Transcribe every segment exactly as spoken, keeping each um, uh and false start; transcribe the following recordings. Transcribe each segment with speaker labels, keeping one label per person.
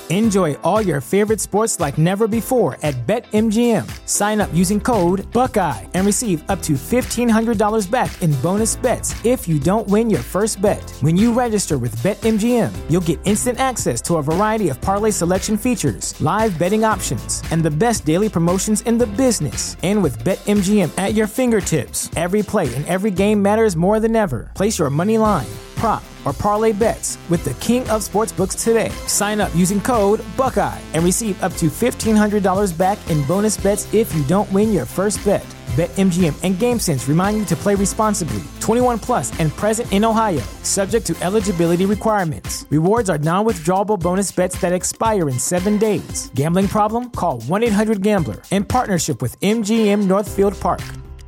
Speaker 1: Enjoy all your favorite sports like never before at BetMGM. Sign up using code Buckeye and receive up to fifteen hundred dollars back in bonus bets if you don't win your first bet. When you register with BetMGM, you'll get instant access to a variety of parlay selection features, live betting options, and the best daily promotions in the business. And with BetMGM at your fingertips, every play and every game matters more than ever. Place your money line, prop, or parlay bets with the king of sportsbooks today. Sign up using code Buckeye and receive up to fifteen hundred dollars back in bonus bets if you don't win your first bet. BetMGM and GameSense remind you to play responsibly. twenty-one plus and present in Ohio, subject to eligibility requirements. Rewards are non-withdrawable bonus bets that expire in seven days. Gambling problem? Call one eight hundred gambler in partnership with M G M Northfield Park.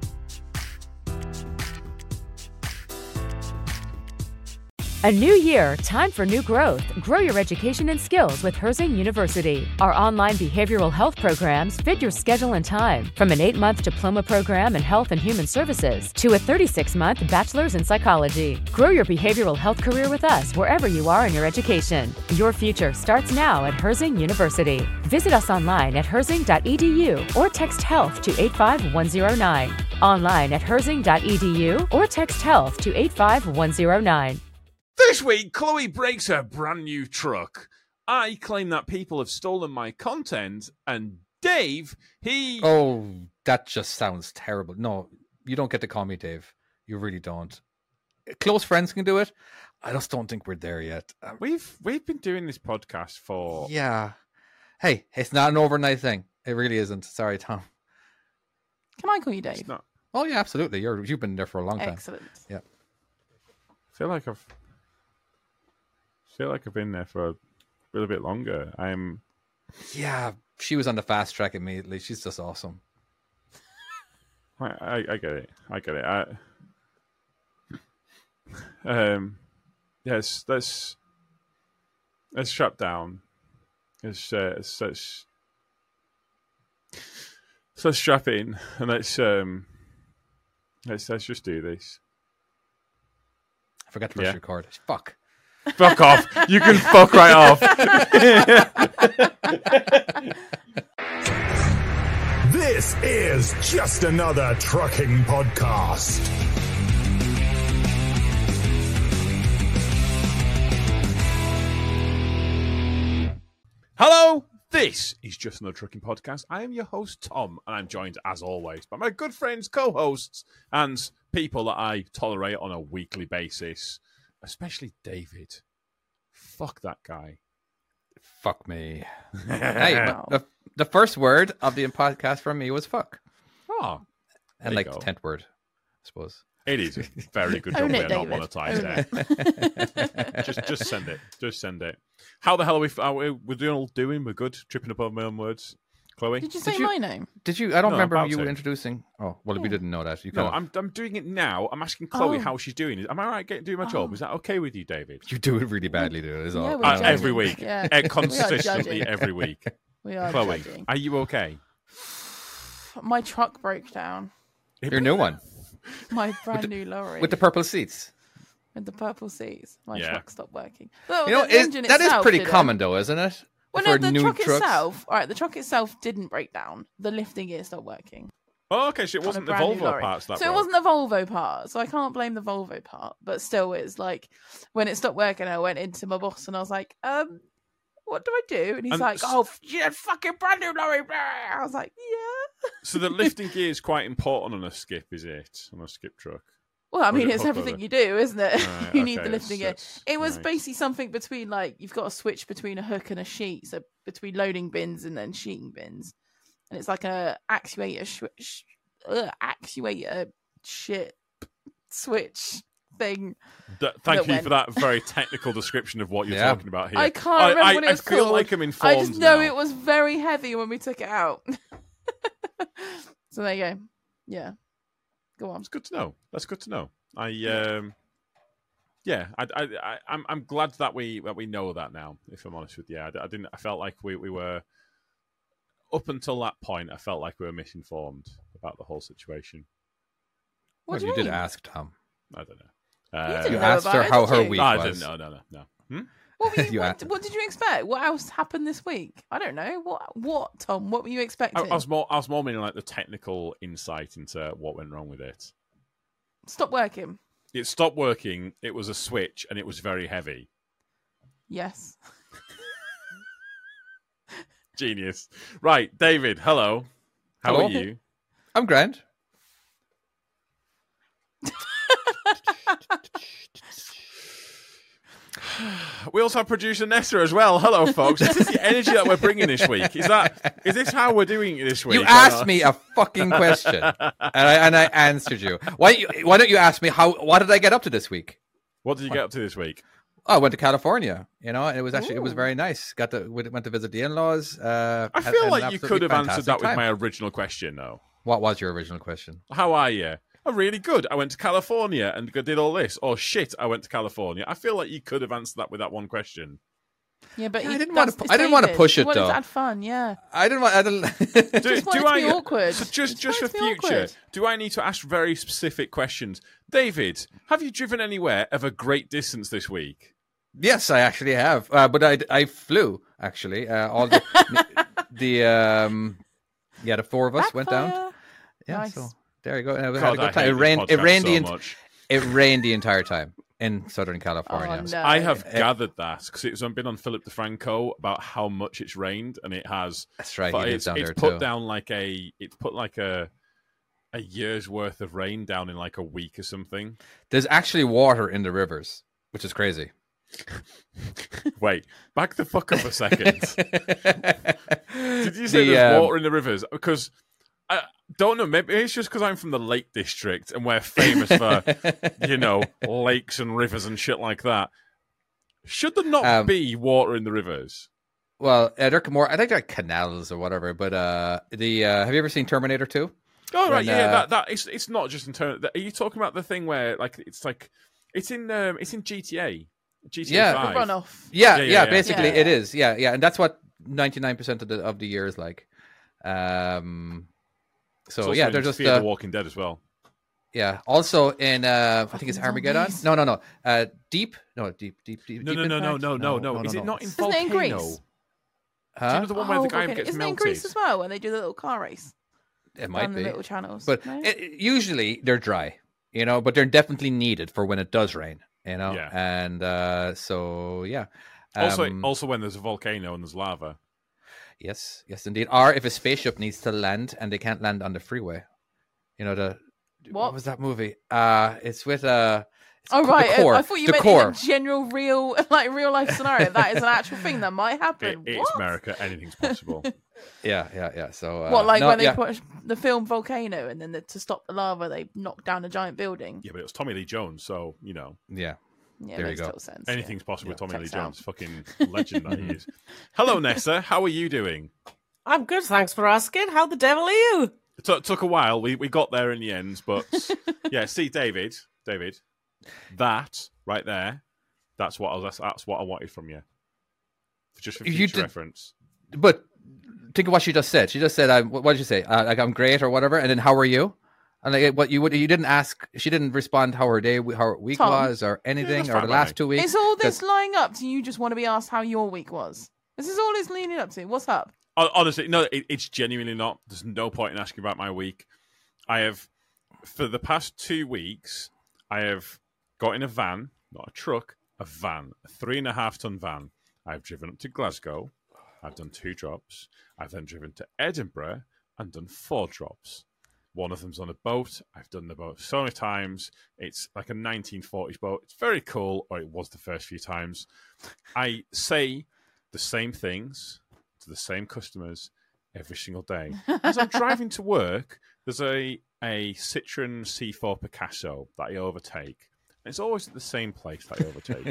Speaker 2: A new year, time for new growth. Grow your education and skills with Herzing University. Our online behavioral health programs fit your schedule and time. From an eight-month diploma program in health and human services to a thirty-six month bachelor's in psychology. Grow your behavioral health career with us wherever you are in your education. Your future starts now at Herzing University. Visit us online at herzing dot e d u or text health to eight five one zero nine. Online at herzing dot e d u or text health to eight five one zero nine.
Speaker 3: This week, Chloe breaks her brand new truck. I claim that people have stolen my content, and Dave, he...
Speaker 4: Oh, that just sounds terrible. No, you don't get to call me Dave. You really don't. Close friends can do it. I just don't think we're there yet. Um,
Speaker 3: We've we've been doing this podcast for...
Speaker 4: Yeah. Hey, it's not an overnight thing. It really isn't. Sorry, Tom.
Speaker 5: Can I call you Dave?
Speaker 3: It's not...
Speaker 4: Oh, yeah, absolutely. You're, you've been there for a long time.
Speaker 5: Excellent.
Speaker 4: Yeah.
Speaker 3: I feel like I've... I feel like I've been there for a little bit longer. I'm...
Speaker 4: Yeah, she was on the fast track immediately. She's just awesome.
Speaker 3: I, I, I get it. I get it. I, um, yes, let's let's shut down. Let's uh, let's, let's so let's strap in and let's um let's let's just do this.
Speaker 4: I forgot to press
Speaker 3: Yeah.
Speaker 4: record. Fuck.
Speaker 3: Fuck off. You can fuck right off.
Speaker 6: This is just another trucking podcast.
Speaker 3: Hello, this is Just Another Trucking Podcast. I am your host, Tom, and I'm joined, as always, by my good friends, co-hosts, and people that I tolerate on a weekly basis, especially David. Fuck that guy.
Speaker 4: Fuck me. Hey, but the, the first word of the podcast from me was fuck.
Speaker 3: Oh,
Speaker 4: And
Speaker 3: you
Speaker 4: like
Speaker 3: go.
Speaker 4: the tenth word, I suppose.
Speaker 3: It is a very good job
Speaker 5: Own
Speaker 3: we're
Speaker 5: it,
Speaker 3: not
Speaker 5: David.
Speaker 3: monetized there. just, just send it. Just send it. How the hell are we? Are we we're doing all doing? We're good. Tripping up over my own words. Chloe?
Speaker 5: Did you say
Speaker 4: you-
Speaker 5: my name?
Speaker 4: Did you? I don't
Speaker 3: No,
Speaker 4: remember
Speaker 3: about
Speaker 4: you
Speaker 3: to.
Speaker 4: introducing. Oh, well, if we
Speaker 5: Yeah.
Speaker 4: didn't know that. You
Speaker 3: No,
Speaker 4: kind of,
Speaker 3: I'm I'm doing it now. I'm asking Chloe
Speaker 5: Oh.
Speaker 3: how she's doing. Am I right getting doing my job?
Speaker 5: Oh.
Speaker 3: Is that okay with you, David?
Speaker 4: you do it really badly, dude. Is all.
Speaker 5: Yeah, we're
Speaker 3: Uh,
Speaker 5: judging.
Speaker 3: every week.
Speaker 5: Yeah.
Speaker 3: Uh,
Speaker 5: We are
Speaker 3: consistently
Speaker 5: judging.
Speaker 3: every week.
Speaker 5: We are
Speaker 3: Chloe,
Speaker 5: judging.
Speaker 3: are you okay?
Speaker 5: My truck broke down.
Speaker 4: Your new one
Speaker 5: My brand new lorry
Speaker 4: with the purple seats.
Speaker 5: with the purple seats. My
Speaker 3: Yeah.
Speaker 5: truck stopped working. Well,
Speaker 4: You know,
Speaker 5: the, the
Speaker 4: is,
Speaker 5: engine
Speaker 4: that is
Speaker 5: itself
Speaker 4: pretty
Speaker 5: didn't.
Speaker 4: common, though, isn't it?
Speaker 5: Well,
Speaker 4: For
Speaker 5: no, the
Speaker 4: new
Speaker 5: truck
Speaker 4: trucks.
Speaker 5: itself. All right, the truck itself didn't break down. The lifting gear stopped working.
Speaker 3: Oh, okay. So it
Speaker 5: on a
Speaker 3: wasn't the
Speaker 5: brand new
Speaker 3: Volvo
Speaker 5: lorry.
Speaker 3: parts that
Speaker 5: So
Speaker 3: broke.
Speaker 5: it wasn't the Volvo part. So I can't blame the Volvo part. But still, it's like when it stopped working, I went into my boss and I was like, um, what do I do? And he's
Speaker 3: And
Speaker 5: like,
Speaker 3: s-
Speaker 5: oh, yeah, fucking brand new lorry. Blah. I was like, yeah.
Speaker 3: So the lifting gear is quite important on a skip, is it? On a skip truck.
Speaker 5: Well, I
Speaker 3: Or is
Speaker 5: mean,
Speaker 3: it
Speaker 5: it's
Speaker 3: hook
Speaker 5: everything
Speaker 3: over?
Speaker 5: you do, isn't it?
Speaker 3: Right,
Speaker 5: you need
Speaker 3: okay,
Speaker 5: the lifting gear.
Speaker 3: that's-
Speaker 5: It was
Speaker 3: right.
Speaker 5: basically something between like you've got a switch between a hook and a sheet, so between loading bins and then sheeting bins, and it's like a actuator sh- sh- uh, actuator shit switch thing.
Speaker 3: Th- thank
Speaker 5: that
Speaker 3: you
Speaker 5: went-
Speaker 3: for that very technical description of what you're
Speaker 4: Yeah.
Speaker 3: talking about here.
Speaker 5: I can't remember
Speaker 3: I,
Speaker 5: what it
Speaker 3: I
Speaker 5: was
Speaker 3: feel
Speaker 5: called.
Speaker 3: like I'm informed
Speaker 5: I just know
Speaker 3: now.
Speaker 5: it was very heavy when we took it out. So there you go. Yeah, go on.
Speaker 3: That's good to know. That's good to know. I um, yeah, I, I, I, I'm, I'm glad that we that we know that now. If I'm honest with you, I, I didn't. I felt like we, we were up until that point. I felt like we were misinformed about the whole situation.
Speaker 5: What
Speaker 4: Well,
Speaker 5: do
Speaker 4: you
Speaker 5: you
Speaker 4: did
Speaker 5: mean?
Speaker 4: ask, Tom.
Speaker 3: I don't know.
Speaker 5: You
Speaker 3: Uh,
Speaker 5: didn't
Speaker 4: You
Speaker 5: know
Speaker 4: asked
Speaker 5: about
Speaker 4: her
Speaker 5: it,
Speaker 4: how
Speaker 5: did
Speaker 4: her
Speaker 5: you?
Speaker 4: week
Speaker 3: no, I
Speaker 4: was.
Speaker 3: didn't. No, no, no, no. Hmm?
Speaker 5: What, were you,
Speaker 4: You
Speaker 5: what,
Speaker 4: a-
Speaker 5: what did you expect? What else happened this week? I don't know. What, what Tom? What were you
Speaker 3: I,
Speaker 5: expecting?
Speaker 3: I was more, I was more meaning like the technical insight into what went wrong with it.
Speaker 5: Stop working.
Speaker 3: It stopped working. It was a switch, and it was very heavy.
Speaker 5: Yes.
Speaker 3: Genius. Right, David. Hello. How
Speaker 4: Hello.
Speaker 3: are you?
Speaker 4: I'm grand.
Speaker 3: We also have producer Nessa as well. Hello, folks. Is this the energy that we're bringing this week? Is that is this how we're doing it this week?
Speaker 4: You asked me a fucking question, and I and I answered you. Why you- why don't you ask me how? What did I get up to this week?
Speaker 3: What did you get up to this week?
Speaker 4: Oh, I went to California. You know, and it was actually it was
Speaker 5: Ooh.
Speaker 4: very nice. Got to went went to visit the in-laws. Uh,
Speaker 3: I
Speaker 4: had-
Speaker 3: feel
Speaker 4: had an
Speaker 3: like you could
Speaker 4: absolutely
Speaker 3: have answered
Speaker 4: fantastic
Speaker 3: that with
Speaker 4: time.
Speaker 3: my original question, though.
Speaker 4: What was your original question?
Speaker 3: How are you? Oh, really good. I went to California and did all this. Oh, shit, I went to California. I feel like you could have answered that with that one question.
Speaker 5: Yeah, but
Speaker 4: Yeah,
Speaker 5: he,
Speaker 4: I didn't wanna
Speaker 5: that's-
Speaker 4: pu-
Speaker 5: it's
Speaker 4: I didn't wanna
Speaker 5: David.
Speaker 4: push it,
Speaker 5: He wanted
Speaker 4: though.
Speaker 5: to add fun, yeah.
Speaker 4: I didn't want. I didn't.
Speaker 3: Do,
Speaker 5: Just want
Speaker 3: do
Speaker 5: it to
Speaker 3: I,
Speaker 5: be awkward.
Speaker 3: So just
Speaker 5: Just
Speaker 3: just for
Speaker 5: want it to be
Speaker 3: future,
Speaker 5: awkward.
Speaker 3: do I need to ask very specific questions? David, have you driven anywhere of a great distance this week?
Speaker 4: Yes, I actually have, uh, but I, I flew actually. Uh, all the the um, yeah, the four of us went down.
Speaker 5: Backfire.
Speaker 4: Yeah,
Speaker 5: Nice.
Speaker 4: so there you go. And we
Speaker 3: God,
Speaker 4: had a good
Speaker 3: I
Speaker 4: time.
Speaker 3: hate
Speaker 4: It
Speaker 3: this
Speaker 4: rained. It
Speaker 3: podcast
Speaker 4: rained
Speaker 3: so
Speaker 4: the ent-
Speaker 3: much.
Speaker 4: it rained the entire time in Southern California.
Speaker 5: Oh, no.
Speaker 3: I have
Speaker 4: Uh,
Speaker 3: gathered that because it's been on Philip DeFranco about how much it's rained, and it has.
Speaker 4: That's right.
Speaker 3: But
Speaker 4: He
Speaker 3: it's,
Speaker 4: lives down
Speaker 3: it's
Speaker 4: there
Speaker 3: put
Speaker 4: too.
Speaker 3: down like a. It's put like a. A year's worth of rain down in like a week or something.
Speaker 4: There's actually water in the rivers, which is crazy.
Speaker 3: Wait, back the fuck up a second. Did you say
Speaker 4: The,
Speaker 3: there's
Speaker 4: um,
Speaker 3: water in the rivers? Because I don't know. Maybe it's just because I'm from the Lake District and we're famous for, you know, lakes and rivers and shit like that. Should there not
Speaker 4: Um,
Speaker 3: be water in the rivers?
Speaker 4: Well, uh, they're more. I think they're canals or whatever. But uh, the uh, have you ever seen Terminator two?
Speaker 3: Oh right,
Speaker 4: when,
Speaker 3: yeah.
Speaker 4: uh,
Speaker 3: that that it's it's not just in terms. Are you talking about the thing where like it's like it's in um, it's in G T A, G T A
Speaker 4: Yeah.
Speaker 3: five.
Speaker 5: The runoff.
Speaker 4: Yeah,
Speaker 3: Yeah,
Speaker 4: yeah,
Speaker 3: yeah, yeah.
Speaker 4: basically
Speaker 5: Yeah.
Speaker 4: it is. Yeah, yeah, and that's what ninety-nine percent of the of the year is like. Um,
Speaker 3: It's
Speaker 4: so
Speaker 3: also
Speaker 4: yeah,
Speaker 3: in
Speaker 4: they're just
Speaker 3: Fear
Speaker 4: uh,
Speaker 3: the Walking Dead as well.
Speaker 4: yeah. Also in uh, I think it's
Speaker 5: Fucking
Speaker 4: Armageddon.
Speaker 5: zombies.
Speaker 4: No, no, no. Uh, deep. No, deep, deep, deep.
Speaker 3: No,
Speaker 4: deep
Speaker 3: no, no, no,
Speaker 4: Impact?
Speaker 3: no, no, no. Is it not in
Speaker 5: Isn't it in
Speaker 3: Volcano?
Speaker 5: Greece?
Speaker 3: Do you know
Speaker 4: Huh?
Speaker 3: the one where
Speaker 5: Oh,
Speaker 3: the guy
Speaker 5: okay.
Speaker 3: gets
Speaker 5: Isn't it in
Speaker 3: melted?
Speaker 5: Greece as well when they do the little car race
Speaker 4: It might
Speaker 5: down
Speaker 4: be,
Speaker 5: the little channels?
Speaker 4: but
Speaker 5: No?
Speaker 4: it, it- usually they're dry, you know. But they're definitely needed for when it does rain, you know.
Speaker 3: Yeah.
Speaker 4: And uh, so yeah.
Speaker 3: Also,
Speaker 4: Um,
Speaker 3: also when there's a volcano and there's lava.
Speaker 4: Yes, yes, indeed. Or if a spaceship needs to land and they can't land on the freeway, you know the what,
Speaker 5: What?
Speaker 4: was that movie? Uh it's with uh. It's
Speaker 5: Oh
Speaker 4: co-
Speaker 5: right,
Speaker 4: the core.
Speaker 5: I, I thought you
Speaker 4: the
Speaker 5: meant
Speaker 4: core.
Speaker 5: in a general, real, like real life scenario. That is an actual thing that might
Speaker 3: It,
Speaker 5: happen.
Speaker 3: it's
Speaker 5: what?
Speaker 3: America. Anything's possible.
Speaker 4: Yeah, yeah, yeah. So uh,
Speaker 5: What, like
Speaker 4: no,
Speaker 5: when they
Speaker 4: yeah.
Speaker 5: put the film Volcano, and then the, to stop the lava, they knock down a giant building.
Speaker 3: Yeah, but it was Tommy Lee Jones, so you know
Speaker 4: Yeah.
Speaker 5: Yeah,
Speaker 4: There you
Speaker 5: makes
Speaker 4: go.
Speaker 5: total sense. yeah.
Speaker 3: anything's possible with Tommy Lee
Speaker 5: checks out.
Speaker 3: Jones. Fucking legend that he is. Hello, Nessa. How are you doing?
Speaker 7: I'm good, thanks for asking. How the devil are you?
Speaker 3: It took took a while. We we got there in the end, but yeah. See, David, David, that right there, that's what I was, that's what I wanted from you, just for
Speaker 4: You
Speaker 3: future
Speaker 4: did-
Speaker 3: reference.
Speaker 4: But think of what she just said. She just said, I'm, "What did you say? Uh, like I'm great or whatever." And then, how are you? And like what you would you didn't ask. She didn't respond how her day, how her week
Speaker 5: Tom.
Speaker 4: was, or anything,
Speaker 3: that's
Speaker 4: or
Speaker 3: fine
Speaker 4: the
Speaker 3: by
Speaker 4: last
Speaker 3: me.
Speaker 4: two weeks.
Speaker 5: Is all this
Speaker 4: 'cause-
Speaker 5: lining up to you just want to be asked how your week was? This is all it's leaning up to. What's up?
Speaker 3: Hon- Honestly, no, it, it's genuinely not. There's no point in asking about my week. I have, for the past two weeks, I have got in a van, not a truck, a van, a three and a half ton van. I've driven up to Glasgow. I've done two drops. I've then driven to Edinburgh and done four drops. One of them's on a boat. I've done the boat so many times. It's like a nineteen forties boat. It's very cool, or it was the first few times. I say the same things to the same customers every single day. As I'm driving to work, there's a, a Citroen C four Picasso that I overtake. It's always at the same place that I overtake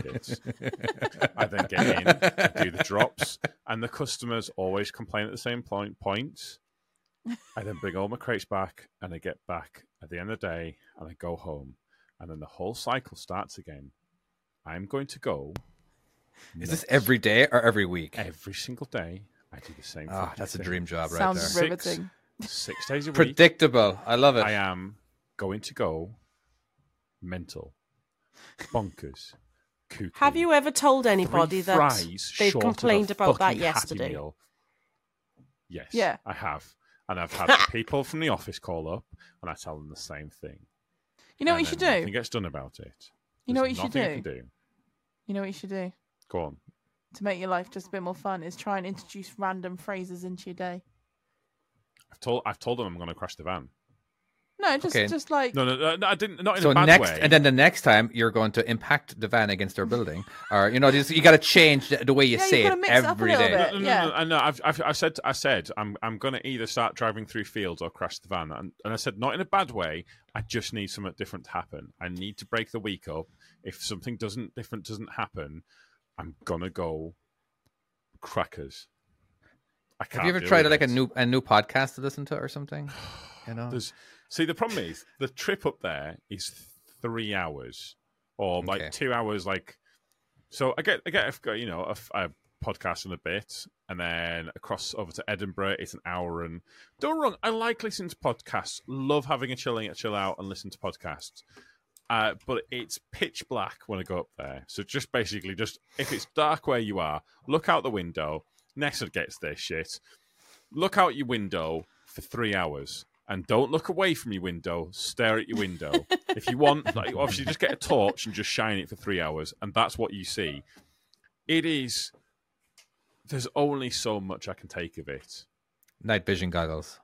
Speaker 3: it. I then get in, I do the drops, and the customers always complain at the same point. point. I then bring all my crates back, and I get back at the end of the day, and I go home. And then the whole cycle starts again. I'm going to go...
Speaker 4: Is this
Speaker 3: nuts.
Speaker 4: every day or every week?
Speaker 3: Every single day, I do the same
Speaker 4: Ah,
Speaker 3: fucking
Speaker 4: that's a
Speaker 3: thing.
Speaker 4: dream job right
Speaker 5: Sounds
Speaker 4: there.
Speaker 3: Six-
Speaker 5: riveting.
Speaker 3: Six days a week,
Speaker 4: Predictable. I love it.
Speaker 3: I am going to go mental, bonkers, cuckoo.
Speaker 7: Have you ever told anybody
Speaker 3: Three
Speaker 7: that
Speaker 3: fries
Speaker 7: they've
Speaker 3: short of a
Speaker 7: complained about that
Speaker 3: fucking Happy
Speaker 7: yesterday?
Speaker 3: Meal. Yes,
Speaker 5: Yeah.
Speaker 3: I have. And I've had people from the office call up, and I tell them the same thing.
Speaker 5: You know what
Speaker 3: And
Speaker 5: you should
Speaker 3: then
Speaker 5: do?
Speaker 3: Nothing gets done about it.
Speaker 5: You know
Speaker 3: There's
Speaker 5: what you should
Speaker 3: nothing
Speaker 5: do?
Speaker 3: You, can do?
Speaker 5: You know what you should do?
Speaker 3: Go on.
Speaker 5: To make your life just a bit more fun is try and introduce random phrases into your day.
Speaker 3: I've told I've told them I'm going to crash the van.
Speaker 5: No, just
Speaker 4: Okay.
Speaker 5: just like
Speaker 3: No, no, no, no I didn't. Not in
Speaker 4: So
Speaker 3: a bad
Speaker 4: next,
Speaker 3: way.
Speaker 4: and then the next time you're going to impact the van against their building, or you know, just, you got to change the, the way you
Speaker 5: Yeah, you
Speaker 4: say
Speaker 5: gotta
Speaker 4: it
Speaker 5: mix it up a
Speaker 4: every
Speaker 5: little
Speaker 4: day.
Speaker 5: bit.
Speaker 3: No, no,
Speaker 5: Yeah.
Speaker 3: no, no, no, I've, I've, I said, I said, I'm, I'm going to either start driving through fields or crash the van, and, and I said, not in a bad way. I just need something different to happen. I need to break the week up. If something doesn't different doesn't happen, I'm gonna go crackers. I can't.
Speaker 4: Have you ever
Speaker 3: deal
Speaker 4: tried
Speaker 3: with
Speaker 4: like a
Speaker 3: it.
Speaker 4: new a new podcast to listen to or something? You know,
Speaker 3: There's, see, the problem is the trip up there is three hours or like
Speaker 4: Okay.
Speaker 3: two hours. Like, so I get, I get, a, you know, a, a podcast in a bit, and then across over to Edinburgh, it's an hour. And don't get me wrong, I like listening to podcasts. Love having a chilling, a chill out, and listen to podcasts. Uh, but it's pitch black when I go up there. So just basically, just if it's dark where you are, look out the window. Nessa gets this shit. Look out your window for three hours. And don't look away from your window. Stare at your window. If you want, like, obviously, just get a torch and just shine it for three hours, and that's what you see. It is. There's only so much I can take of it.
Speaker 4: night vision goggles.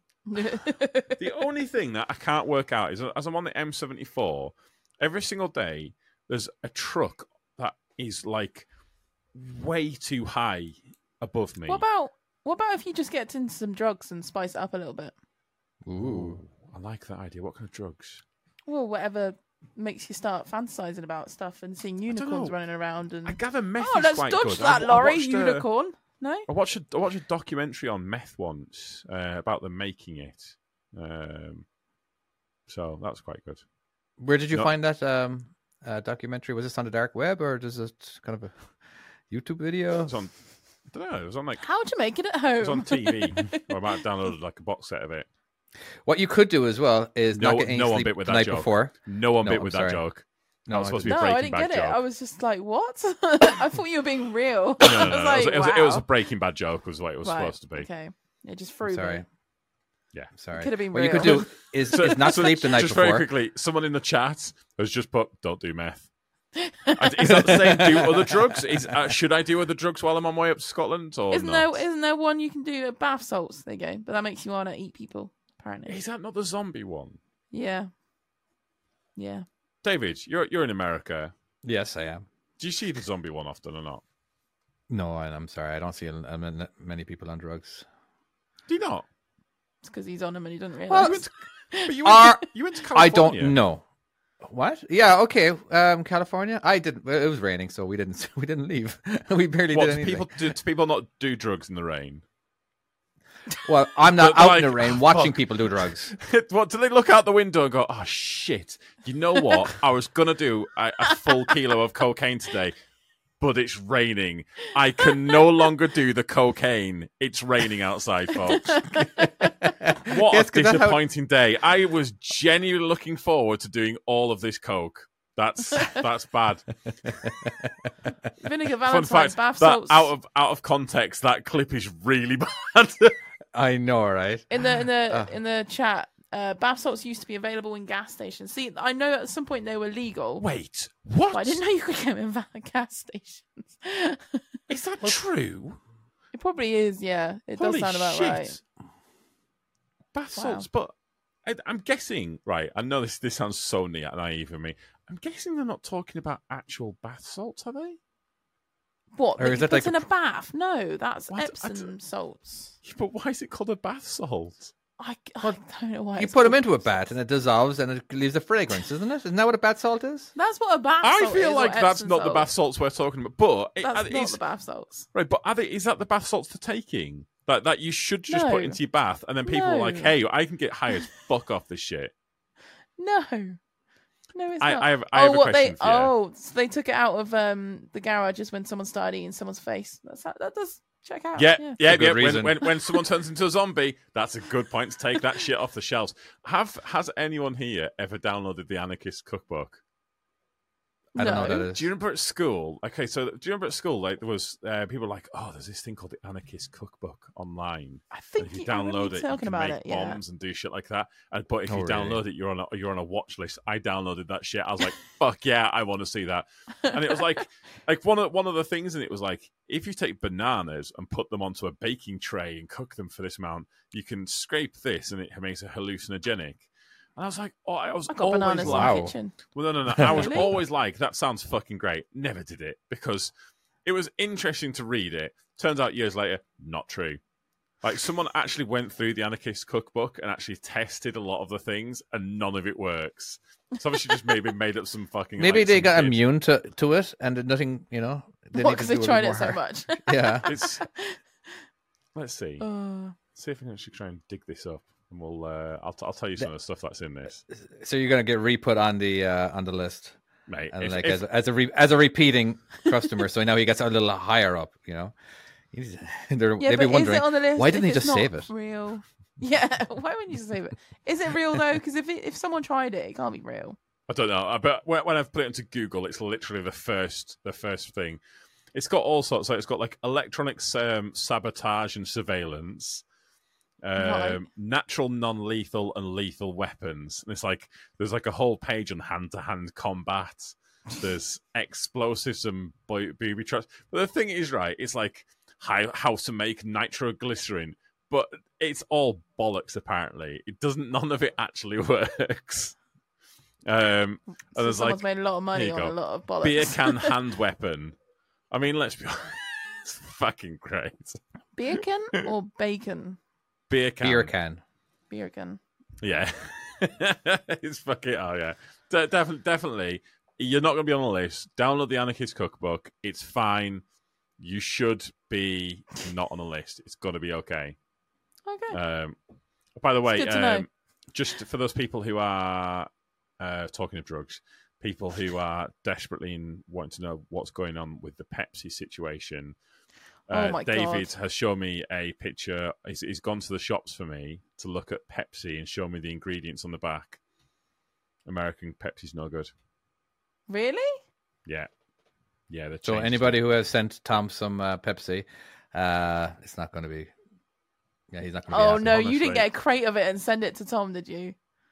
Speaker 3: The only thing that I can't work out is, as I'm on the M seventy-four, every single day there's a truck that is like way too high above me.
Speaker 5: what about what about if you just get into some drugs and spice it up a little bit?
Speaker 3: Ooh, I like that idea. What kind of drugs?
Speaker 5: Well, whatever makes you start fantasizing about stuff and seeing unicorns
Speaker 3: know.
Speaker 5: running around and
Speaker 3: I gather meth
Speaker 5: oh,
Speaker 3: is
Speaker 5: let's
Speaker 3: quite
Speaker 5: dodge
Speaker 3: good.
Speaker 5: that
Speaker 3: I,
Speaker 5: lorry,
Speaker 3: I watched, uh,
Speaker 5: unicorn. No,
Speaker 3: I watched a, I watched a documentary on meth once uh, about them making it. Um, so that's quite good.
Speaker 4: Where did you
Speaker 3: No.
Speaker 4: find that um, uh, documentary? Was this on the dark web or is it kind of a YouTube video?
Speaker 3: It was on. I don't know. It was on like
Speaker 5: how to make it at
Speaker 3: it
Speaker 5: home?
Speaker 3: was on T V, or I might have downloaded like a box set of it.
Speaker 4: What you could do as well is
Speaker 3: No,
Speaker 4: not get any
Speaker 3: no one
Speaker 4: sleep
Speaker 3: bit with
Speaker 4: the
Speaker 3: that
Speaker 4: night
Speaker 3: joke.
Speaker 4: before.
Speaker 3: No one
Speaker 4: No,
Speaker 3: bit
Speaker 4: I'm
Speaker 3: with
Speaker 4: sorry.
Speaker 3: that joke.
Speaker 4: No,
Speaker 3: That was
Speaker 4: I
Speaker 3: supposed to be
Speaker 5: No,
Speaker 3: a
Speaker 5: I
Speaker 3: Breaking
Speaker 5: didn't
Speaker 3: Bad
Speaker 5: get it.
Speaker 3: joke.
Speaker 5: I was just like, what? I thought you were being real.
Speaker 3: No, no,
Speaker 5: I
Speaker 3: no,
Speaker 5: was
Speaker 3: no.
Speaker 5: like,
Speaker 3: it, was, it, was,
Speaker 5: wow.
Speaker 3: it was a Breaking Bad joke, was what it was
Speaker 5: Right,
Speaker 3: supposed to be.
Speaker 5: Okay, yeah, just
Speaker 4: I'm
Speaker 5: threw
Speaker 4: sorry.
Speaker 5: me.
Speaker 3: Yeah.
Speaker 4: Sorry.
Speaker 5: Could have been
Speaker 4: what you
Speaker 5: real.
Speaker 4: could do is,
Speaker 3: So-
Speaker 4: is not
Speaker 3: so
Speaker 4: sleep the night
Speaker 3: just
Speaker 4: before.
Speaker 3: very quickly, someone in the chat has just put, "Don't do meth." Is that the same? Do other drugs? Is uh, should I do other drugs while I'm on my way up to Scotland, or
Speaker 5: Isn't
Speaker 3: not?
Speaker 5: there isn't there one you can do at bath salts? There you go. But that makes you want to eat people, apparently.
Speaker 3: Is that not the zombie one?
Speaker 5: Yeah. Yeah.
Speaker 3: David, you're you're in America.
Speaker 4: Yes, I am.
Speaker 3: Do you see the zombie one often or not?
Speaker 4: No, I- I'm sorry. I don't see a- a- many people on drugs.
Speaker 3: Do you not?
Speaker 5: It's because he's on them and he doesn't
Speaker 3: You
Speaker 5: realise.
Speaker 3: went to, but you went,
Speaker 4: Are-
Speaker 3: to, you went to
Speaker 4: I
Speaker 3: California.
Speaker 4: don't know. What? Yeah, okay. Um, California. I didn't. It was raining, so we didn't. We didn't leave. We barely
Speaker 3: What
Speaker 4: did
Speaker 3: do
Speaker 4: anything.
Speaker 3: people do? Do people not do drugs in the rain?
Speaker 4: Well, I'm not
Speaker 3: But,
Speaker 4: out
Speaker 3: like,
Speaker 4: in the rain
Speaker 3: oh,
Speaker 4: watching
Speaker 3: fuck.
Speaker 4: people do drugs.
Speaker 3: What do they look out the window and go? Oh shit! You know what? I was gonna do a, a full kilo of cocaine today, but it's raining. I can no longer do the cocaine. It's raining outside, folks. What
Speaker 4: Yes,
Speaker 3: a
Speaker 4: 'cause that's how-
Speaker 3: disappointing day! I was genuinely looking forward to doing all of this coke. That's that's bad.
Speaker 5: Vinegar
Speaker 3: Fun
Speaker 5: Valentine's
Speaker 3: fact:
Speaker 5: bath
Speaker 3: that
Speaker 5: salts.
Speaker 3: out of out of context, that clip is really bad.
Speaker 4: I know, right?
Speaker 5: in the in the
Speaker 4: Uh.
Speaker 5: in the chat, uh, bath salts used to be available in gas stations. See, I know at some point they were legal.
Speaker 3: Wait, what?
Speaker 5: But I didn't know you could get them in va- gas stations.
Speaker 3: Is that true?
Speaker 5: It probably is, yeah. It
Speaker 3: Holy
Speaker 5: does sound about
Speaker 3: shit.
Speaker 5: right.
Speaker 3: Bath
Speaker 5: Wow.
Speaker 3: salts, but I, I'm guessing, right? I know this this sounds so na- naive of me. I'm guessing they're not talking about actual bath salts, are they?
Speaker 5: What?
Speaker 4: Or
Speaker 5: That
Speaker 4: is
Speaker 5: you
Speaker 4: that
Speaker 5: put
Speaker 4: like
Speaker 5: in
Speaker 4: a
Speaker 5: a bath? No, that's
Speaker 3: What? I
Speaker 5: Epsom
Speaker 3: d-
Speaker 5: salts.
Speaker 3: Yeah, but why is it called a bath salt?
Speaker 5: I, I don't know why.
Speaker 4: You
Speaker 5: it's
Speaker 4: put them
Speaker 5: called
Speaker 4: into a
Speaker 5: bath
Speaker 4: bath and it dissolves and it leaves a fragrance, isn't it? Isn't that what a bath salt is?
Speaker 5: That's what a bath
Speaker 3: I
Speaker 5: salt
Speaker 3: feel
Speaker 5: is,
Speaker 3: like
Speaker 5: or
Speaker 3: that's
Speaker 5: Epsom
Speaker 3: not the
Speaker 5: salts.
Speaker 3: bath salts we're talking about. But it-
Speaker 5: That's
Speaker 3: are-
Speaker 5: not
Speaker 3: is,
Speaker 5: the bath salts.
Speaker 3: right, but are they, is that the bath salts for taking? That that you should just
Speaker 5: No.
Speaker 3: put into your bath, and then people are like,
Speaker 5: No.
Speaker 3: "Hey, I can get high as fuck off this shit."
Speaker 5: No. No, it's
Speaker 3: I-
Speaker 5: not.
Speaker 3: I have- I
Speaker 5: oh,
Speaker 3: have a
Speaker 5: what
Speaker 3: question
Speaker 5: they?
Speaker 3: for you.
Speaker 5: Oh, so they took it out of um the garage just when someone started eating someone's face. That's how, that does check out.
Speaker 3: Yeah,
Speaker 5: yeah.
Speaker 3: yeah,
Speaker 4: a good
Speaker 3: yeah. When,
Speaker 4: reason.
Speaker 3: when when someone turns into a zombie, that's a good point to take that shit off the shelves. Have has anyone here ever downloaded the Anarchist Cookbook?
Speaker 4: I don't know what
Speaker 5: No.
Speaker 4: that is.
Speaker 3: Do you remember at school? Okay, so do you remember at school? Like there was uh, people were like, oh, there's this thing called the Anarchist Cookbook online.
Speaker 5: I
Speaker 3: And
Speaker 5: think
Speaker 3: if you
Speaker 5: you- I remember
Speaker 3: download
Speaker 5: you
Speaker 3: it, you
Speaker 5: talking
Speaker 3: can
Speaker 5: about
Speaker 3: make
Speaker 5: it, yeah.
Speaker 3: bombs and do shit like that. And but if
Speaker 4: Oh,
Speaker 3: you
Speaker 4: really?
Speaker 3: download it, you're on a you're on a watch list. I downloaded that shit. I was like, fuck yeah, I want to see that. And it was like, like one of one of the things, and it was like, if you take bananas and put them onto a baking tray and cook them for this amount, you can scrape this, and it makes it hallucinogenic. And I was like, oh, I was
Speaker 5: I got
Speaker 3: always
Speaker 5: bananas
Speaker 3: like,
Speaker 5: in
Speaker 4: Wow.
Speaker 5: the kitchen.
Speaker 3: well, no, no, no. I was
Speaker 5: Really?
Speaker 3: always like, that sounds fucking great. Never did it because it was interesting to read it. Turns out years later, not true. Like someone actually went through the Anarchist Cookbook and actually tested a lot of the things, and none of it works. So obviously, just maybe made up some fucking.
Speaker 4: Maybe
Speaker 3: like,
Speaker 4: they
Speaker 3: some
Speaker 4: got
Speaker 3: kid.
Speaker 4: immune to, to it and did nothing, you know. They
Speaker 5: What,
Speaker 4: need to
Speaker 5: because
Speaker 4: do
Speaker 5: they
Speaker 4: a
Speaker 5: tried
Speaker 4: little
Speaker 5: it so
Speaker 4: more
Speaker 5: much?
Speaker 4: hard. Yeah.
Speaker 3: It's. Let's see.
Speaker 5: Uh,
Speaker 3: See if I can actually try and dig this up, and we'll. Uh, I'll. T- I'll tell you some of the stuff that's in this,
Speaker 4: So you're gonna get re-put on the uh, on the list,
Speaker 3: mate.
Speaker 4: and
Speaker 3: If-
Speaker 4: like
Speaker 3: if-
Speaker 4: as, as a re- as a repeating customer, so now he gets a little higher up, you know. He's, they're,
Speaker 5: yeah,
Speaker 4: they'd be
Speaker 5: but
Speaker 4: wondering
Speaker 5: is it on the list
Speaker 4: why didn't
Speaker 5: if
Speaker 4: he just
Speaker 5: it's not
Speaker 4: save it?
Speaker 5: Real. Yeah, why wouldn't you just save it? Is it real though? Because if it, if someone tried it, it can't be real.
Speaker 3: I don't know, uh, but when when I've put it into Google, it's literally the first the first thing. It's got all sorts. Like it's got like electronic um, sabotage and surveillance, um,
Speaker 5: Right.
Speaker 3: natural, non-lethal, and lethal weapons. And it's like there's like a whole page on hand-to-hand combat. There's explosives and bo- booby traps. But the thing is, right, it's like how how to make nitroglycerin, but it's all bollocks. Apparently, it doesn't. None of it actually works. Um,
Speaker 5: So
Speaker 3: and there's
Speaker 5: someone's
Speaker 3: like
Speaker 5: made a lot of money
Speaker 3: here you
Speaker 5: on
Speaker 3: go.
Speaker 5: a lot of bollocks.
Speaker 3: beer can hand weapon. I mean, let's be honest, it's fucking great.
Speaker 5: Beer can or bacon?
Speaker 3: Beer can.
Speaker 4: Beer can.
Speaker 5: Beer can.
Speaker 3: Yeah. It's fucking, oh yeah. De- definitely, definitely. You're not going to be on the list. Download the Anarchist Cookbook. It's fine. You should be not on the list. It's going to be okay.
Speaker 5: Okay.
Speaker 3: Um, by the way,
Speaker 5: good to know.
Speaker 3: um, just for those people who are uh, talking of drugs, people who are desperately in, wanting to know what's going on with the Pepsi situation. Uh,
Speaker 5: Oh my
Speaker 3: David
Speaker 5: God.
Speaker 3: has shown me a picture. He's, he's gone to the shops for me to look at Pepsi and show me the ingredients on the back. American Pepsi's no good.
Speaker 5: Really?
Speaker 3: Yeah, yeah. they
Speaker 4: So
Speaker 3: changed
Speaker 4: anybody
Speaker 3: it.
Speaker 4: who has sent Tom some uh, Pepsi, uh, it's not going to be. Yeah, he's not going to be.
Speaker 5: Oh
Speaker 4: happy.
Speaker 5: no, you
Speaker 3: honestly.
Speaker 5: didn't get a crate of it and send it to Tom, did you?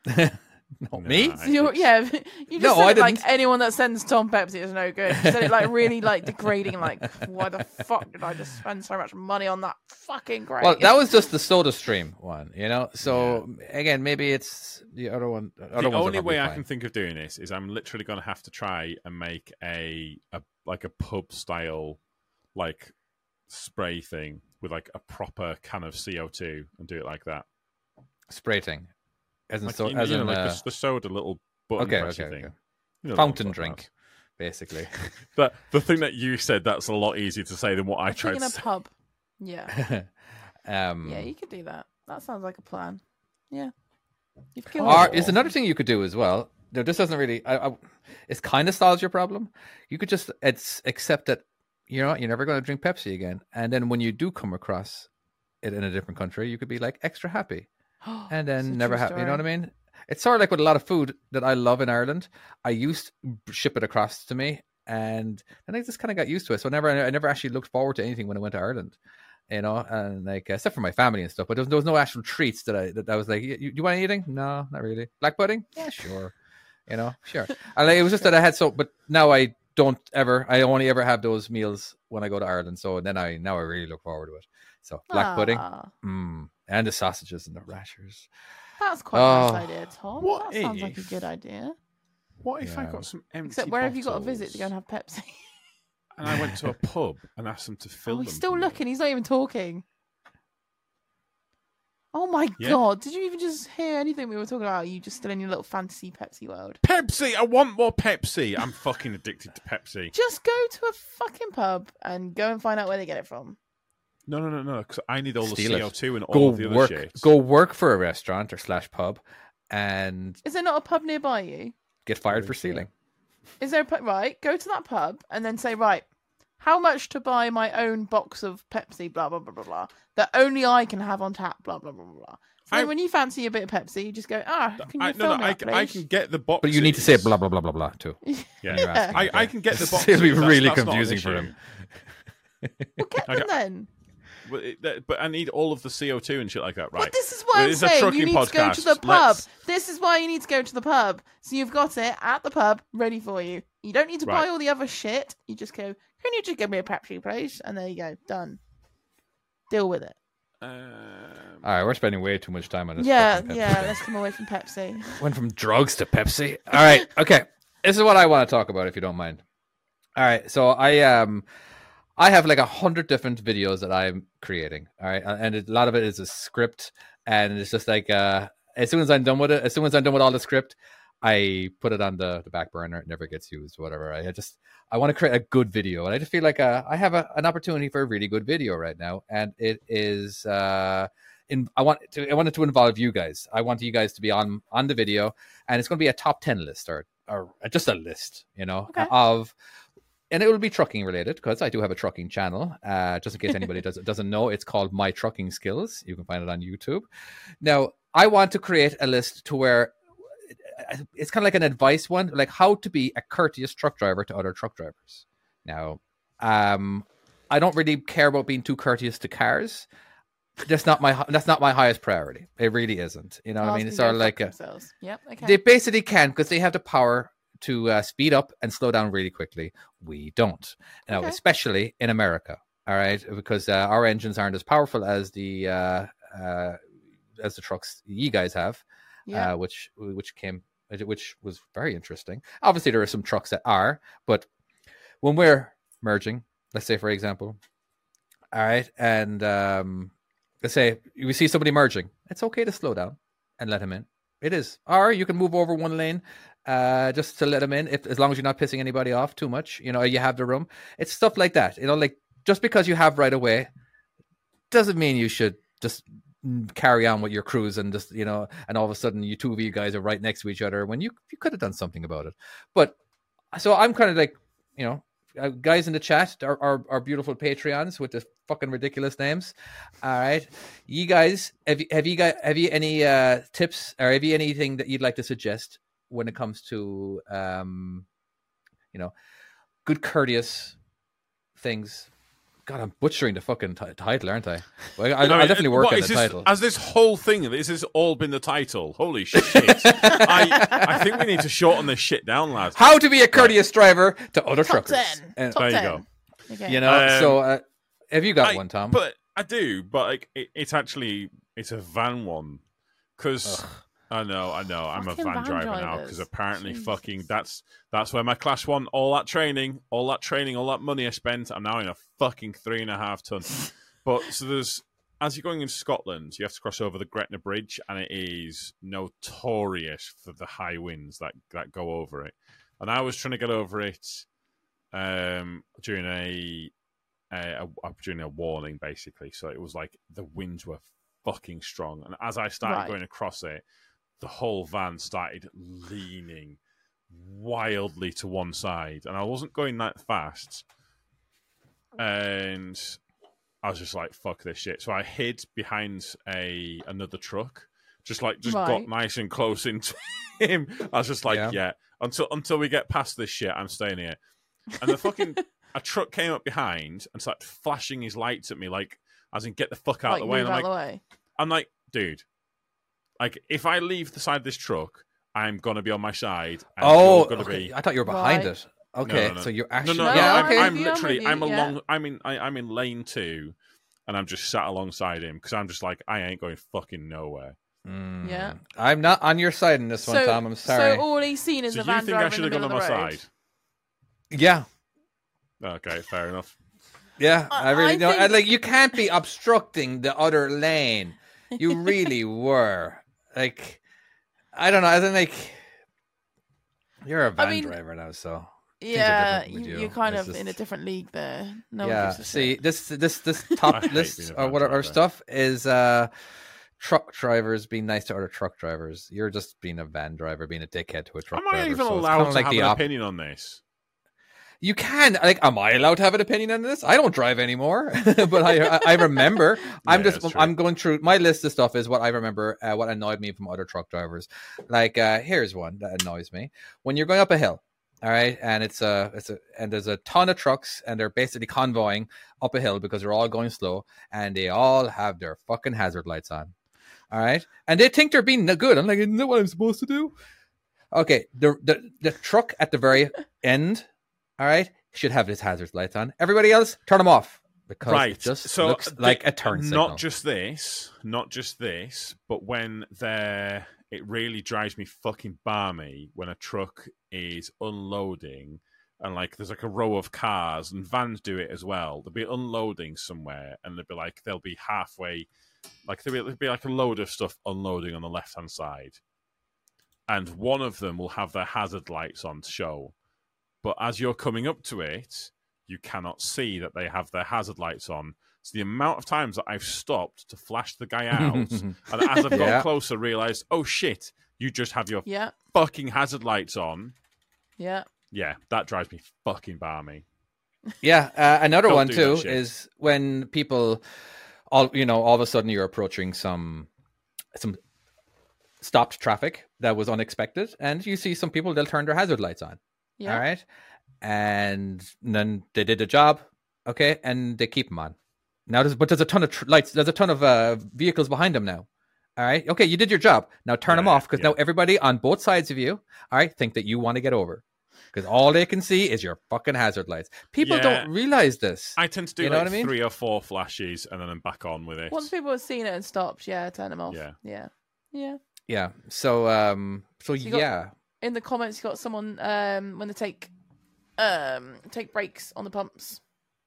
Speaker 4: No, me?
Speaker 3: Nah,
Speaker 5: So you're,
Speaker 3: it's-
Speaker 5: yeah, you just
Speaker 4: No,
Speaker 5: said
Speaker 4: I
Speaker 5: it like
Speaker 4: didn't.
Speaker 5: anyone that sends Tom Pepsi is no good. You said it like really like degrading, like why the fuck did I just spend so much money on that fucking crate?
Speaker 4: Well, that was just the Soda Stream one, you know. So again, maybe it's the other one. The other
Speaker 3: The
Speaker 4: ones are
Speaker 3: only way
Speaker 4: probably
Speaker 3: I
Speaker 4: fine.
Speaker 3: can think of doing this is I'm literally going to have to try and make a, a like a pub style like spray thing with like a proper can of C O two and do it like that.
Speaker 4: spray thing, as in
Speaker 3: Like,
Speaker 4: so,
Speaker 3: you,
Speaker 4: as
Speaker 3: you know,
Speaker 4: in
Speaker 3: like
Speaker 4: uh,
Speaker 3: the, the soda little button
Speaker 4: okay,
Speaker 3: pressy
Speaker 4: okay,
Speaker 3: thing.
Speaker 4: okay.
Speaker 3: You know
Speaker 4: fountain
Speaker 3: what I'm talking
Speaker 4: drink, basically.
Speaker 3: about. But the thing that you said, that's a lot easier to say than what I
Speaker 5: I
Speaker 3: tried
Speaker 5: think in
Speaker 3: to
Speaker 5: a
Speaker 3: say.
Speaker 5: pub. Yeah,
Speaker 4: um,
Speaker 5: yeah, you could do that. That sounds like a plan. Yeah, you've killed
Speaker 4: Or
Speaker 5: it.
Speaker 4: is another thing you could do as well. No, this doesn't really. I, I, it's kind of solves your problem. You could just it's accept that you know you're never going to drink Pepsi again, and then when you do come across it in a different country, you could be like extra happy, and
Speaker 5: It's a
Speaker 4: then never
Speaker 5: true
Speaker 4: have. You know what I
Speaker 5: story.
Speaker 4: mean? It's sort of like with a lot of food that I love in Ireland. I used to ship it across to me, and then I just kind of got used to it. So I never, I never actually looked forward to anything when I went to Ireland. You know, and like except for my family and stuff, but there was, there was no actual treats that I that I was like, you, you want anything? No, not really. Black pudding? Yeah, sure. You know, sure. And like, it was just that I had so, but now I don't ever. I only ever have those meals when I go to Ireland. So then I now I really look forward to it. So black pudding,
Speaker 5: Ah,
Speaker 4: mm, and the sausages and the rashers.
Speaker 5: that's quite a
Speaker 4: Oh.
Speaker 5: nice idea, Tom.
Speaker 3: What
Speaker 5: that sounds like a
Speaker 3: if-
Speaker 5: good idea.
Speaker 3: What if I
Speaker 4: Yeah.
Speaker 3: got some empty
Speaker 5: Except where have you got a visit to go
Speaker 3: bottles
Speaker 5: and have Pepsi?
Speaker 3: and I went to a pub and asked them to fill
Speaker 5: Oh,
Speaker 3: them?
Speaker 5: he's still
Speaker 3: for me?
Speaker 5: looking. He's not even talking. Oh my
Speaker 3: Yeah.
Speaker 5: god! Did you even just hear anything we were talking about? Are you just still in your little fantasy Pepsi world?
Speaker 3: Pepsi! I want more Pepsi! I'm fucking addicted to Pepsi.
Speaker 5: Just go to a fucking pub and go and find out where they get it from.
Speaker 3: No, no, no, no, because I need all
Speaker 4: Steal
Speaker 3: the
Speaker 4: it.
Speaker 3: C O two and all
Speaker 4: Go
Speaker 3: of the other
Speaker 4: work.
Speaker 3: shit.
Speaker 4: Go work for a restaurant or slash pub, and
Speaker 5: Is there not a pub nearby you?
Speaker 4: get fired for stealing.
Speaker 5: Is there a pub? Right, go to that pub and then say, right, how much to buy my own box of Pepsi, blah, blah, blah, blah, blah, that only I can have on tap, blah, blah, blah, blah, blah. So
Speaker 3: I-
Speaker 5: when you fancy a bit of Pepsi, you just go, ah, can you
Speaker 3: I,
Speaker 5: fill
Speaker 3: no, no,
Speaker 5: me
Speaker 3: I,
Speaker 5: up,
Speaker 3: can- I
Speaker 5: please?
Speaker 3: can get the box.
Speaker 4: But you need to say blah blah blah blah blah too.
Speaker 3: Yeah,
Speaker 4: You're asking,
Speaker 3: I, I
Speaker 4: okay.
Speaker 3: can get the box.
Speaker 4: It'll be
Speaker 3: that's-
Speaker 4: really
Speaker 3: that's not an
Speaker 4: confusing for
Speaker 3: issue.
Speaker 4: him.
Speaker 5: Well, get
Speaker 3: I
Speaker 5: them
Speaker 3: got-
Speaker 5: then.
Speaker 3: But, it, that- but I need all of the C O two and shit like that, right?
Speaker 5: But this is what
Speaker 3: Well,
Speaker 5: I'm
Speaker 3: it's a
Speaker 5: saying. You
Speaker 3: trucking
Speaker 5: need to go to
Speaker 3: podcast.
Speaker 5: the pub.
Speaker 3: Let's-
Speaker 5: This is why you need to go to the pub. So you've got it at the pub, ready for you. You don't need to
Speaker 3: Right.
Speaker 5: buy all the other shit. You just go, can you just give me a Pepsi, please? And there you go. Done. Deal with it.
Speaker 3: Um,
Speaker 4: All right, we're spending way too much time on this.
Speaker 5: Yeah,
Speaker 4: fucking Pepsi
Speaker 5: yeah.
Speaker 4: thing.
Speaker 5: Let's come away from Pepsi.
Speaker 4: Went from drugs to Pepsi. All right, okay. This is what I want to talk about, if you don't mind. All right, so I um, I have like a hundred different videos that I'm creating. All right, and a lot of it is a script, and it's just like uh, as soon as I'm done with it, as soon as I'm done with all the script, I put it on the, the back burner. It never gets used, whatever. I just I want to create a good video, and I just feel like uh, I have a, an opportunity for a really good video right now, and it is. Uh, In, I want to. I wanted to involve you guys. I want you guys to be on on the video, and it's going to be a top ten list or or just a list, you know,
Speaker 5: Okay.
Speaker 4: of, and it will be trucking related because I do have a trucking channel. Uh, just in case anybody doesn't doesn't know, it's called My Trucking Skills. You can find it on YouTube. Now, I want to create a list to where it's kind of like an advice one, like how to be a courteous truck driver to other truck drivers. Now, um, I don't really care about being too courteous to cars. That's not my that's not my highest priority. It really isn't. You know what I mean? It's sort of like a,
Speaker 5: Yep. Okay.
Speaker 4: they basically can because they have the power to uh, speed up and slow down really quickly. We don't now,
Speaker 5: Okay.
Speaker 4: especially in America. All right, because uh, our engines aren't as powerful as the uh, uh, as the trucks you guys have,
Speaker 5: yeah.
Speaker 4: uh, which which came which was very interesting. Obviously, there are some trucks that are, but when we're merging, let's say for example, all right, and um, let's say we see somebody merging, it's okay to slow down and let him in. It is, or you can move over one lane uh, just to let him in, if as long as you're not pissing anybody off too much. You know, you have the room. It's stuff like that. You know, like just because you have right away doesn't mean you should just carry on with your cruise and just, you know, and all of a sudden you two of you guys are right next to each other when you you could have done something about it. But so I'm kind of like, you know, uh, guys in the chat are, are are beautiful Patreons with the fucking ridiculous names. All right, you guys, have you have you got have you any uh, tips or have you anything that you'd like to suggest when it comes to um, you know, good courteous things? God, I'm butchering the fucking t- title, aren't I? Well, I, I,
Speaker 3: No,
Speaker 4: I definitely work
Speaker 3: what,
Speaker 4: on
Speaker 3: is
Speaker 4: the
Speaker 3: this,
Speaker 4: title.
Speaker 3: Has this whole thing, this has all been the title? Holy shit. I, I think we need to shorten this shit down, lads.
Speaker 4: How to be a courteous driver to other
Speaker 5: Top
Speaker 4: truckers.
Speaker 5: ten.
Speaker 4: And,
Speaker 5: Top
Speaker 3: there you
Speaker 5: ten.
Speaker 3: go.
Speaker 5: Okay.
Speaker 4: you know,
Speaker 3: Um,
Speaker 4: so uh, have you got
Speaker 3: I-
Speaker 4: one, Tom?
Speaker 3: But I do, but like, it, it's actually, it's a van one. Because... I know, I know. I'm
Speaker 5: Fucking
Speaker 3: a van
Speaker 5: van
Speaker 3: driver now
Speaker 5: drivers.
Speaker 3: because apparently,
Speaker 5: Jesus.
Speaker 3: fucking that's that's where my class one, all that training, all that training, all that money I spent. I'm now in a fucking three and a half ton. But so there's as you're going into Scotland, you have to cross over the Gretna Bridge, and it is notorious for the high winds that that go over it. And I was trying to get over it um, during a, a, a during a warning, basically. So it was like the winds were fucking strong, and as I started
Speaker 5: Right.
Speaker 3: going across it, the whole van started leaning wildly to one side, and I wasn't going that fast, and I was just like, fuck this shit. So I hid behind a another truck, just like just
Speaker 5: Right.
Speaker 3: got nice and close into him. I was just like,
Speaker 4: Yeah.
Speaker 3: yeah, until until we get past this shit, I'm staying here. And the fucking a truck came up behind and started flashing his lights at me, like as in get the fuck out
Speaker 5: Like,
Speaker 3: of the way.
Speaker 5: move
Speaker 3: And I'm
Speaker 5: out
Speaker 3: like,
Speaker 5: the way.
Speaker 3: I'm like, dude, like if I leave the side of this truck, I'm gonna be on my side. And
Speaker 4: oh,
Speaker 3: you're gonna
Speaker 4: okay.
Speaker 3: be.
Speaker 4: I thought you were behind
Speaker 5: Right.
Speaker 4: it. Okay,
Speaker 3: No, no, no.
Speaker 4: so you're
Speaker 3: No,
Speaker 4: actually
Speaker 3: no, no.
Speaker 4: yeah.
Speaker 3: I'm,
Speaker 4: Okay,
Speaker 3: I'm
Speaker 5: with you, I'm
Speaker 3: literally,
Speaker 5: with you,
Speaker 3: I'm
Speaker 5: yeah.
Speaker 3: along. I'm in, I, I'm in lane two, and I'm just sat alongside him because I'm just like, I ain't going fucking nowhere.
Speaker 4: Mm.
Speaker 5: Yeah.
Speaker 4: I'm not on your side in this one,
Speaker 5: So,
Speaker 4: Tom. I'm sorry.
Speaker 5: so all he's seen is
Speaker 3: So
Speaker 5: a
Speaker 3: you
Speaker 5: van
Speaker 3: think I
Speaker 5: driver
Speaker 3: should
Speaker 5: in
Speaker 3: have
Speaker 5: the
Speaker 3: gone on
Speaker 5: middle
Speaker 3: my
Speaker 5: of the road.
Speaker 3: side?
Speaker 4: yeah,
Speaker 3: Okay, fair enough.
Speaker 4: yeah. I,
Speaker 5: I-
Speaker 4: really
Speaker 5: I
Speaker 4: don't. I,
Speaker 5: think-
Speaker 4: like you can't be obstructing the other lane. You really were. Like, I don't know. I think like you're a van
Speaker 5: mean,
Speaker 4: driver now, so are
Speaker 5: Yeah,
Speaker 4: different with
Speaker 5: you,
Speaker 4: you.
Speaker 5: you're kind
Speaker 4: It's
Speaker 5: of in a
Speaker 4: just-
Speaker 5: different league there. No one
Speaker 4: yeah.
Speaker 5: gives a
Speaker 4: See,
Speaker 5: shit.
Speaker 4: this this this
Speaker 3: I
Speaker 4: top
Speaker 3: hate
Speaker 4: list
Speaker 3: being a
Speaker 4: or
Speaker 3: van
Speaker 4: what our
Speaker 3: driver.
Speaker 4: stuff is uh truck drivers being nice to other truck drivers. You're just being a van driver, being a dickhead to a truck
Speaker 3: Am I
Speaker 4: driver.
Speaker 3: even
Speaker 4: so it's
Speaker 3: allowed
Speaker 4: kinda
Speaker 3: to
Speaker 4: like
Speaker 3: have
Speaker 4: the
Speaker 3: an
Speaker 4: op-
Speaker 3: opinion on this?
Speaker 4: You can like, am I allowed to have an opinion on this? I don't drive anymore, but I I remember. I'm
Speaker 3: Yeah,
Speaker 4: just
Speaker 3: that's true.
Speaker 4: I'm going through my list of stuff is what I remember. Uh, what annoyed me from other truck drivers. Like uh, here's one that annoys me: when you're going up a hill, all right, and it's a it's a and there's a ton of trucks and they're basically convoying up a hill because they're all going slow and they all have their fucking hazard lights on, all right, and they think they're being good. I'm like, isn't that what I'm supposed to do? Okay, the the the truck at the very end. All right, should have his hazard lights on. Everybody else, turn them off because
Speaker 3: Right.
Speaker 4: it just
Speaker 3: So
Speaker 4: looks
Speaker 3: th-
Speaker 4: like a turn signal.
Speaker 3: Not just this, not just this, but when they're, it really drives me fucking barmy when a truck is unloading and like there's like a row of cars and vans do it as well. They'll be unloading somewhere and they'll be like they'll be halfway, like there'll be, there'll be like a load of stuff unloading on the left hand side, and one of them will have their hazard lights on to show. But as you're coming up to it, you cannot see that they have their hazard lights on. So the amount of times that I've stopped to flash the guy out, and as I've got
Speaker 4: Yeah.
Speaker 3: closer, realised, oh shit, you just have your
Speaker 5: Yeah,
Speaker 3: fucking hazard lights on.
Speaker 5: yeah.
Speaker 3: Yeah, that drives me fucking barmy.
Speaker 4: Yeah, uh, another
Speaker 3: Don't
Speaker 4: one
Speaker 3: do
Speaker 4: too
Speaker 3: that shit.
Speaker 4: is when people, all you know, all of a sudden you're approaching some some stopped traffic that was unexpected, and you see some people they'll turn their hazard lights on.
Speaker 5: Yeah.
Speaker 4: All right, and then they did the job, okay, and they keep them on. Now, there's, but there's a ton of tr- lights. There's a ton of uh, vehicles behind them now. All right, okay, you did your job. Now turn them
Speaker 3: Yeah,
Speaker 4: off because
Speaker 3: yeah.
Speaker 4: now everybody on both sides of you, all right, think that you want to get over because all they can see is your fucking hazard lights. People
Speaker 3: Yeah.
Speaker 4: don't realize this.
Speaker 3: I tend to do
Speaker 4: You know
Speaker 3: like
Speaker 4: what I mean?
Speaker 3: three or four flashes and then I'm back on with it.
Speaker 5: Once people have seen it and stopped, yeah, turn them off.
Speaker 3: Yeah.
Speaker 5: yeah, yeah.
Speaker 4: Yeah. So, um, so,
Speaker 5: you got-
Speaker 4: yeah.
Speaker 5: In the comments, you got someone um when they take um take breaks on the pumps.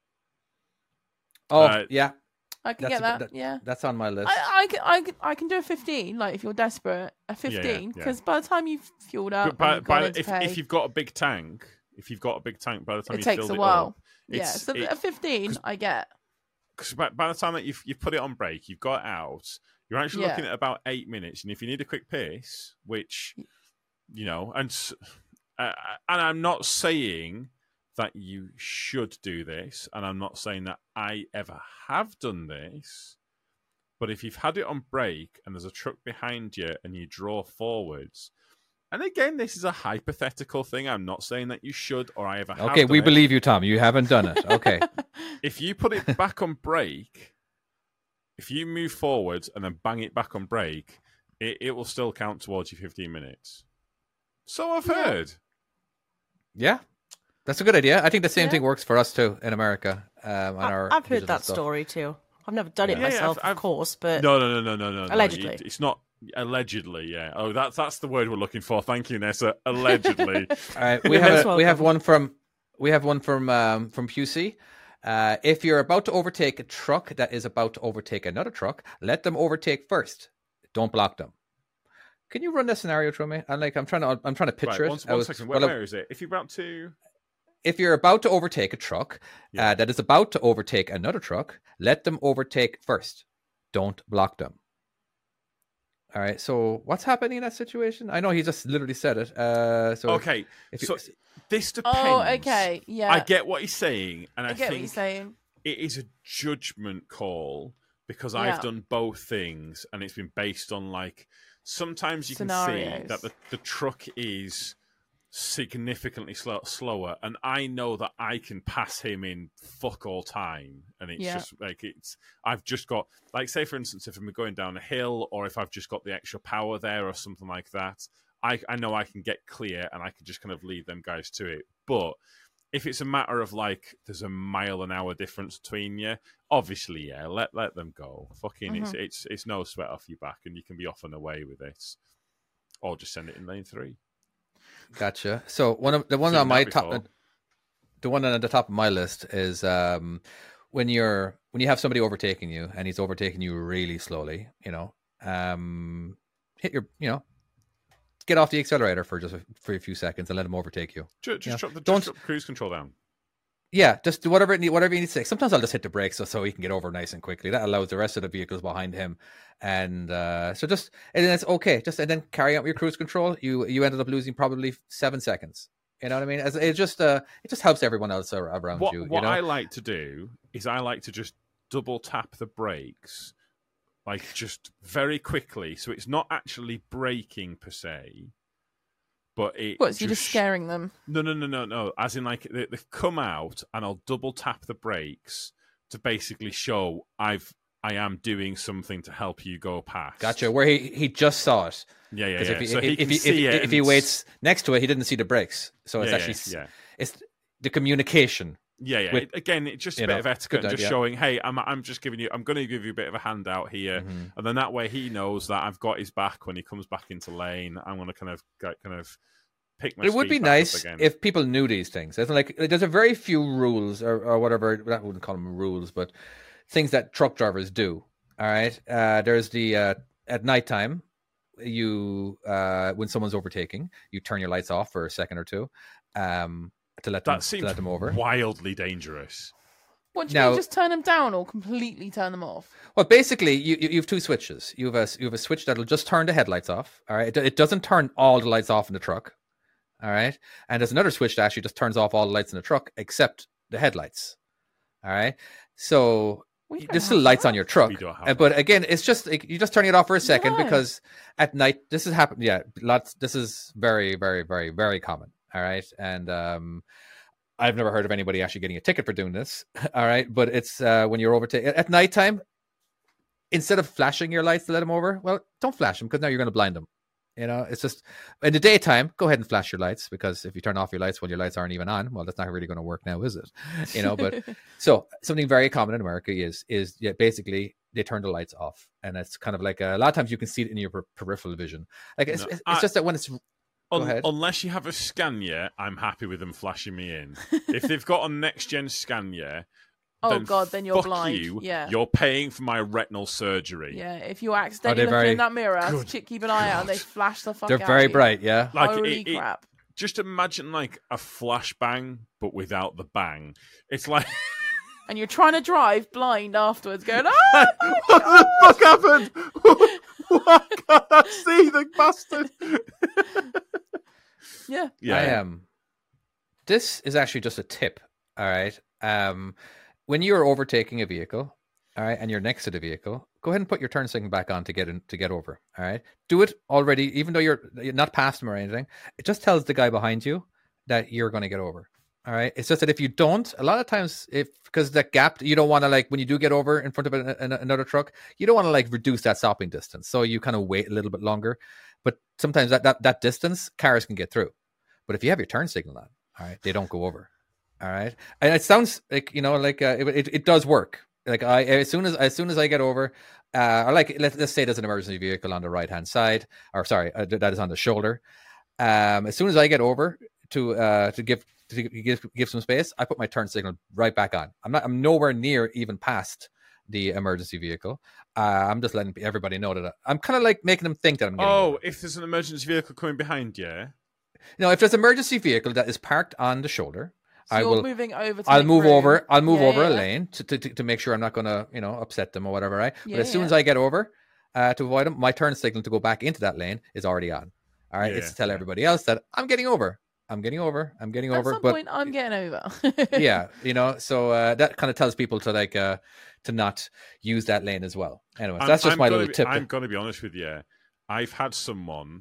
Speaker 4: Oh,
Speaker 3: Uh,
Speaker 4: yeah.
Speaker 5: I can
Speaker 4: That's
Speaker 5: get
Speaker 4: a-
Speaker 5: that.
Speaker 4: that-
Speaker 5: yeah.
Speaker 4: That's on my list.
Speaker 5: I, I, can, I, can, I can do a fifteen, like if you're desperate, a fifteen,
Speaker 3: yeah.
Speaker 5: because by the time you've fueled up,
Speaker 3: But by,
Speaker 5: and you've
Speaker 3: by,
Speaker 5: gone in to
Speaker 3: if,
Speaker 5: pay,
Speaker 3: if you've got a big tank, if you've got a big tank, by the time
Speaker 5: it
Speaker 3: you
Speaker 5: takes
Speaker 3: filled
Speaker 5: a
Speaker 3: it
Speaker 5: while.
Speaker 3: up,
Speaker 5: yeah,
Speaker 3: it's-
Speaker 5: so
Speaker 3: it-
Speaker 5: a fifteen,
Speaker 3: 'cause-
Speaker 5: I get.
Speaker 3: because by, by the time that you've you've put it on break, you've got it out. You're actually
Speaker 5: Yeah.
Speaker 3: looking at about eight minutes, and if you need a quick piss, which you know, and s- uh, and I'm not saying that you should do this, and I'm not saying that I ever have done this, but if you've had it on break and there's a truck behind you and you draw forwards. And again, this is a hypothetical thing. I'm not saying that you should or I ever have.
Speaker 4: Okay,
Speaker 3: done
Speaker 4: we
Speaker 3: it.
Speaker 4: believe you, Tom. You haven't done it. Okay.
Speaker 3: If you put it back on break, if you move forwards and then bang it back on break, it, it will still count towards your fifteen minutes. So I've
Speaker 5: Yeah.
Speaker 3: heard.
Speaker 4: Yeah. That's a good idea. I think the same
Speaker 5: Yeah.
Speaker 4: thing works for us too in America. Um, on
Speaker 7: I,
Speaker 4: our
Speaker 7: I've heard
Speaker 4: digital
Speaker 7: that
Speaker 4: stuff.
Speaker 7: story too. I've never done it
Speaker 3: Yeah, yeah,
Speaker 7: myself,
Speaker 3: I've-
Speaker 7: of course, but
Speaker 3: No, no, no, no, no, no. no.
Speaker 7: Allegedly.
Speaker 3: It- it's not allegedly. Yeah. Oh, that's that's the word we're looking for. Thank you, Nessa. Allegedly.
Speaker 4: All right, we
Speaker 7: You're
Speaker 4: have
Speaker 7: most
Speaker 4: a, we have
Speaker 7: welcome.
Speaker 4: one from we have one from um, from P U C. Uh, if you're about to overtake a truck that is about to overtake another truck, let them overtake first. Don't block them. Can you run that scenario through me? I'm like I'm trying to I'm trying to picture
Speaker 3: right,
Speaker 4: it.
Speaker 3: one,
Speaker 4: I
Speaker 3: one
Speaker 4: was-
Speaker 3: second.
Speaker 4: well,
Speaker 3: Where, where is it? If you're about to.
Speaker 4: If you're about to overtake a truck
Speaker 3: Yeah.
Speaker 4: uh, that is about to overtake another truck, let them overtake first. Don't block them. All right. So what's happening in that situation? I know he just literally said it. Uh, so
Speaker 3: Okay.
Speaker 4: if you,
Speaker 3: So this depends.
Speaker 5: Oh, okay, yeah.
Speaker 3: I get what he's saying, and I,
Speaker 5: I get what
Speaker 3: think
Speaker 5: you're saying.
Speaker 3: it is a judgment call because
Speaker 5: Yeah.
Speaker 3: I've done both things and it's been based on like sometimes you can see
Speaker 5: Scenarios.
Speaker 3: that the, the truck is significantly slow, slower and I know that I can pass him in fuck all time and it's
Speaker 5: Yeah.
Speaker 3: just like it's I've just got like say for instance if I'm going down a hill or if I've just got the extra power there or something like that I, I know I can get clear and I can just kind of leave them guys to it. But if it's a matter of like there's a mile an hour difference between you, obviously, yeah, let let them go. Fucking, it's
Speaker 5: Mm-hmm.
Speaker 3: it's it's no sweat off your back, and you can be off and away with it, or just send it in lane three.
Speaker 4: Gotcha. So one of the one
Speaker 3: Seen
Speaker 4: on my
Speaker 3: that
Speaker 4: top,
Speaker 3: before.
Speaker 4: the one at the top of my list is um, when you're when you have somebody overtaking you and he's overtaking you really slowly. You know, um, hit your you know, get off the accelerator for just a, for a few seconds and let him overtake you.
Speaker 3: Just, just
Speaker 4: Yeah.
Speaker 3: drop the
Speaker 4: Don't-
Speaker 3: just drop the cruise control down.
Speaker 4: Yeah, just do whatever it need, whatever you need to say. Sometimes I'll just hit the brakes so, so he can get over nice and quickly. That allows the rest of the vehicles behind him, and uh, so just and then it's okay. Just and then carry out your cruise control. You you ended up losing probably seven seconds. You know what I mean? As it just uh, it just helps everyone else ar- around
Speaker 3: What,
Speaker 4: you.
Speaker 3: what
Speaker 4: you know?
Speaker 3: I like to do is I like to just double tap the brakes, like just very quickly, so it's not actually braking per se, but it.
Speaker 5: What? So you're just scaring them?
Speaker 3: No, no, no, no, no. As in, like they, they've come out, and I'll double tap the brakes to basically show I've I am doing something to help you go past.
Speaker 4: Gotcha. Where he, he just saw it.
Speaker 3: Yeah, yeah,
Speaker 4: 'Cause
Speaker 3: yeah.
Speaker 4: If he,
Speaker 3: so
Speaker 4: if,
Speaker 3: he
Speaker 4: if,
Speaker 3: can
Speaker 4: he,
Speaker 3: see
Speaker 4: if,
Speaker 3: it.
Speaker 4: if he
Speaker 3: and-
Speaker 4: waits next to it, he didn't see the brakes. So it's
Speaker 3: Yeah,
Speaker 4: actually
Speaker 3: yeah, yeah.
Speaker 4: it's the communication.
Speaker 3: Yeah, yeah.
Speaker 4: with-
Speaker 3: It- again, it's just a
Speaker 4: you
Speaker 3: bit
Speaker 4: know,
Speaker 3: of etiquette,
Speaker 4: good
Speaker 3: just
Speaker 4: idea.
Speaker 3: showing, hey, I'm I'm just giving you, I'm going to give you a bit of a handout here,
Speaker 4: Mhm.
Speaker 3: and then that way he knows that I've got his back when he comes back into lane. I'm going to kind of get, kind of pick my.
Speaker 4: It would be
Speaker 3: speed back up
Speaker 4: nice
Speaker 3: again.
Speaker 4: if people knew these things. It's like there's a very few rules or, or whatever. I wouldn't call them rules, but things that truck drivers do. All right. Uh, there's the uh, at nighttime, you uh, when someone's overtaking, you turn your lights off for a second or two um, to let them
Speaker 3: that
Speaker 4: to
Speaker 3: seems
Speaker 4: let them over.
Speaker 3: wildly dangerous.
Speaker 5: What do you
Speaker 4: Now-
Speaker 5: mean? Just turn them down or completely turn them off?
Speaker 4: Well, basically, you, you you have two switches. You have a you have a switch that'll just turn the headlights off. All right, it, it doesn't turn all the lights off in the truck. All right, and there's another switch that actually just turns off all the lights in the truck except the headlights. All right, so
Speaker 5: We don't
Speaker 4: there's still
Speaker 5: have
Speaker 4: lights
Speaker 5: that.
Speaker 4: on your truck,
Speaker 3: We don't have
Speaker 4: uh, but again, it's just like, you're just turning it off for a second
Speaker 5: No.
Speaker 4: because at night this has happened. Yeah, lots. This is very, very, very, very common. All right, and um. I've never heard of anybody actually getting a ticket for doing this. All right. But it's uh, when you're overtaking at nighttime, instead of flashing your lights to let them over, well, don't flash them because now you're going to blind them. You know, it's just in the daytime, go ahead and flash your lights, because if you turn off your lights when your lights aren't even on, well, that's not really going to work now, is it? You know, but so something very common in America is, is yeah, basically they turn the lights off, and it's kind of like a, a lot of times you can see it in your per- peripheral vision. Like it's,
Speaker 3: No,
Speaker 4: it's,
Speaker 3: I-
Speaker 4: it's just that when it's,
Speaker 3: Un-
Speaker 4: ahead.
Speaker 3: unless you have a Scania, I'm happy with them flashing me in. If they've got a next gen Scania,
Speaker 5: Oh
Speaker 3: then
Speaker 5: god, then you're
Speaker 3: fuck
Speaker 5: blind.
Speaker 3: you.
Speaker 5: Yeah.
Speaker 3: You're paying for my retinal surgery.
Speaker 5: Yeah, if you accidentally
Speaker 4: they
Speaker 5: look
Speaker 4: very
Speaker 5: in that mirror,
Speaker 3: good
Speaker 5: keep keep an eye out and they flash the fuck
Speaker 4: they're
Speaker 5: out
Speaker 4: very
Speaker 5: of you.
Speaker 4: bright. Yeah.
Speaker 3: Like,
Speaker 5: Holy
Speaker 3: it- it-
Speaker 5: crap.
Speaker 3: Just imagine like a flashbang, but without the bang. It's like,
Speaker 5: And you're trying to drive blind afterwards, going, oh!
Speaker 3: what the fuck happened? What? I see the bastard.
Speaker 5: Yeah.
Speaker 3: Yeah.
Speaker 4: I am. This is actually just a tip. All right. Um, when you're overtaking a vehicle, all right, and you're next to the vehicle, go ahead and put your turn signal back on to get in to get over. All right. Do it already, even though you're, you're not past him or anything. It just tells the guy behind you that you're going to get over. All right. It's just that if you don't, a lot of times, if because that gap, you don't want to, like, when you do get over in front of an, an, another truck, you don't want to like reduce that stopping distance. So you kind of wait a little bit longer. But sometimes that, that that distance, cars can get through. But if you have your turn signal on, all right, they don't go over. All right, and it sounds like, you know, like uh, it, it it does work. Like I as soon as as soon as I get over, uh, or like let's let's say there's an emergency vehicle on the right hand side, or sorry, uh, that is on the shoulder. Um, as soon as I get over to uh to give to give give some space, I put my turn signal right back on. I'm not I'm nowhere near even past the emergency vehicle. Uh, I'm just letting everybody know that I, I'm kind of like making them think that I'm getting
Speaker 3: Oh,
Speaker 4: over.
Speaker 3: if there's an emergency vehicle coming behind you,
Speaker 4: No, if there's an emergency vehicle that is parked on the shoulder,
Speaker 5: So
Speaker 4: I
Speaker 5: you're
Speaker 4: will.
Speaker 5: moving over to
Speaker 4: I'll
Speaker 5: make
Speaker 4: move
Speaker 5: room.
Speaker 4: over. I'll move
Speaker 5: Yeah,
Speaker 4: over a
Speaker 5: yeah.
Speaker 4: lane to, to to make sure I'm not going to, you know, upset them or whatever, right?
Speaker 5: Yeah,
Speaker 4: but as soon
Speaker 5: yeah.
Speaker 4: as I get over uh, to avoid them, my turn signal to go back into that lane is already on. All right, it's
Speaker 3: Yeah,
Speaker 4: to tell
Speaker 3: yeah.
Speaker 4: everybody else that I'm getting over. I'm getting over. I'm getting
Speaker 5: At
Speaker 4: over.
Speaker 5: some
Speaker 4: But
Speaker 5: point, I'm getting over.
Speaker 4: yeah, you know, so uh, that kind of tells people to like uh, to not use that lane as well. Anyway, so
Speaker 3: I'm-
Speaker 4: that's just
Speaker 3: I'm
Speaker 4: my
Speaker 3: gonna
Speaker 4: little
Speaker 3: be,
Speaker 4: tip.
Speaker 3: I'm going to be honest with you. I've had someone.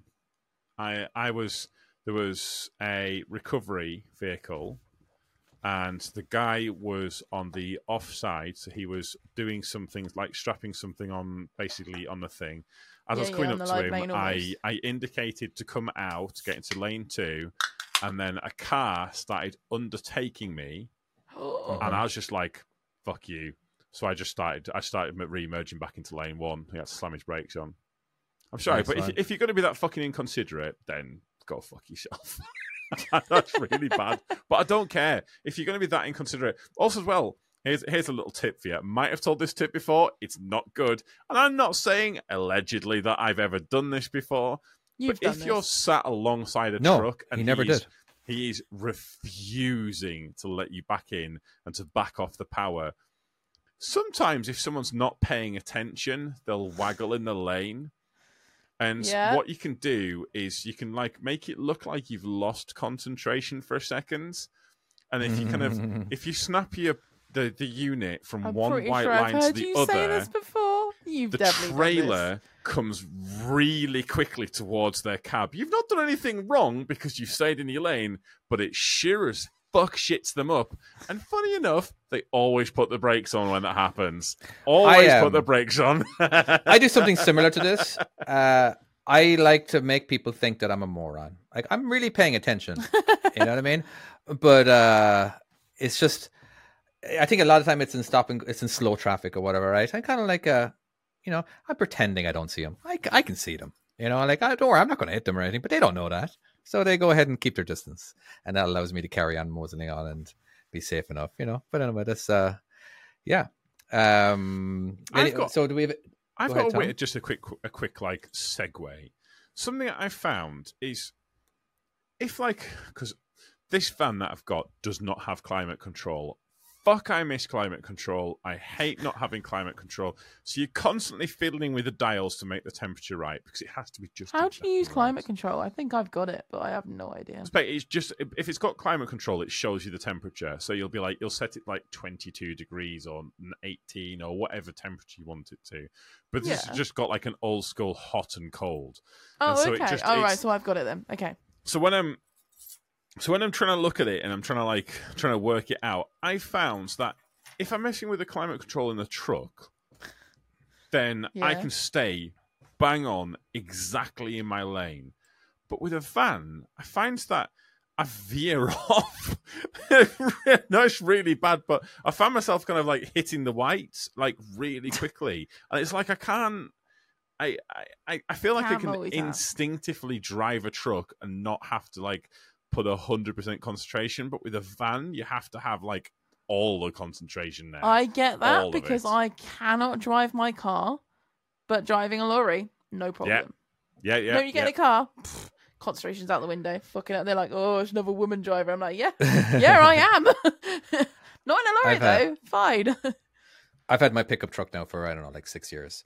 Speaker 3: I I was there was a recovery vehicle, and the guy was on the offside, so he was doing something like strapping something on, basically on the thing. As I was
Speaker 5: Yeah,
Speaker 3: coming
Speaker 5: yeah, on
Speaker 3: up
Speaker 5: the
Speaker 3: to
Speaker 5: live
Speaker 3: him,
Speaker 5: lane
Speaker 3: I
Speaker 5: almost.
Speaker 3: I indicated to come out, get into lane two, and then a car started undertaking me. And I was just like, fuck you. So I just started, I started re-emerging back into lane one. He had to slam his brakes on. I'm sorry,
Speaker 4: Nice
Speaker 3: but if,
Speaker 4: one.
Speaker 3: if you're going to be that fucking inconsiderate, then go fuck yourself. That's really bad. But I don't care. If you're going to be that inconsiderate. Also, as well, here's, here's a little tip for you. I might have told this tip before. It's not good. And I'm not saying, allegedly, that I've ever done this before.
Speaker 5: You've
Speaker 3: but
Speaker 5: done
Speaker 3: if
Speaker 5: this.
Speaker 3: you're sat alongside a
Speaker 4: No,
Speaker 3: truck and
Speaker 4: he never
Speaker 3: he's-
Speaker 4: did.
Speaker 3: he is refusing to let you back in and to back off the power. Sometimes if someone's not paying attention, they'll waggle in the lane. And
Speaker 5: Yeah.
Speaker 3: what you can do is you can like make it look like you've lost concentration for a second. And if you kind of if you snap your the, the unit from
Speaker 5: I'm
Speaker 3: one
Speaker 5: pretty
Speaker 3: white
Speaker 5: sure I've
Speaker 3: line to
Speaker 5: heard
Speaker 3: the
Speaker 5: you
Speaker 3: other,
Speaker 5: say this before. You've
Speaker 3: the
Speaker 5: definitely done
Speaker 3: trailer comes really quickly towards their cab. You've not done anything wrong because you've stayed in your lane, but it sure as fuck shits them up. And funny enough, they always put the brakes on when that happens. Always
Speaker 4: I, um,
Speaker 3: put the brakes on.
Speaker 4: I do something similar to this. Uh, I like to make people think that I'm a moron. Like I'm really paying attention. You know what I mean? But uh, it's just, I think a lot of time it's in stopping, it's in slow traffic or whatever, right? I'm kind of like, uh, you know, I'm pretending I don't see them. I, I can see them. You know, like I don't worry, I'm not going to hit them or anything, but they don't know that. So they go ahead and keep their distance, and that allows me to carry on moseying on and be safe enough, you know. But anyway, that's uh, yeah. Um,
Speaker 3: I've
Speaker 4: anyway,
Speaker 3: got-
Speaker 4: so do we have?
Speaker 3: I've
Speaker 4: Go
Speaker 3: got
Speaker 4: ahead,
Speaker 3: a, wi-
Speaker 4: Tom.
Speaker 3: just a quick, a quick like segue. Something that I found is if like because this van that I've got does not have climate control. Fuck, I miss climate control. I hate not having climate control. So you're constantly fiddling with the dials to make the temperature right because it has to be just.
Speaker 5: How do you
Speaker 3: exactly
Speaker 5: use
Speaker 3: right.
Speaker 5: climate control? I think I've got it, but I have no idea.
Speaker 3: It's ba- It's just if it's got climate control, it shows you the temperature. So you'll be like, you'll set it like twenty-two degrees or eighteen or whatever temperature you want it to. But this
Speaker 5: Yeah.
Speaker 3: has just got like an old school hot and cold.
Speaker 5: Oh,
Speaker 3: And so it
Speaker 5: okay.
Speaker 3: just-
Speaker 5: All right,
Speaker 3: it's-
Speaker 5: so I've got it then. Okay.
Speaker 3: So when I'm, so when I'm trying to look at it and I'm trying to like trying to work it out, I found that if I'm messing with the climate control in the truck, then I
Speaker 5: Yeah.
Speaker 3: can stay bang on exactly in my lane. But with a van, I find that I veer off. No, it's really bad, but I found myself kind of like hitting the whites like really quickly, and it's like I can't. I I, I feel like
Speaker 5: Can't
Speaker 3: I can
Speaker 5: multitask.
Speaker 3: instinctively drive a truck and not have to like put a hundred percent concentration. But with a van, you have to have like all the concentration there.
Speaker 5: I get
Speaker 3: All
Speaker 5: that
Speaker 3: of
Speaker 5: because
Speaker 3: it.
Speaker 5: I cannot drive my car, but driving a lorry, no problem.
Speaker 3: yeah, yeah.
Speaker 5: no, you get
Speaker 3: yeah.
Speaker 5: in a car, pfft, concentration's out the window. Fucking hell. They're like, oh, it's another woman driver. I'm like, yeah, yeah, I am. Not in a lorry
Speaker 4: I've had-
Speaker 5: though. Fine.
Speaker 4: I've had my pickup truck now for I don't know, like six years,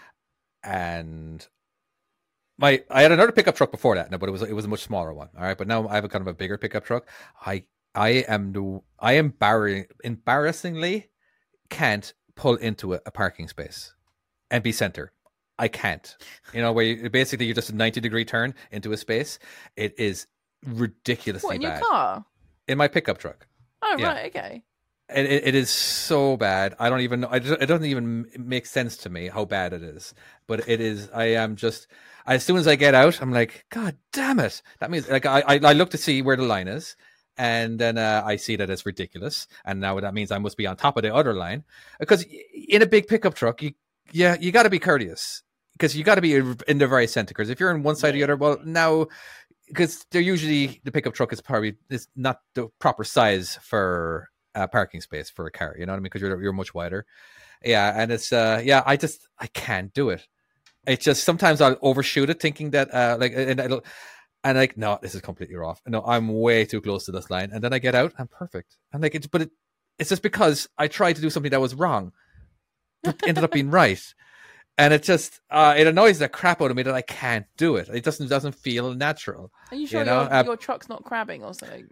Speaker 4: and my I had another pickup truck before that, no, but it was it was a much smaller one. All right, but now I have a kind of a bigger pickup truck. I I am the I embarrassing embarrassingly can't pull into a, a parking space and be center. I can't. You know, where you, basically you're just a ninety degree turn into a space. It is ridiculously
Speaker 5: What, in your
Speaker 4: bad
Speaker 5: car?
Speaker 4: in my pickup truck.
Speaker 5: Oh,
Speaker 4: Yeah.
Speaker 5: right, okay.
Speaker 4: It, it, it is so bad. I don't even know. I just, it doesn't even make sense to me how bad it is. But it is. I am just. As soon as I get out, I'm like, God damn it! That means like I I, I look to see where the line is, and then uh, I see that it's ridiculous. And now that means I must be on top of the other line because in a big pickup truck, you yeah you got to be courteous because you got to be in the very center. Because if you're on one side or the other, well now. Because they're usually the pickup truck is probably it's not the proper size for a parking space for a car. You know what I mean? Because you're you're much wider. Yeah, and it's uh yeah, I just I can't do it. It's just sometimes I'll overshoot it, thinking that uh like and it'll and like no, this is completely off. No, I'm way too close to this line, and then I get out, I'm perfect. And like it's but it it's just because I tried to do something that was wrong, but ended up being right. And it just uh, it annoys the crap out of me that I can't do it. It doesn't doesn't feel natural.
Speaker 5: Are you sure
Speaker 4: You know,
Speaker 5: your,
Speaker 4: uh,
Speaker 5: your truck's not crabbing or something?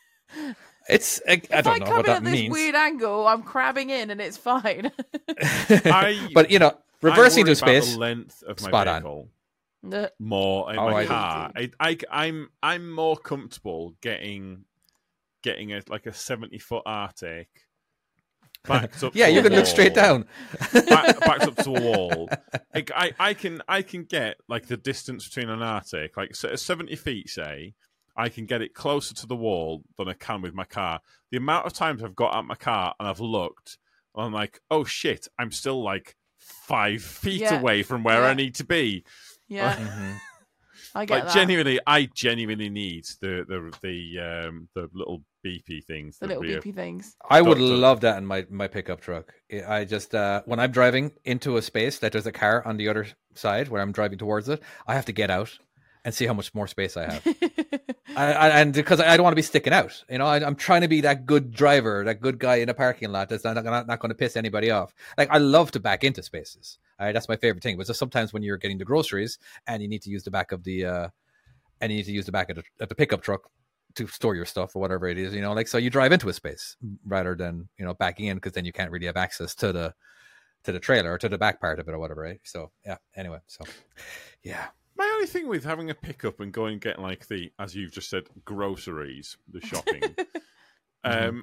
Speaker 4: It's I, I
Speaker 5: if
Speaker 4: don't
Speaker 5: I
Speaker 4: know
Speaker 5: come
Speaker 4: what
Speaker 5: in
Speaker 4: that
Speaker 5: at this
Speaker 4: means.
Speaker 5: weird angle, I'm crabbing in and it's fine.
Speaker 3: I-
Speaker 4: but you know, reversing
Speaker 3: I worry
Speaker 4: to space.
Speaker 3: about the length of my
Speaker 4: spot on.
Speaker 3: vehicle
Speaker 5: No.
Speaker 3: more in
Speaker 4: Oh,
Speaker 3: my
Speaker 4: I-
Speaker 3: car. I, I, I'm I'm more comfortable getting getting a like a seventy foot Arctic. Backed up
Speaker 4: Yeah,
Speaker 3: to
Speaker 4: you
Speaker 3: a
Speaker 4: can look straight
Speaker 3: wall.
Speaker 4: down.
Speaker 3: back, backed up to a wall. Like, I, I can I can get like the distance between an Arctic, like so seventy feet, say. I can get it closer to the wall than I can with my car. The amount of times I've got out my car and I've looked, and I'm like, oh shit, I'm still like five feet
Speaker 5: Yeah.
Speaker 3: away from where
Speaker 5: Yeah.
Speaker 3: I need to be.
Speaker 5: Yeah,
Speaker 4: Mhm.
Speaker 5: I get
Speaker 3: Like
Speaker 5: that.
Speaker 3: genuinely, I genuinely need the the the um the little beepy things.
Speaker 5: the
Speaker 3: that
Speaker 5: little
Speaker 3: we-
Speaker 5: beepy things.
Speaker 4: I would
Speaker 3: Don't- don't-
Speaker 4: love that in my, my pickup truck. I just uh, when I'm driving into a space that there's a car on the other side where I'm driving towards it, I have to get out and see how much more space I have. I, I, and because I don't want to be sticking out, you know, I, I'm trying to be that good driver, that good guy in a parking lot that's not not, not going to piss anybody off. Like I love to back into spaces. Uh, that's my favorite thing. But so sometimes when you're getting the groceries and you need to use the back of the uh, and you need to use the back of the, of the pickup truck to store your stuff or whatever it is, you know, like so you drive into a space rather than you know backing in because then you can't really have access to the to the trailer or to the back part of it or whatever. Right? So yeah. Anyway, so yeah.
Speaker 3: My only thing with having a pickup and going and get like the, as you've just said, groceries, the shopping, um,
Speaker 4: Mm-hmm.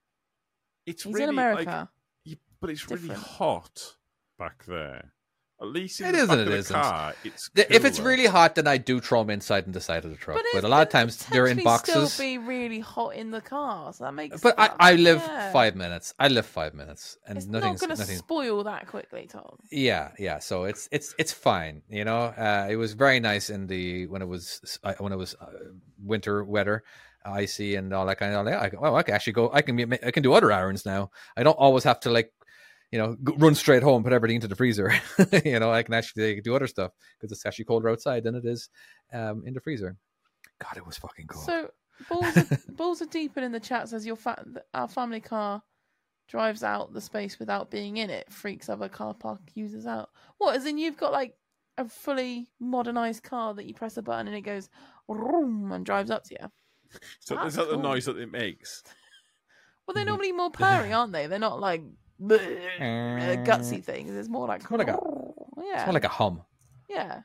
Speaker 3: it's
Speaker 5: He's
Speaker 3: really
Speaker 5: in America.
Speaker 3: like, you, but it's really
Speaker 5: Different.
Speaker 3: hot back there. At least in
Speaker 4: It
Speaker 3: the
Speaker 4: isn't,
Speaker 3: back
Speaker 4: it
Speaker 3: of the
Speaker 4: isn't.
Speaker 3: car, it's
Speaker 4: If it's
Speaker 3: cooler.
Speaker 4: really hot, then I do throw them inside and the side of the truck.
Speaker 5: But,
Speaker 4: But,
Speaker 5: it
Speaker 4: a lot of
Speaker 5: could
Speaker 4: times they're in
Speaker 5: potentially
Speaker 4: boxes.
Speaker 5: Still be really hot in the car, so that makes.
Speaker 4: But I,
Speaker 5: sense.
Speaker 4: I live
Speaker 5: Yeah.
Speaker 4: five minutes. I live five minutes, and
Speaker 5: It's
Speaker 4: nothing's
Speaker 5: not going to
Speaker 4: nothing.
Speaker 5: spoil that quickly, Tom.
Speaker 4: Yeah, yeah. So it's it's it's fine. You know, uh, it was very nice in the when it was uh, when it was uh, winter weather, icy and all that kind of. Like, I, oh, I can actually go. I can be, I can do other errands now. I don't always have to like, you know, go, run straight home, put everything into the freezer. You know, I can actually do other stuff because it's actually colder outside than it is um, in the freezer. God, it was fucking cold.
Speaker 5: So balls are, balls are deeper in the chat says your fa- our family car drives out the space without being in it, freaks other car park users out. What? As in you've got like a fully modernized car that you press a button and it goes vroom and drives up to you.
Speaker 3: So
Speaker 5: That's
Speaker 3: is that the
Speaker 5: cool.
Speaker 3: noise that it makes?
Speaker 5: Well, they're normally more purring, aren't they? They're not like bleh, uh, gutsy things. It's more like
Speaker 4: more like a-
Speaker 5: yeah,
Speaker 4: It's more like a hum.
Speaker 5: yeah,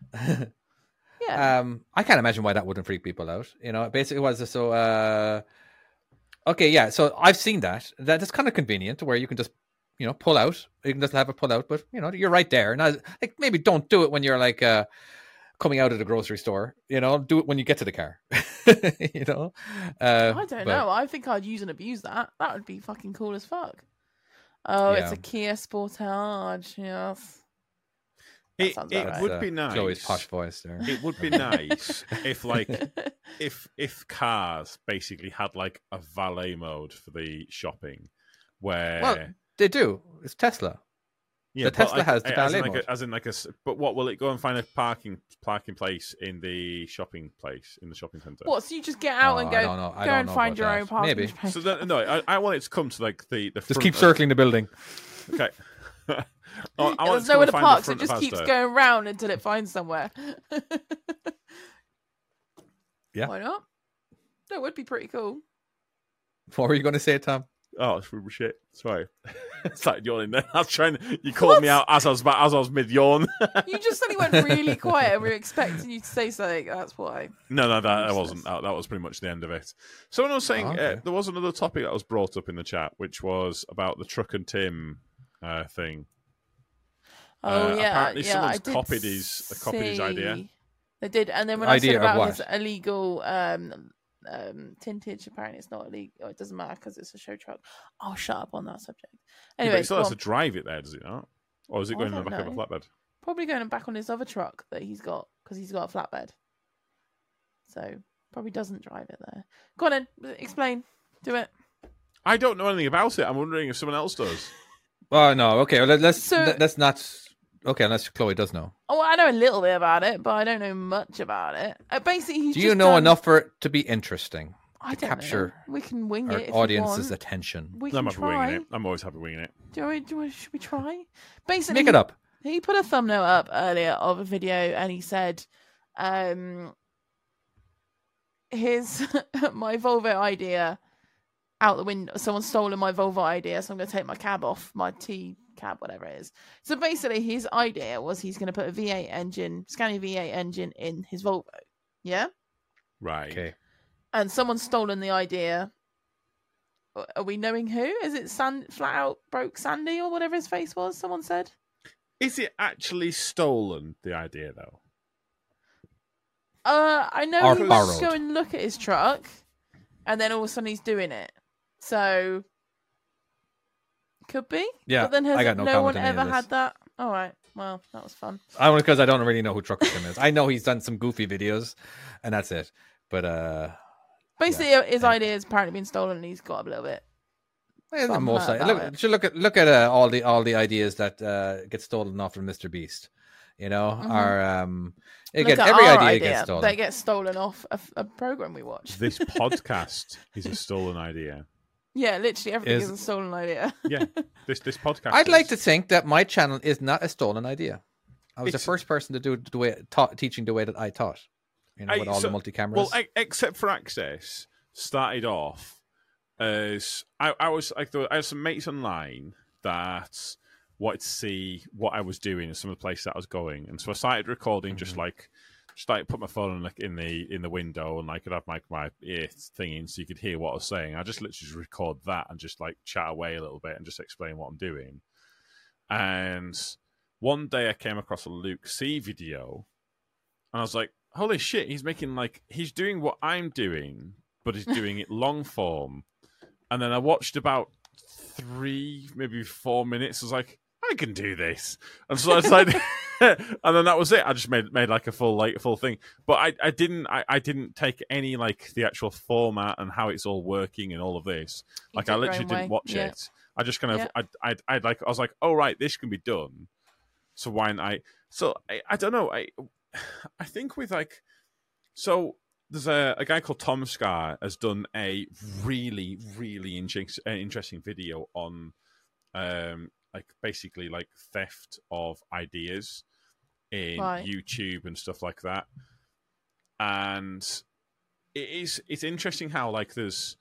Speaker 5: yeah.
Speaker 4: Um, I can't imagine why that wouldn't freak people out. You know, it basically was so. Uh, okay, yeah. So I've seen that. That is kind of convenient, where you can just, you know, pull out. You can just have it pull out, but you know, you're right there. Now, like maybe don't do it when you're like uh, coming out of the grocery store. You know, do it when you get to the car. You know, uh,
Speaker 5: I don't
Speaker 4: but-
Speaker 5: know. I think I'd use and abuse that. That would be fucking cool as fuck. Oh, it's
Speaker 4: Yeah.
Speaker 5: a Kia Sportage. Yes. That
Speaker 3: It,
Speaker 5: sounds
Speaker 3: it
Speaker 5: about right.
Speaker 3: would
Speaker 4: uh,
Speaker 3: be nice.
Speaker 4: Chloe's posh voice there.
Speaker 3: It would be nice if, like, if if cars basically had like a valet mode for the shopping, where
Speaker 4: Well, they do. It's Tesla.
Speaker 3: yeah,
Speaker 4: the
Speaker 3: but
Speaker 4: Tesla
Speaker 3: like,
Speaker 4: has the
Speaker 3: as in
Speaker 4: valet
Speaker 3: like
Speaker 4: mode.
Speaker 3: a, as in like a. s- But what will it go and find a parking parking place in the shopping place in the shopping centre?
Speaker 5: What? So you just get out
Speaker 4: Oh,
Speaker 5: and
Speaker 4: I
Speaker 5: go,
Speaker 4: don't know. I
Speaker 5: go
Speaker 4: don't
Speaker 5: and
Speaker 4: know
Speaker 5: find
Speaker 4: about
Speaker 5: your
Speaker 4: that.
Speaker 5: own parking
Speaker 4: Maybe.
Speaker 5: space.
Speaker 3: So then, no, I, I want it to come to like the the.
Speaker 4: Just
Speaker 3: front
Speaker 4: keep
Speaker 3: of-
Speaker 4: circling the building.
Speaker 3: Okay. I, I
Speaker 5: Yeah,
Speaker 3: want it
Speaker 5: there's
Speaker 3: to come
Speaker 5: nowhere
Speaker 3: and
Speaker 5: to
Speaker 3: find
Speaker 5: park,
Speaker 3: the
Speaker 5: so it
Speaker 3: front
Speaker 5: just
Speaker 3: of
Speaker 5: keeps
Speaker 3: Asda.
Speaker 5: going round until it finds somewhere.
Speaker 4: Yeah.
Speaker 5: Why not? That would be pretty cool.
Speaker 4: What were you going to say, Tom?
Speaker 3: Oh, it's really shit. Sorry. Started yawning there. I was trying. You called me out as I was about, as I was mid yawn.
Speaker 5: You just suddenly went really quiet. We were expecting you to say something. That's why.
Speaker 3: No, no, that, that
Speaker 5: Useless.
Speaker 3: wasn't. That, that was pretty much the end of it. Someone was saying
Speaker 4: Oh, okay.
Speaker 3: uh, there was another topic that was brought up in the chat, which was about the Truck and Tim uh, thing.
Speaker 5: Oh
Speaker 3: Uh,
Speaker 5: yeah,
Speaker 3: apparently
Speaker 5: yeah.
Speaker 3: someone's
Speaker 5: I did
Speaker 3: copied his- copied his idea.
Speaker 5: see- They did, and then when
Speaker 4: Idea
Speaker 5: I
Speaker 4: of
Speaker 5: said about
Speaker 4: what?
Speaker 5: his illegal um, um, tintage, apparently it's not illegal. It doesn't matter because it's a show truck. I'll shut up on that subject.
Speaker 3: Yeah,
Speaker 5: Anyway,
Speaker 3: but he still
Speaker 5: go
Speaker 3: has
Speaker 5: on.
Speaker 3: to drive it there, does it not? Or is it
Speaker 5: I
Speaker 3: going in the
Speaker 5: don't
Speaker 3: back of a
Speaker 5: know.
Speaker 3: flatbed?
Speaker 5: Probably going back on his other truck that he's got because he's got a flatbed. So probably doesn't drive it there. Go on, then. Explain. Do it.
Speaker 3: I don't know anything about it. I'm wondering if someone else does.
Speaker 4: Oh no. Okay. Well, let, let's
Speaker 5: So-
Speaker 4: let, let's not. Okay, unless Chloe does know.
Speaker 5: Oh, I know a little bit about it, but I don't know much about it. Uh, basically, he's
Speaker 4: Do you
Speaker 5: just
Speaker 4: know
Speaker 5: done-
Speaker 4: enough for it to be interesting?
Speaker 5: I
Speaker 4: to
Speaker 5: don't
Speaker 4: capture
Speaker 5: know. We can wing
Speaker 4: Our
Speaker 5: it. If
Speaker 4: audience's
Speaker 5: you want.
Speaker 4: attention.
Speaker 5: We
Speaker 3: I'm
Speaker 5: can
Speaker 3: happy
Speaker 5: try.
Speaker 3: winging it. I'm always happy winging it.
Speaker 5: Do we, do we, should we try? Basically,
Speaker 4: Make it up.
Speaker 5: He put a thumbnail up earlier of a video, and he said, um, "His my Volvo idea out the window. Someone's stolen my Volvo idea, so I'm going to take my cab off, my T cab, whatever it is." So basically, his idea was he's going to put a V eight engine, Scania V eight engine, in his Volvo. Yeah,
Speaker 3: Right.
Speaker 4: Okay.
Speaker 5: and someone's stolen the idea. Are we knowing who? Is it Sand Flat Out Broke Sandy or whatever his face was? Someone said.
Speaker 3: Is it actually stolen, the idea, though?
Speaker 5: Uh, I know
Speaker 4: Or
Speaker 5: he was
Speaker 4: borrowed.
Speaker 5: go and look at his truck, and then all of a sudden he's doing it. So could be.
Speaker 4: Yeah,
Speaker 5: But then has
Speaker 4: I got no
Speaker 5: no
Speaker 4: comment
Speaker 5: one
Speaker 4: on any of
Speaker 5: ever
Speaker 4: this.
Speaker 5: had that? All right. Well, that was fun.
Speaker 4: I only because I don't really know who Trucker Tim is. I know he's done some goofy videos, and that's it. But uh,
Speaker 5: Basically, his idea has apparently been stolen, and he's got a little bit.
Speaker 4: yeah, the
Speaker 5: Some
Speaker 4: most
Speaker 5: hurt
Speaker 4: look,
Speaker 5: about it.
Speaker 4: should look at look at uh, all the all the ideas that uh, get stolen off from Mister Beast. You know,
Speaker 5: Mhm.
Speaker 4: or um,
Speaker 5: Look
Speaker 4: again,
Speaker 5: at
Speaker 4: every
Speaker 5: our
Speaker 4: idea, gets stolen.
Speaker 5: They get stolen off a, a program we watch.
Speaker 3: This podcast is a stolen idea.
Speaker 5: Yeah, literally everything
Speaker 4: Is-
Speaker 5: is, a stolen idea.
Speaker 3: Yeah, this this podcast.
Speaker 4: I'd
Speaker 3: is.
Speaker 4: like to think that my channel is not a stolen idea. I was
Speaker 3: It's-
Speaker 4: the first person to do it the way taught, teaching the way that I taught. You know,
Speaker 3: I-
Speaker 4: with all
Speaker 3: so-
Speaker 4: the multi cameras.
Speaker 3: Well, e- except for Access, started off as I, I was like, there were- I had some mates online that wanted to see what I was doing and some of the places that I was going, and so I started recording, just like, just like put my phone in, like in the in the window, and I could have my my ear thing in so you could hear what I was saying. I just literally just record that and just like chat away a little bit and just explain what I'm doing. And one day I came across a Luke C video, and I was like, holy shit, he's making like, he's doing what I'm doing, but he's doing it long form. And then I watched about three, maybe four minutes. I was like, I can do this. And so I decided, and then that was it. I just made made like a full like full thing. But I, I didn't I, I didn't take any like the actual format and how it's all working and all of this.
Speaker 5: You
Speaker 3: Like
Speaker 5: did
Speaker 3: I
Speaker 5: your
Speaker 3: literally
Speaker 5: own
Speaker 3: didn't
Speaker 5: way.
Speaker 3: watch
Speaker 5: Yeah.
Speaker 3: it. I just kind of
Speaker 5: Yeah.
Speaker 3: I I I like I was like, oh right, this can be done. So why not? I so I, I don't know. I I think with like so there's a, a guy called Tom Scar has done a really really inter- uh, interesting video on um like basically like theft of ideas in
Speaker 5: Right.
Speaker 3: YouTube and stuff like that. And it is it's interesting how like there's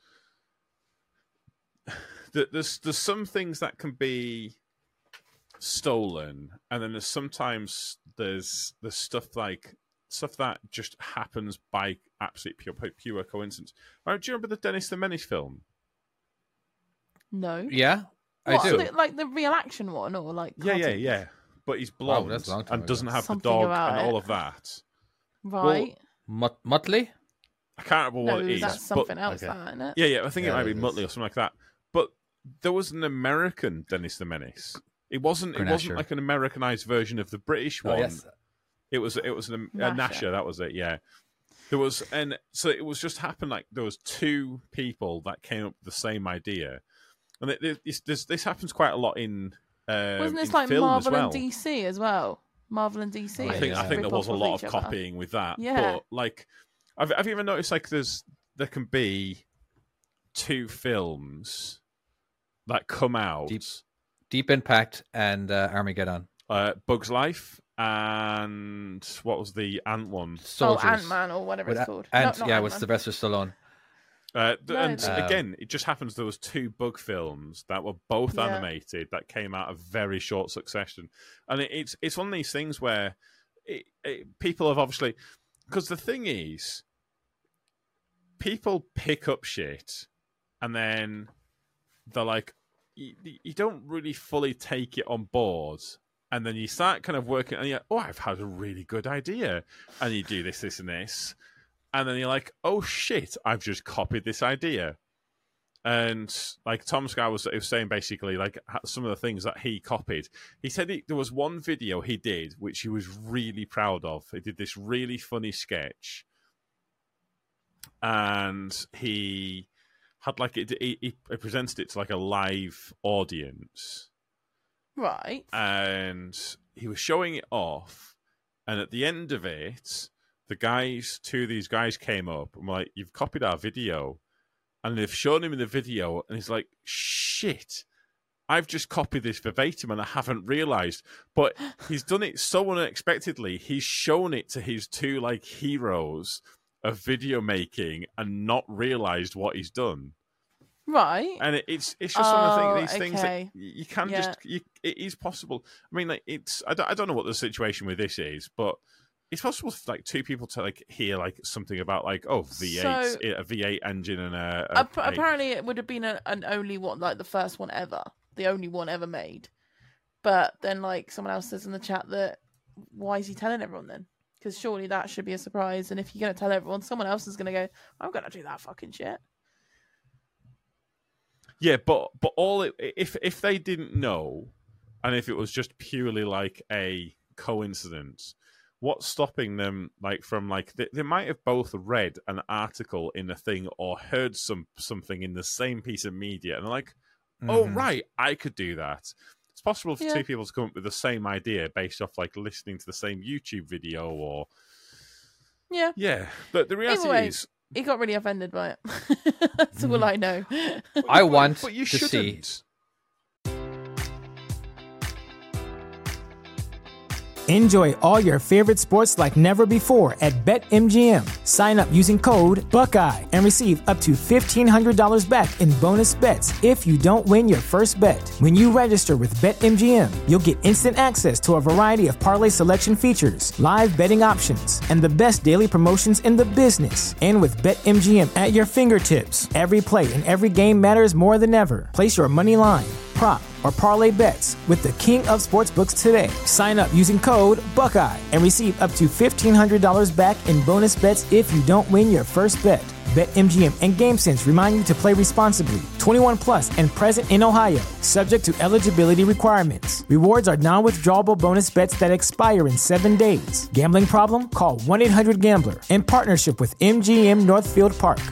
Speaker 3: there's there's some things that can be stolen, and then there's sometimes there's there's stuff like stuff that just happens by absolute pure pure coincidence. Oh, do you remember the Dennis the Menace film?
Speaker 5: No.
Speaker 4: yeah,
Speaker 5: What,
Speaker 4: I do.
Speaker 5: the- like the real action one, or like
Speaker 3: Yeah, yeah,
Speaker 5: cartoon?
Speaker 3: yeah. But he's blonde
Speaker 4: that's a long time
Speaker 3: and
Speaker 4: ago.
Speaker 3: doesn't have
Speaker 5: Something
Speaker 3: the dog
Speaker 5: about
Speaker 3: and all
Speaker 5: it.
Speaker 3: of that.
Speaker 5: Right.
Speaker 4: Mut- Muttley?
Speaker 3: I can't remember
Speaker 5: no,
Speaker 3: what it is.
Speaker 5: that's
Speaker 3: but-
Speaker 5: something else,
Speaker 4: okay.
Speaker 5: that, isn't it?
Speaker 3: Yeah, yeah. I think
Speaker 4: Yeah,
Speaker 3: it might be
Speaker 4: it is.
Speaker 3: Muttley or something like that. But there was an American Dennis the Menace. It wasn't. It wasn't
Speaker 4: Grenasher.
Speaker 3: like an Americanized version of the British one.
Speaker 4: Oh, yes.
Speaker 3: It was. It was an, a
Speaker 5: Nasher.
Speaker 3: Nasher. That was it. Yeah. There was, and so it was just happened. Like there was two people that came up with the same idea, and it, it, this, this this happens quite a lot in. Uh,
Speaker 5: Wasn't this
Speaker 3: in
Speaker 5: like
Speaker 3: film
Speaker 5: Marvel
Speaker 3: as well.
Speaker 5: and D C as well? Marvel and D C.
Speaker 3: I think
Speaker 4: yeah.
Speaker 3: I think there
Speaker 5: rip
Speaker 3: was a
Speaker 5: off
Speaker 3: lot
Speaker 5: each
Speaker 3: of
Speaker 5: other.
Speaker 3: copying with that.
Speaker 5: Yeah.
Speaker 3: But like, have, have you ever noticed like there's there can be two films that come out,
Speaker 4: Deep- Deep Impact and uh, Armageddon.
Speaker 3: uh, Bug's Life and what was the Ant one?
Speaker 4: Soldiers.
Speaker 5: Oh, Ant Man or whatever
Speaker 4: With
Speaker 5: it's
Speaker 4: A-
Speaker 5: called.
Speaker 4: Ant,
Speaker 5: no, not
Speaker 4: yeah, with
Speaker 5: Ant-Man.
Speaker 4: Sylvester Stallone.
Speaker 3: Uh, th-
Speaker 5: No,
Speaker 3: and
Speaker 5: no.
Speaker 3: again, it just happens there was two Bug films that were both
Speaker 5: Yeah.
Speaker 3: animated that came out of very short succession, and it, it's it's one of these things where it, it, people have obviously, because the thing is, people pick up shit, and then they're like, you, you don't really fully take it on board. And then you start kind of working, and you're like, oh, I've had a really good idea. And you do this, this, and this. And then you're like, oh, shit, I've just copied this idea. And like Tom Scar was, was saying basically, like some of the things that he copied. He said he, there was one video he did, which he was really proud of. He did this really funny sketch. And he had like, it, he, he presented it to like a live audience.
Speaker 5: Right.
Speaker 3: And he was showing it off, and at the end of it, the guys, two of these guys came up and were like, you've copied our video. And they've shown him in the video, and he's like, shit, I've just copied this verbatim and I haven't realised. But he's done it so unexpectedly. He's shown it to his two like heroes of video making and not realised what he's done.
Speaker 5: Right.
Speaker 3: And it, it's it's just one of the
Speaker 5: Oh,
Speaker 3: things, these things that
Speaker 5: okay.
Speaker 3: y- you can
Speaker 5: Yeah.
Speaker 3: just you, it is possible. I mean, like it's I don't, I don't know what the situation with this is, but it's possible for like two people to like hear like something about like oh V eight
Speaker 5: So-
Speaker 3: a V eight engine and a, a
Speaker 5: Ap-
Speaker 3: a-
Speaker 5: apparently, it would have been a, an only one, like the first one ever, the only one ever made. But then, like someone else says in the chat that why is he telling everyone then? Because surely that should be a surprise. And if you're going to tell everyone, someone else is going to go, "I'm going to do that fucking shit."
Speaker 3: yeah, but but all it, if if they didn't know, and if it was just purely like a coincidence. What's stopping them, like from like they, they might have both read an article in a thing or heard some something in the same piece of media, and they're like, "Oh
Speaker 4: Mhm.
Speaker 3: right, I could do that." It's possible for
Speaker 5: Yeah.
Speaker 3: two people to come up with the same idea based off like listening to the same YouTube video or
Speaker 5: Yeah.
Speaker 3: yeah. But the reality
Speaker 5: way-
Speaker 3: is,
Speaker 5: he got really offended by it. That's all I know.
Speaker 4: I want
Speaker 3: but you
Speaker 4: to
Speaker 3: shouldn't.
Speaker 4: see.
Speaker 1: Enjoy all your favorite sports like never before at BetMGM. Sign up using code Buckeye and receive up to fifteen hundred dollars back in bonus bets if you don't win your first bet. When you register with BetMGM, you'll get instant access to a variety of parlay selection features, live betting options, and the best daily promotions in the business. And with BetMGM at your fingertips, every play and every game matters more than ever. Place your money line, prop, or parlay bets with the king of sportsbooks today. Sign up using code Buckeye and receive up to fifteen hundred dollars back in bonus bets if you don't win your first bet. BetMGM and GameSense remind you to play responsibly. twenty-one plus and present in Ohio, subject to eligibility requirements. Rewards are non-withdrawable bonus bets that expire in seven days. Gambling problem? Call one eight hundred gambler in partnership with M G M Northfield Park.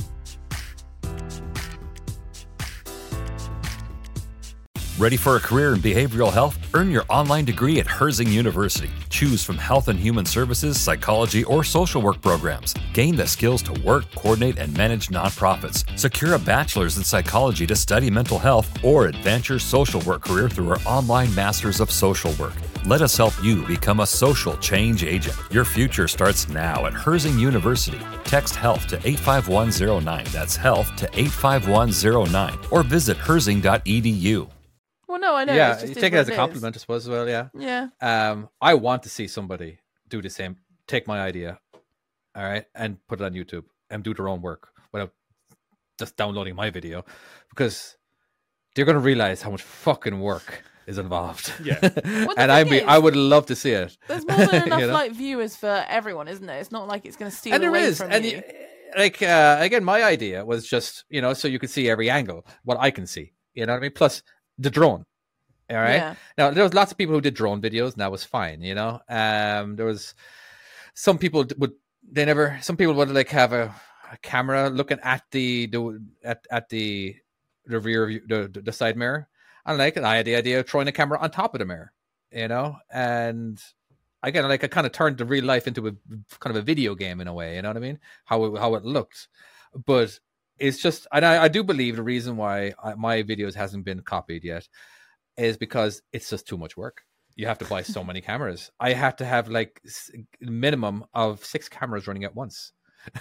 Speaker 8: Ready for a career in behavioral health? Earn your online degree at Herzing University. Choose from health and human services, psychology, or social work programs. Gain the skills to work, coordinate, and manage nonprofits. Secure a bachelor's in psychology to study mental health or advance your social work career through our online Masters of Social Work. Let us help you become a social change agent. Your future starts now at Herzing University. Text HEALTH to eight five one zero nine. That's HEALTH to eight five one zero nine. Or visit herzing dot e d u.
Speaker 5: Well, no, I know.
Speaker 4: Yeah,
Speaker 5: it's just
Speaker 4: you
Speaker 5: is
Speaker 4: take it
Speaker 5: what
Speaker 4: as a
Speaker 5: is.
Speaker 4: compliment, I suppose, as well, yeah.
Speaker 5: Yeah.
Speaker 4: Um, I want to see somebody do the same, take my idea, all right, and put it on YouTube and do their own work without just downloading my video, because they're going to realize how much fucking work is involved.
Speaker 3: Yeah.
Speaker 5: Well,
Speaker 4: and
Speaker 5: the
Speaker 4: I
Speaker 5: thing
Speaker 4: be,
Speaker 5: is,
Speaker 4: I would love to see it.
Speaker 5: There's more than enough
Speaker 4: You know?
Speaker 5: like viewers for everyone, isn't there? It's not like it's going to steal
Speaker 4: And there
Speaker 5: away
Speaker 4: is,
Speaker 5: from
Speaker 4: and
Speaker 5: you.
Speaker 4: y- like uh, again, my idea was just, you know, so you could see every angle, what I can see. You know what I mean? Plus the drone. All right.
Speaker 5: Yeah.
Speaker 4: Now there was lots of people who did drone videos, and that was fine. You know, um, there was some people d- would they never. Some people would like have a, a camera looking at the, the at at the the rear view, the the side mirror, and like and I had the idea of throwing a camera on top of the mirror. You know, and again, like I kind of turned the real life into a kind of a video game in a way. You know what I mean? How it, how it looked, but it's just, and I, I do believe the reason why I, my videos hasn't been copied yet is because it's just too much work. You have to buy so many cameras. I had to have like s- minimum of six cameras running at once,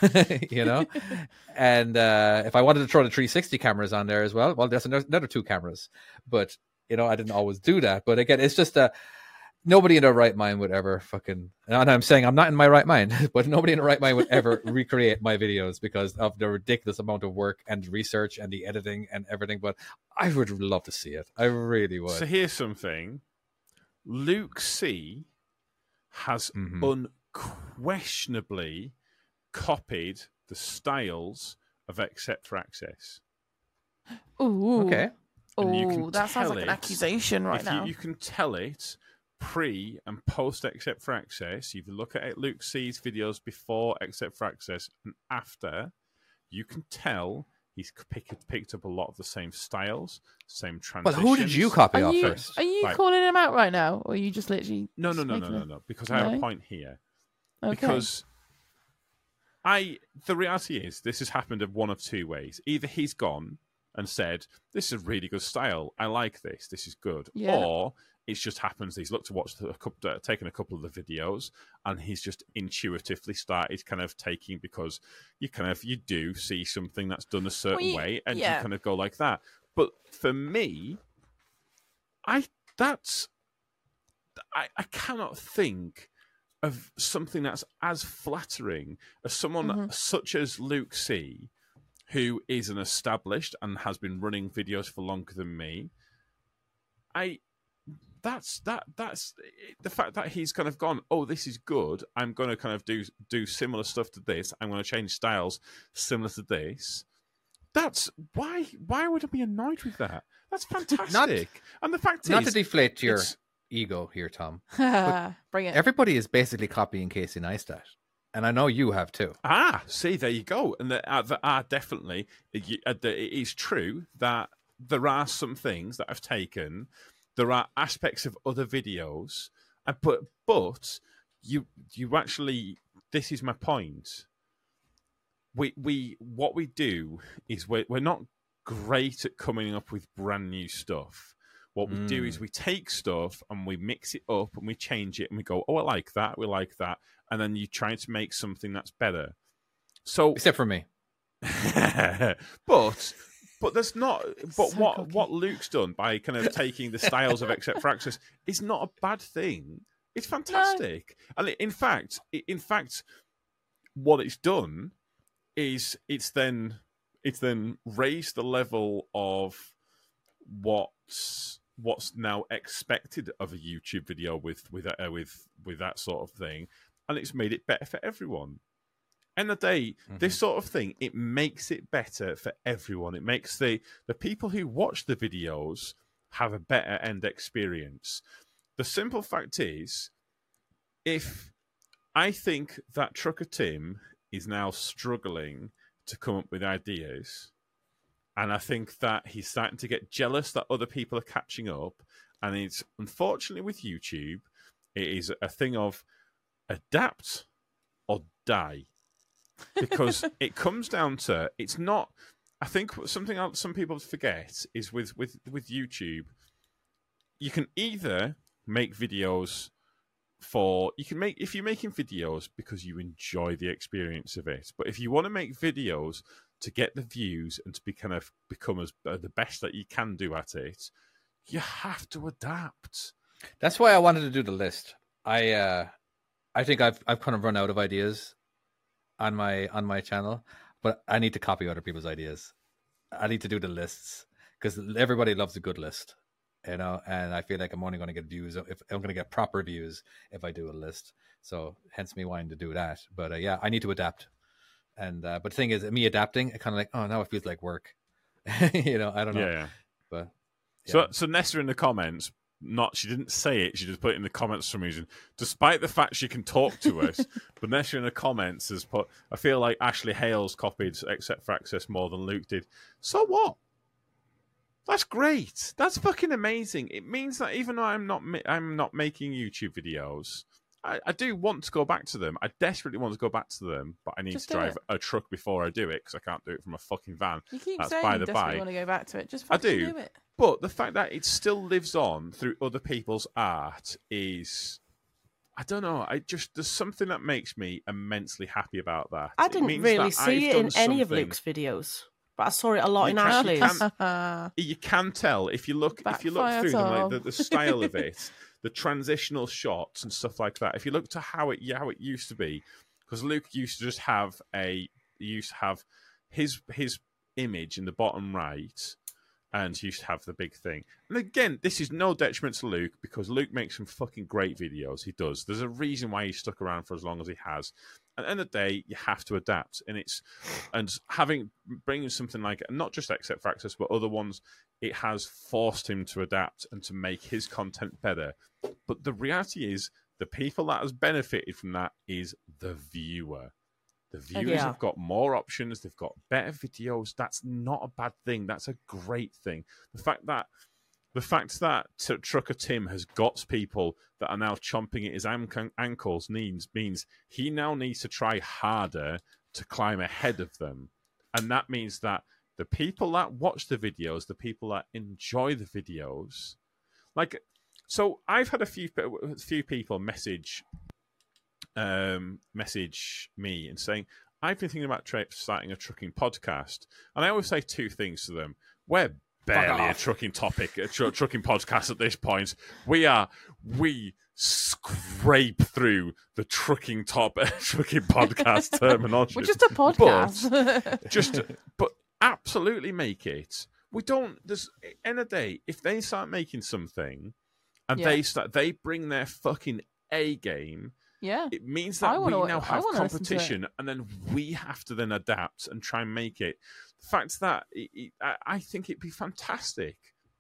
Speaker 4: you know? And uh, if I wanted to throw the three sixty cameras on there as well, well, there's another, another two cameras. But, you know, I didn't always do that. But again, it's just a, nobody in their right mind would ever fucking, and I'm saying I'm not in my right mind, but nobody in their right mind would ever recreate my videos because of the ridiculous amount of work and research and the editing and everything. But I would love to see it. I really would.
Speaker 3: So here's something. Luke C has
Speaker 4: Mhm.
Speaker 3: unquestionably copied the styles of Except for Access.
Speaker 5: Ooh.
Speaker 4: Okay.
Speaker 3: And you can
Speaker 5: Oh, that sounds
Speaker 3: tell
Speaker 5: like an
Speaker 3: it-
Speaker 5: accusation right
Speaker 3: if
Speaker 5: now.
Speaker 3: You, you can tell it pre and post Except for Access. If you look at Luke C's videos before Except for Access and after, you can tell he's picked, picked up a lot of the same styles, same
Speaker 4: Well,
Speaker 3: transitions.
Speaker 4: who did you copy
Speaker 5: Are
Speaker 4: off
Speaker 5: you,
Speaker 4: first?
Speaker 5: are you
Speaker 3: Right.
Speaker 5: calling him out right now, or are you just literally?
Speaker 3: No, no,
Speaker 5: just
Speaker 3: no, no,
Speaker 5: making
Speaker 3: no,
Speaker 5: a-
Speaker 3: no. Because I have a
Speaker 5: No?
Speaker 3: point here.
Speaker 5: Okay.
Speaker 3: Because I, the reality is, this has happened in one of two ways. Either he's gone and said, "This is a really good style. I like this. This is good,"
Speaker 5: Yeah.
Speaker 3: or it just happens he's looked to watch the, a couple, uh, taken a couple of the videos, and he's just intuitively started kind of taking, because you kind of you do see something that's done a certain
Speaker 5: you-
Speaker 3: way, and
Speaker 5: yeah.
Speaker 3: you kind of go like that. But for me, I that's I, I cannot think of something that's as flattering as someone
Speaker 5: Mhm.
Speaker 3: such as Luke C, who is an established and has been running videos for longer than me. I that's that that's the fact that he's kind of gone, oh, this is good. I'm going to kind of do do similar stuff to this. I'm going to change styles similar to this. That's why. Why would I be annoyed with that? That's fantastic. and the fact
Speaker 4: Not
Speaker 3: is,
Speaker 4: to deflate your
Speaker 3: it's-
Speaker 4: ego here, Tom.
Speaker 5: Bring it.
Speaker 4: Everybody is basically copying Casey Neistat. And I know you have too.
Speaker 3: Ah, see, there you go. And there are, there are definitely, it is true that there are some things that I've taken. There are aspects of other videos, and but but you you actually, this is my point. we we what we do is we're we're not great at coming up with brand new stuff. What we mm. do is we take stuff and we mix it up and we change it and we go, oh, I like that, we like that, and then you try to make something that's better. So,
Speaker 4: except for me,
Speaker 3: but but there's not. But
Speaker 5: So
Speaker 3: what
Speaker 5: cocky.
Speaker 3: what Luke's done by kind of taking the styles of Except for Access is not a bad thing. It's fantastic, no. and in fact, in fact, what it's done is it's then it's then raised the level of what's what's now expected of a YouTube video with with uh, with with that sort of thing, and it's made it better for everyone. End of the day, mm-hmm. this sort of thing, it makes it better for everyone. It makes the the people who watch the videos have a better end experience. The simple fact is, if I think that Trucker Tim is now struggling to come up with ideas, and I think that he's starting to get jealous that other people are catching up, and it's unfortunately with YouTube, it is a thing of adapt or die, because it comes down to, it's not. I think something else some people forget is with with with YouTube, you can either make videos for you can make if you're making videos because you enjoy the experience of it, but if you want to make videos to get the views and to be kind of become as uh, the best that you can do at it, you have to adapt.
Speaker 4: That's why I wanted to do the list. I uh, I think I've I've kind of run out of ideas on my on my channel, but I need to copy other people's ideas. I need to do the lists because everybody loves a good list, you know. And I feel like I'm only going to get views if I'm going to get proper views if I do a list. So hence me wanting to do that. But uh, yeah, I need to adapt. And uh, but the thing is, me adapting, it kind of like, oh, now it feels like work. You know, I don't know.
Speaker 3: Yeah. yeah.
Speaker 4: But yeah.
Speaker 3: so so Nessa in the comments, not she didn't say it, she just put it in the comments for some reason. Despite the fact she can talk to us, but Nessa in the comments has put, I feel like Ashley Hales copied Except for Access more than Luke did. So what? That's great. That's fucking amazing. It means that even though I'm not I'm not making YouTube videos, I, I do want to go back to them. I desperately want to go back to them, but I need
Speaker 5: Just
Speaker 3: to
Speaker 5: do
Speaker 3: drive
Speaker 5: it.
Speaker 3: a truck before I do it because I can't do it from a fucking van.
Speaker 5: You keep
Speaker 3: That's
Speaker 5: saying
Speaker 3: by
Speaker 5: you
Speaker 3: the
Speaker 5: desperately
Speaker 3: by.
Speaker 5: want to go back to it. Just
Speaker 3: I
Speaker 5: fucking
Speaker 3: do.
Speaker 5: do it.
Speaker 3: But the fact that it still lives on through other people's art is, I don't know. I just there's something that makes me immensely happy about that.
Speaker 7: I
Speaker 3: It
Speaker 7: didn't
Speaker 3: means
Speaker 7: really
Speaker 3: that
Speaker 7: see
Speaker 3: I've
Speaker 7: it in
Speaker 3: done
Speaker 7: any of
Speaker 3: something-
Speaker 7: Luke's videos, but I saw it a lot
Speaker 3: You
Speaker 7: in
Speaker 3: can-
Speaker 7: Ashley's.
Speaker 3: can-
Speaker 5: Uh,
Speaker 3: You can tell if you look if you look
Speaker 5: Backfire
Speaker 3: through them, like the,
Speaker 5: Tom.
Speaker 3: the style of it, the transitional shots and stuff like that. If you look to how it how it used to be, because Luke used to just have a he used to have his his image in the bottom right, and he used to have the big thing. And again, this is no detriment to Luke because Luke makes some fucking great videos. He does. There's a reason why he's stuck around for as long as he has. At the end of the day, you have to adapt, and it's and having bringing something like not just Except for Access, but other ones, it has forced him to adapt and to make his content better. But the reality is, the people that has benefited from that is the viewer. The viewers
Speaker 7: yeah.
Speaker 3: have got more options. They've got better videos. That's not a bad thing. That's a great thing. The fact that the fact that T- Trucker Tim has got people that are now chomping at his an- ankles means means he now needs to try harder to climb ahead of them, and that means that the people that watch the videos, the people that enjoy the videos, like. So I've had a few a few people message um, message me and saying, I've been thinking about tra- starting a trucking podcast. And I always say two things to them. We're barely a trucking topic, a tr- trucking podcast at this point. We are, we scrape through the trucking top trucking podcast terminology.
Speaker 5: we're just a podcast.
Speaker 3: But, just, but absolutely make it. We don't, there's, end of the day, if they start making something, and
Speaker 5: Yeah.
Speaker 3: they start, they bring their fucking A game.
Speaker 5: yeah.
Speaker 3: It means
Speaker 5: I
Speaker 3: that we
Speaker 5: wanna-
Speaker 3: now
Speaker 5: I
Speaker 3: have
Speaker 5: wanna listen to it.
Speaker 3: competition, and then we have to then adapt and try and make it. The fact that it, it, I I think it'd be fantastic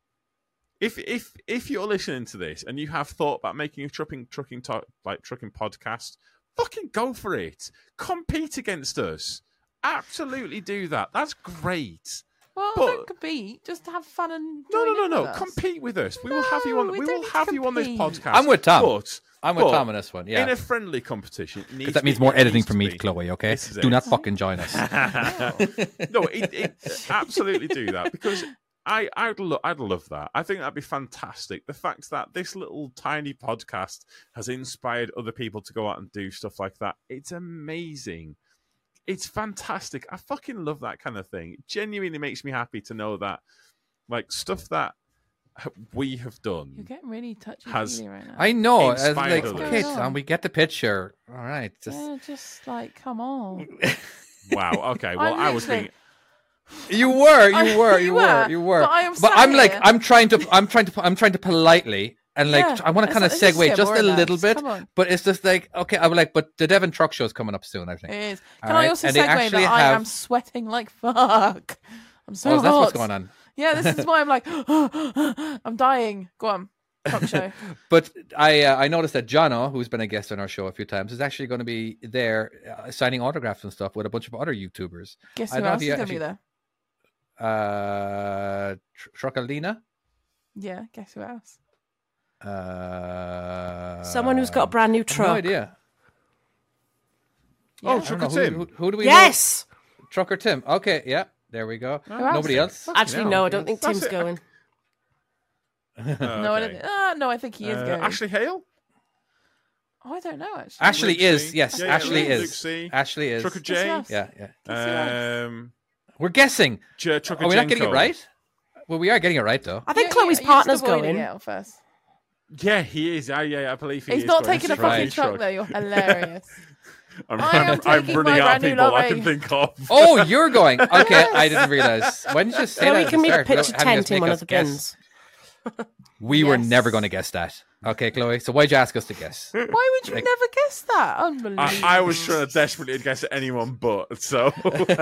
Speaker 3: if if if you're listening to this and you have thought about making a trucking trucking to, like trucking podcast, fucking go for it. Compete against us. Absolutely do that. That's great.
Speaker 5: Well,
Speaker 3: but-
Speaker 5: don't compete. Just have fun and
Speaker 3: No,
Speaker 5: join
Speaker 3: no, no,
Speaker 5: in
Speaker 3: no.
Speaker 5: with us.
Speaker 3: Compete with us. We will have you on.
Speaker 5: No, we
Speaker 3: We
Speaker 5: don't
Speaker 3: will
Speaker 5: need to
Speaker 3: have you on this
Speaker 5: compete.
Speaker 3: podcast.
Speaker 4: I'm with Tom.
Speaker 3: But
Speaker 4: I'm with
Speaker 3: But
Speaker 4: Tom on this one. Yeah,
Speaker 3: in a friendly competition, it needs
Speaker 4: because that
Speaker 3: to
Speaker 4: means
Speaker 3: be-
Speaker 4: more
Speaker 3: it
Speaker 4: editing
Speaker 3: needs
Speaker 4: from
Speaker 3: to
Speaker 4: me,
Speaker 3: be-
Speaker 4: Chloe. Okay,
Speaker 3: This is
Speaker 4: do
Speaker 3: it.
Speaker 4: not fucking join us.
Speaker 3: No, it, it absolutely do that because I I'd lo- I'd love that. I think that'd be fantastic. The fact that this little tiny podcast has inspired other people to go out and do stuff like that, it's amazing. It's fantastic. I fucking love that kind of thing. It genuinely makes me happy to know that, like, stuff that we have done.
Speaker 5: You're getting really touchy
Speaker 3: Has-
Speaker 5: right now.
Speaker 4: I know. It's
Speaker 3: Inspired
Speaker 4: like,
Speaker 3: others.
Speaker 4: okay,
Speaker 5: What's going
Speaker 4: Tom,
Speaker 5: on?
Speaker 4: we get the picture. All right, just
Speaker 5: Yeah, just like, come on.
Speaker 3: Wow. Okay. Well,
Speaker 5: I'm
Speaker 3: I was
Speaker 5: literally-
Speaker 3: being.
Speaker 4: you were,
Speaker 5: I-
Speaker 4: you were,
Speaker 5: you
Speaker 4: you
Speaker 5: were,
Speaker 4: were, you were.
Speaker 5: but I am
Speaker 4: But
Speaker 5: sat
Speaker 4: I'm like,
Speaker 5: here.
Speaker 4: I'm trying to, I'm trying to, I'm trying to politely. And like,
Speaker 5: Yeah,
Speaker 4: I want to
Speaker 5: it's
Speaker 4: kind of
Speaker 5: like- it's just
Speaker 4: segue
Speaker 5: get
Speaker 4: just a
Speaker 5: boring now,
Speaker 4: little
Speaker 5: just
Speaker 4: bit,
Speaker 5: come on.
Speaker 4: but it's just like, okay, I'm like, but the Devon Truck Show is coming up soon, I think.
Speaker 5: It is.
Speaker 4: All
Speaker 5: Can I
Speaker 4: right,
Speaker 5: also
Speaker 4: and they
Speaker 5: segue that
Speaker 4: actually
Speaker 5: I
Speaker 4: have-
Speaker 5: am sweating like fuck? I'm so
Speaker 4: Oh,
Speaker 5: hot.
Speaker 4: that's what's going on.
Speaker 5: Yeah, this is why I'm like, I'm dying. Go on, talk show.
Speaker 4: But I, uh, I noticed that Jono, who's been a guest on our show a few times, is actually going to be there uh, signing autographs and stuff with a bunch of other YouTubers.
Speaker 5: Guess
Speaker 4: I
Speaker 5: who
Speaker 4: don't know
Speaker 5: else
Speaker 4: if
Speaker 5: is
Speaker 4: you
Speaker 5: going to be
Speaker 4: actually-
Speaker 5: there?
Speaker 4: Uh, Tr- Truckalina.
Speaker 5: Yeah, guess who else?
Speaker 4: Uh,
Speaker 7: Someone who's got a brand new
Speaker 4: I have
Speaker 7: truck.
Speaker 4: No idea.
Speaker 3: Oh,
Speaker 5: Yeah.
Speaker 4: I don't
Speaker 3: Trucker
Speaker 4: know, who,
Speaker 3: Tim.
Speaker 4: who, who do we
Speaker 7: Yes.
Speaker 4: know? Trucker Tim. Okay, yeah, there we go.
Speaker 5: Who else?
Speaker 4: Nobody else?
Speaker 7: Actually,
Speaker 3: hell.
Speaker 7: no, I don't think
Speaker 3: That's
Speaker 7: Tim's
Speaker 3: it.
Speaker 7: going.
Speaker 3: Oh,
Speaker 5: No, I
Speaker 3: okay.
Speaker 5: don't, uh, no, I think he is
Speaker 3: Uh,
Speaker 5: going.
Speaker 3: Ashley Hale.
Speaker 5: Oh, I don't know actually.
Speaker 4: Ashley
Speaker 3: Luke
Speaker 4: is.
Speaker 3: C.
Speaker 4: Yes,
Speaker 3: Yeah, yeah,
Speaker 4: Ashley
Speaker 3: Luke-
Speaker 4: is.
Speaker 3: Luke C.
Speaker 4: Ashley is.
Speaker 3: Trucker
Speaker 5: Guess who
Speaker 3: J.
Speaker 5: else?
Speaker 4: Yeah, yeah.
Speaker 5: Guess who else?
Speaker 3: Um,
Speaker 4: We're guessing.
Speaker 3: J- Trucker
Speaker 4: Are we not getting
Speaker 3: Jenko.
Speaker 4: it right? Well, we are getting it right though.
Speaker 7: I think
Speaker 5: Yeah,
Speaker 7: Chloe's
Speaker 5: yeah,
Speaker 7: partner's
Speaker 5: you're just avoiding
Speaker 7: going.
Speaker 5: it first.
Speaker 3: Yeah, he is. Yeah, yeah, I believe he
Speaker 5: He's
Speaker 3: is.
Speaker 5: not
Speaker 3: going.
Speaker 5: taking a
Speaker 3: He's
Speaker 5: fucking
Speaker 3: his
Speaker 5: truck though. You're hilarious.
Speaker 3: I'm,
Speaker 5: I am
Speaker 3: I'm, I'm
Speaker 5: taking
Speaker 3: running
Speaker 5: my
Speaker 3: out of
Speaker 5: brand new
Speaker 3: people I
Speaker 5: lorry.
Speaker 3: can think of.
Speaker 4: Oh, you're going. Okay, I didn't realize. When did you say
Speaker 7: So
Speaker 4: that?
Speaker 7: we
Speaker 4: at
Speaker 7: can
Speaker 4: the
Speaker 7: make a
Speaker 4: start without
Speaker 7: picture
Speaker 4: having us
Speaker 7: tent in
Speaker 4: make
Speaker 7: one
Speaker 4: us
Speaker 7: of the
Speaker 4: guess?
Speaker 7: bins.
Speaker 4: We were
Speaker 5: Yes.
Speaker 4: never going to guess that. Okay, Chloe. So why'd you ask us to guess?
Speaker 5: Why would you
Speaker 4: Like-
Speaker 5: never guess that? Unbelievable.
Speaker 3: I, I was trying to desperately guess at anyone but. So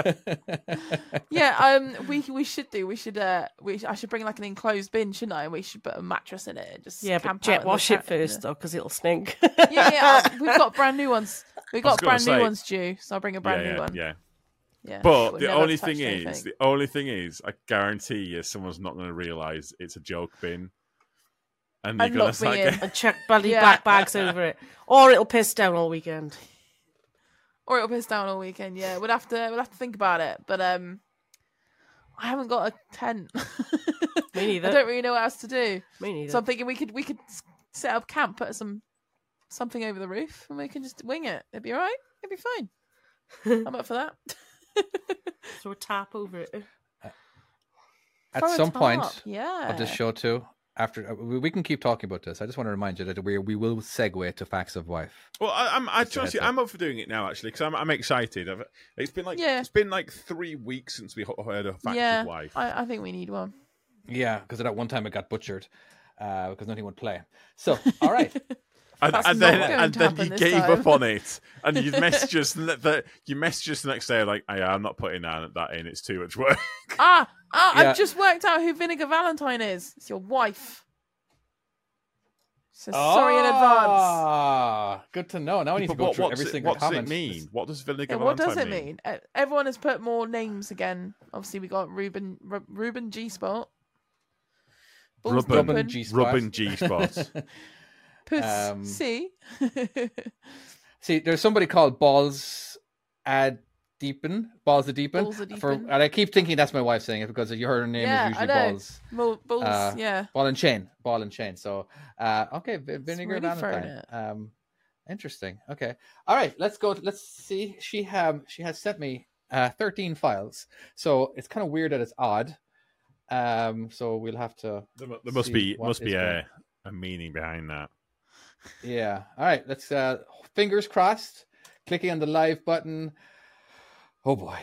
Speaker 5: Yeah, um, we we should do. We should. Uh, we I should bring like an enclosed bin, shouldn't I? And we should put a mattress in it. And just
Speaker 7: Yeah,
Speaker 5: camp
Speaker 7: but
Speaker 5: out
Speaker 7: jet
Speaker 5: in the
Speaker 7: wash it
Speaker 5: tent.
Speaker 7: first though, because it'll stink.
Speaker 5: Yeah, yeah. uh, we've got brand new ones. We've
Speaker 3: I was
Speaker 5: got
Speaker 3: gonna
Speaker 5: brand
Speaker 3: say-
Speaker 5: new ones due, so I'll bring a brand
Speaker 3: yeah,
Speaker 5: new
Speaker 3: yeah,
Speaker 5: one.
Speaker 3: yeah.
Speaker 5: Yeah.
Speaker 3: But
Speaker 5: We've
Speaker 3: the
Speaker 5: never
Speaker 3: only
Speaker 5: touched
Speaker 3: thing is,
Speaker 5: anything.
Speaker 3: the only thing is, I guarantee you, someone's not going to realise it's a joke bin, and you're
Speaker 5: And
Speaker 3: going to
Speaker 5: lock me
Speaker 3: start
Speaker 5: in.
Speaker 3: getting.
Speaker 7: And chuck bloody
Speaker 5: Yeah.
Speaker 7: black bags over it, or it'll piss down all weekend.
Speaker 5: Or it'll piss down all weekend. Yeah, we'll have to we'll have to think about it. But um, I haven't got a tent.
Speaker 7: Me
Speaker 5: I
Speaker 7: neither.
Speaker 5: don't really know what else to do.
Speaker 7: Me neither.
Speaker 5: So I'm thinking we could we could s- set up camp, put some something over the roof, and we can just wing it. It'd be all right. It'd be fine. I'm up for that.
Speaker 7: Throw a tap over it.
Speaker 4: At
Speaker 5: Throw a
Speaker 4: some point
Speaker 5: tarp, yeah.
Speaker 4: of this show too, after uh, we, we can keep talking about this. I just want to remind you that we we will segue to facts of wife.
Speaker 3: Well, I, I'm I,
Speaker 4: Just a
Speaker 3: honestly,
Speaker 4: heads up.
Speaker 3: I'm up for doing it now actually because I'm I'm excited. I've, it's been like
Speaker 5: Yeah.
Speaker 3: it's been like three weeks since we ho- heard of Facts
Speaker 5: yeah,
Speaker 3: of Wife.
Speaker 5: I, I think we need one.
Speaker 4: Yeah, because at that one time it got butchered uh, because nothing would play. So, all right.
Speaker 3: And,
Speaker 5: That's
Speaker 3: and
Speaker 5: not
Speaker 3: then,
Speaker 5: going
Speaker 3: and
Speaker 5: to
Speaker 3: then
Speaker 5: happen
Speaker 3: you
Speaker 5: this
Speaker 3: gave
Speaker 5: time.
Speaker 3: up on it, and you messaged us. The, the, you messaged us the next day, like, oh, yeah, "I'm not putting that, that in. It's too much work."
Speaker 5: Ah, ah!
Speaker 4: Yeah.
Speaker 5: I've just worked out who Vinegar Valentine is. It's your wife. So sorry in advance.
Speaker 4: Ah, good to know. Now I need to
Speaker 3: But
Speaker 4: go
Speaker 3: what,
Speaker 4: through
Speaker 3: what's
Speaker 4: every
Speaker 3: it,
Speaker 4: single
Speaker 3: what does
Speaker 4: comment.
Speaker 3: it mean? What does Vinegar
Speaker 5: Yeah, what
Speaker 3: Valentine
Speaker 5: does it mean? E- Everyone has put more names again. Obviously, we got Ruben, Ru- Ruben G Spot, Balls
Speaker 3: Ruben
Speaker 5: Ruben
Speaker 4: G Spot.
Speaker 3: Rubbing G spot.
Speaker 5: Puss
Speaker 4: Um,
Speaker 5: C.
Speaker 4: See, there's somebody called Balls Ad Deepen. Balls a Deepen.
Speaker 5: Balls a
Speaker 4: For,
Speaker 5: Deepen.
Speaker 4: and I keep thinking that's my wife saying it because you heard her name
Speaker 5: Yeah,
Speaker 4: is
Speaker 5: I
Speaker 4: usually
Speaker 5: know.
Speaker 4: Balls.
Speaker 5: Mo- balls,
Speaker 4: Uh,
Speaker 5: yeah.
Speaker 4: Ball and chain. Ball and chain. So, uh, okay, v- Vinegar
Speaker 5: really throwing
Speaker 4: Valentine.
Speaker 5: it.
Speaker 4: Um, interesting. Okay. All right, let's go. Let's see. She have she has sent me uh, thirteen files. So it's kind of weird that it's odd. Um, so we'll have to.
Speaker 3: There, mu- there must
Speaker 4: see
Speaker 3: be
Speaker 4: what
Speaker 3: must
Speaker 4: is
Speaker 3: be
Speaker 4: going-
Speaker 3: a, a meaning behind that.
Speaker 4: Yeah. All right. Let's uh fingers crossed. Clicking on the live button. Oh boy.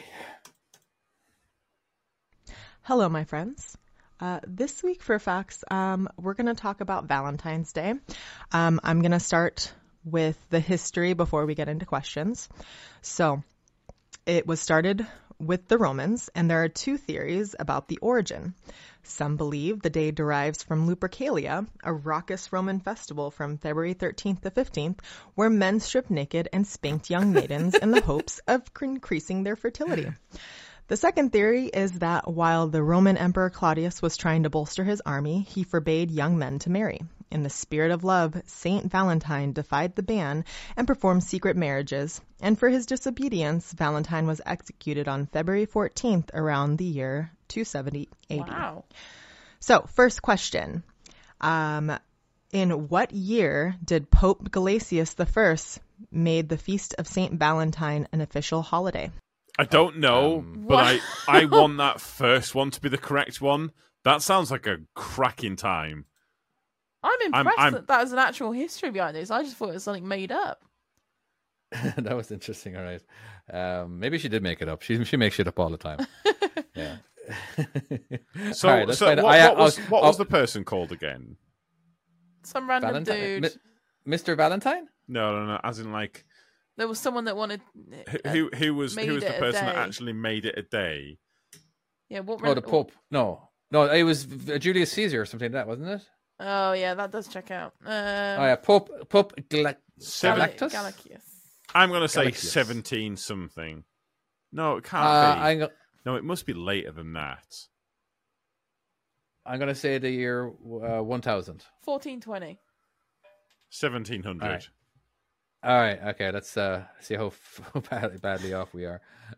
Speaker 9: Hello, my friends. Uh, this week for facts, um, we're going to talk about Valentine's Day. Um, I'm going to start with the history before we get into questions. So, it was started with the Romans, and there are two theories about the origin. Some believe the day derives from Lupercalia, a raucous Roman festival from February thirteenth to fifteenth, where men stripped naked and spanked young maidens in the hopes of increasing their fertility. The second theory is that while the Roman Emperor Claudius was trying to bolster his army, he forbade young men to marry. In the spirit of love, Saint Valentine defied the ban and performed secret marriages, and for his disobedience, Valentine was executed on February fourteenth around the year two seventy A D.
Speaker 5: Wow.
Speaker 9: So, first question. Um, in what year did Pope Gelasius the First made the Feast of Saint Valentine an official holiday?
Speaker 3: I don't know,
Speaker 4: Um,
Speaker 3: but I, I want that first one to be the correct one. That sounds like a cracking time.
Speaker 5: I'm impressed
Speaker 3: I'm-
Speaker 5: that there's an actual history behind this. I just thought it was something made up.
Speaker 4: That was interesting. All right. Um, maybe she did make it up. She she makes shit up all the time. Yeah.
Speaker 3: So,
Speaker 4: All right, let's
Speaker 3: so
Speaker 4: find
Speaker 3: what,
Speaker 4: out. I-
Speaker 3: what, was,
Speaker 4: I'll-
Speaker 3: what
Speaker 4: I'll-
Speaker 3: was the person called again?
Speaker 5: Some random
Speaker 4: Valentine?
Speaker 5: dude.
Speaker 4: Mi- Mister Valentine?
Speaker 3: No, no, no. As in, like,
Speaker 5: There was someone that wanted.
Speaker 3: who
Speaker 5: uh,
Speaker 3: who, who was
Speaker 5: made
Speaker 3: who was the
Speaker 5: it a
Speaker 3: person that
Speaker 5: day.
Speaker 3: actually made it a day?
Speaker 5: Yeah, what?
Speaker 4: Oh, the Pope. No. No, it was V- Julius Caesar or something like that, wasn't it?
Speaker 5: Oh yeah, that does check out. Um,
Speaker 4: Oh, yeah. Pope Pope Gala-
Speaker 3: Seven-
Speaker 4: Galactus?
Speaker 5: Galactus.
Speaker 3: I'm going to say
Speaker 4: Galactus.
Speaker 3: seventeen something. No, it can't
Speaker 4: Uh,
Speaker 3: be.
Speaker 4: I'm, go-
Speaker 3: No, it must be later than that.
Speaker 4: I'm going to say the year uh, one thousand.
Speaker 5: fourteen twenty.
Speaker 3: seventeen hundred.
Speaker 4: All right. All right. Okay. Let's uh, see how f- badly, badly off we are.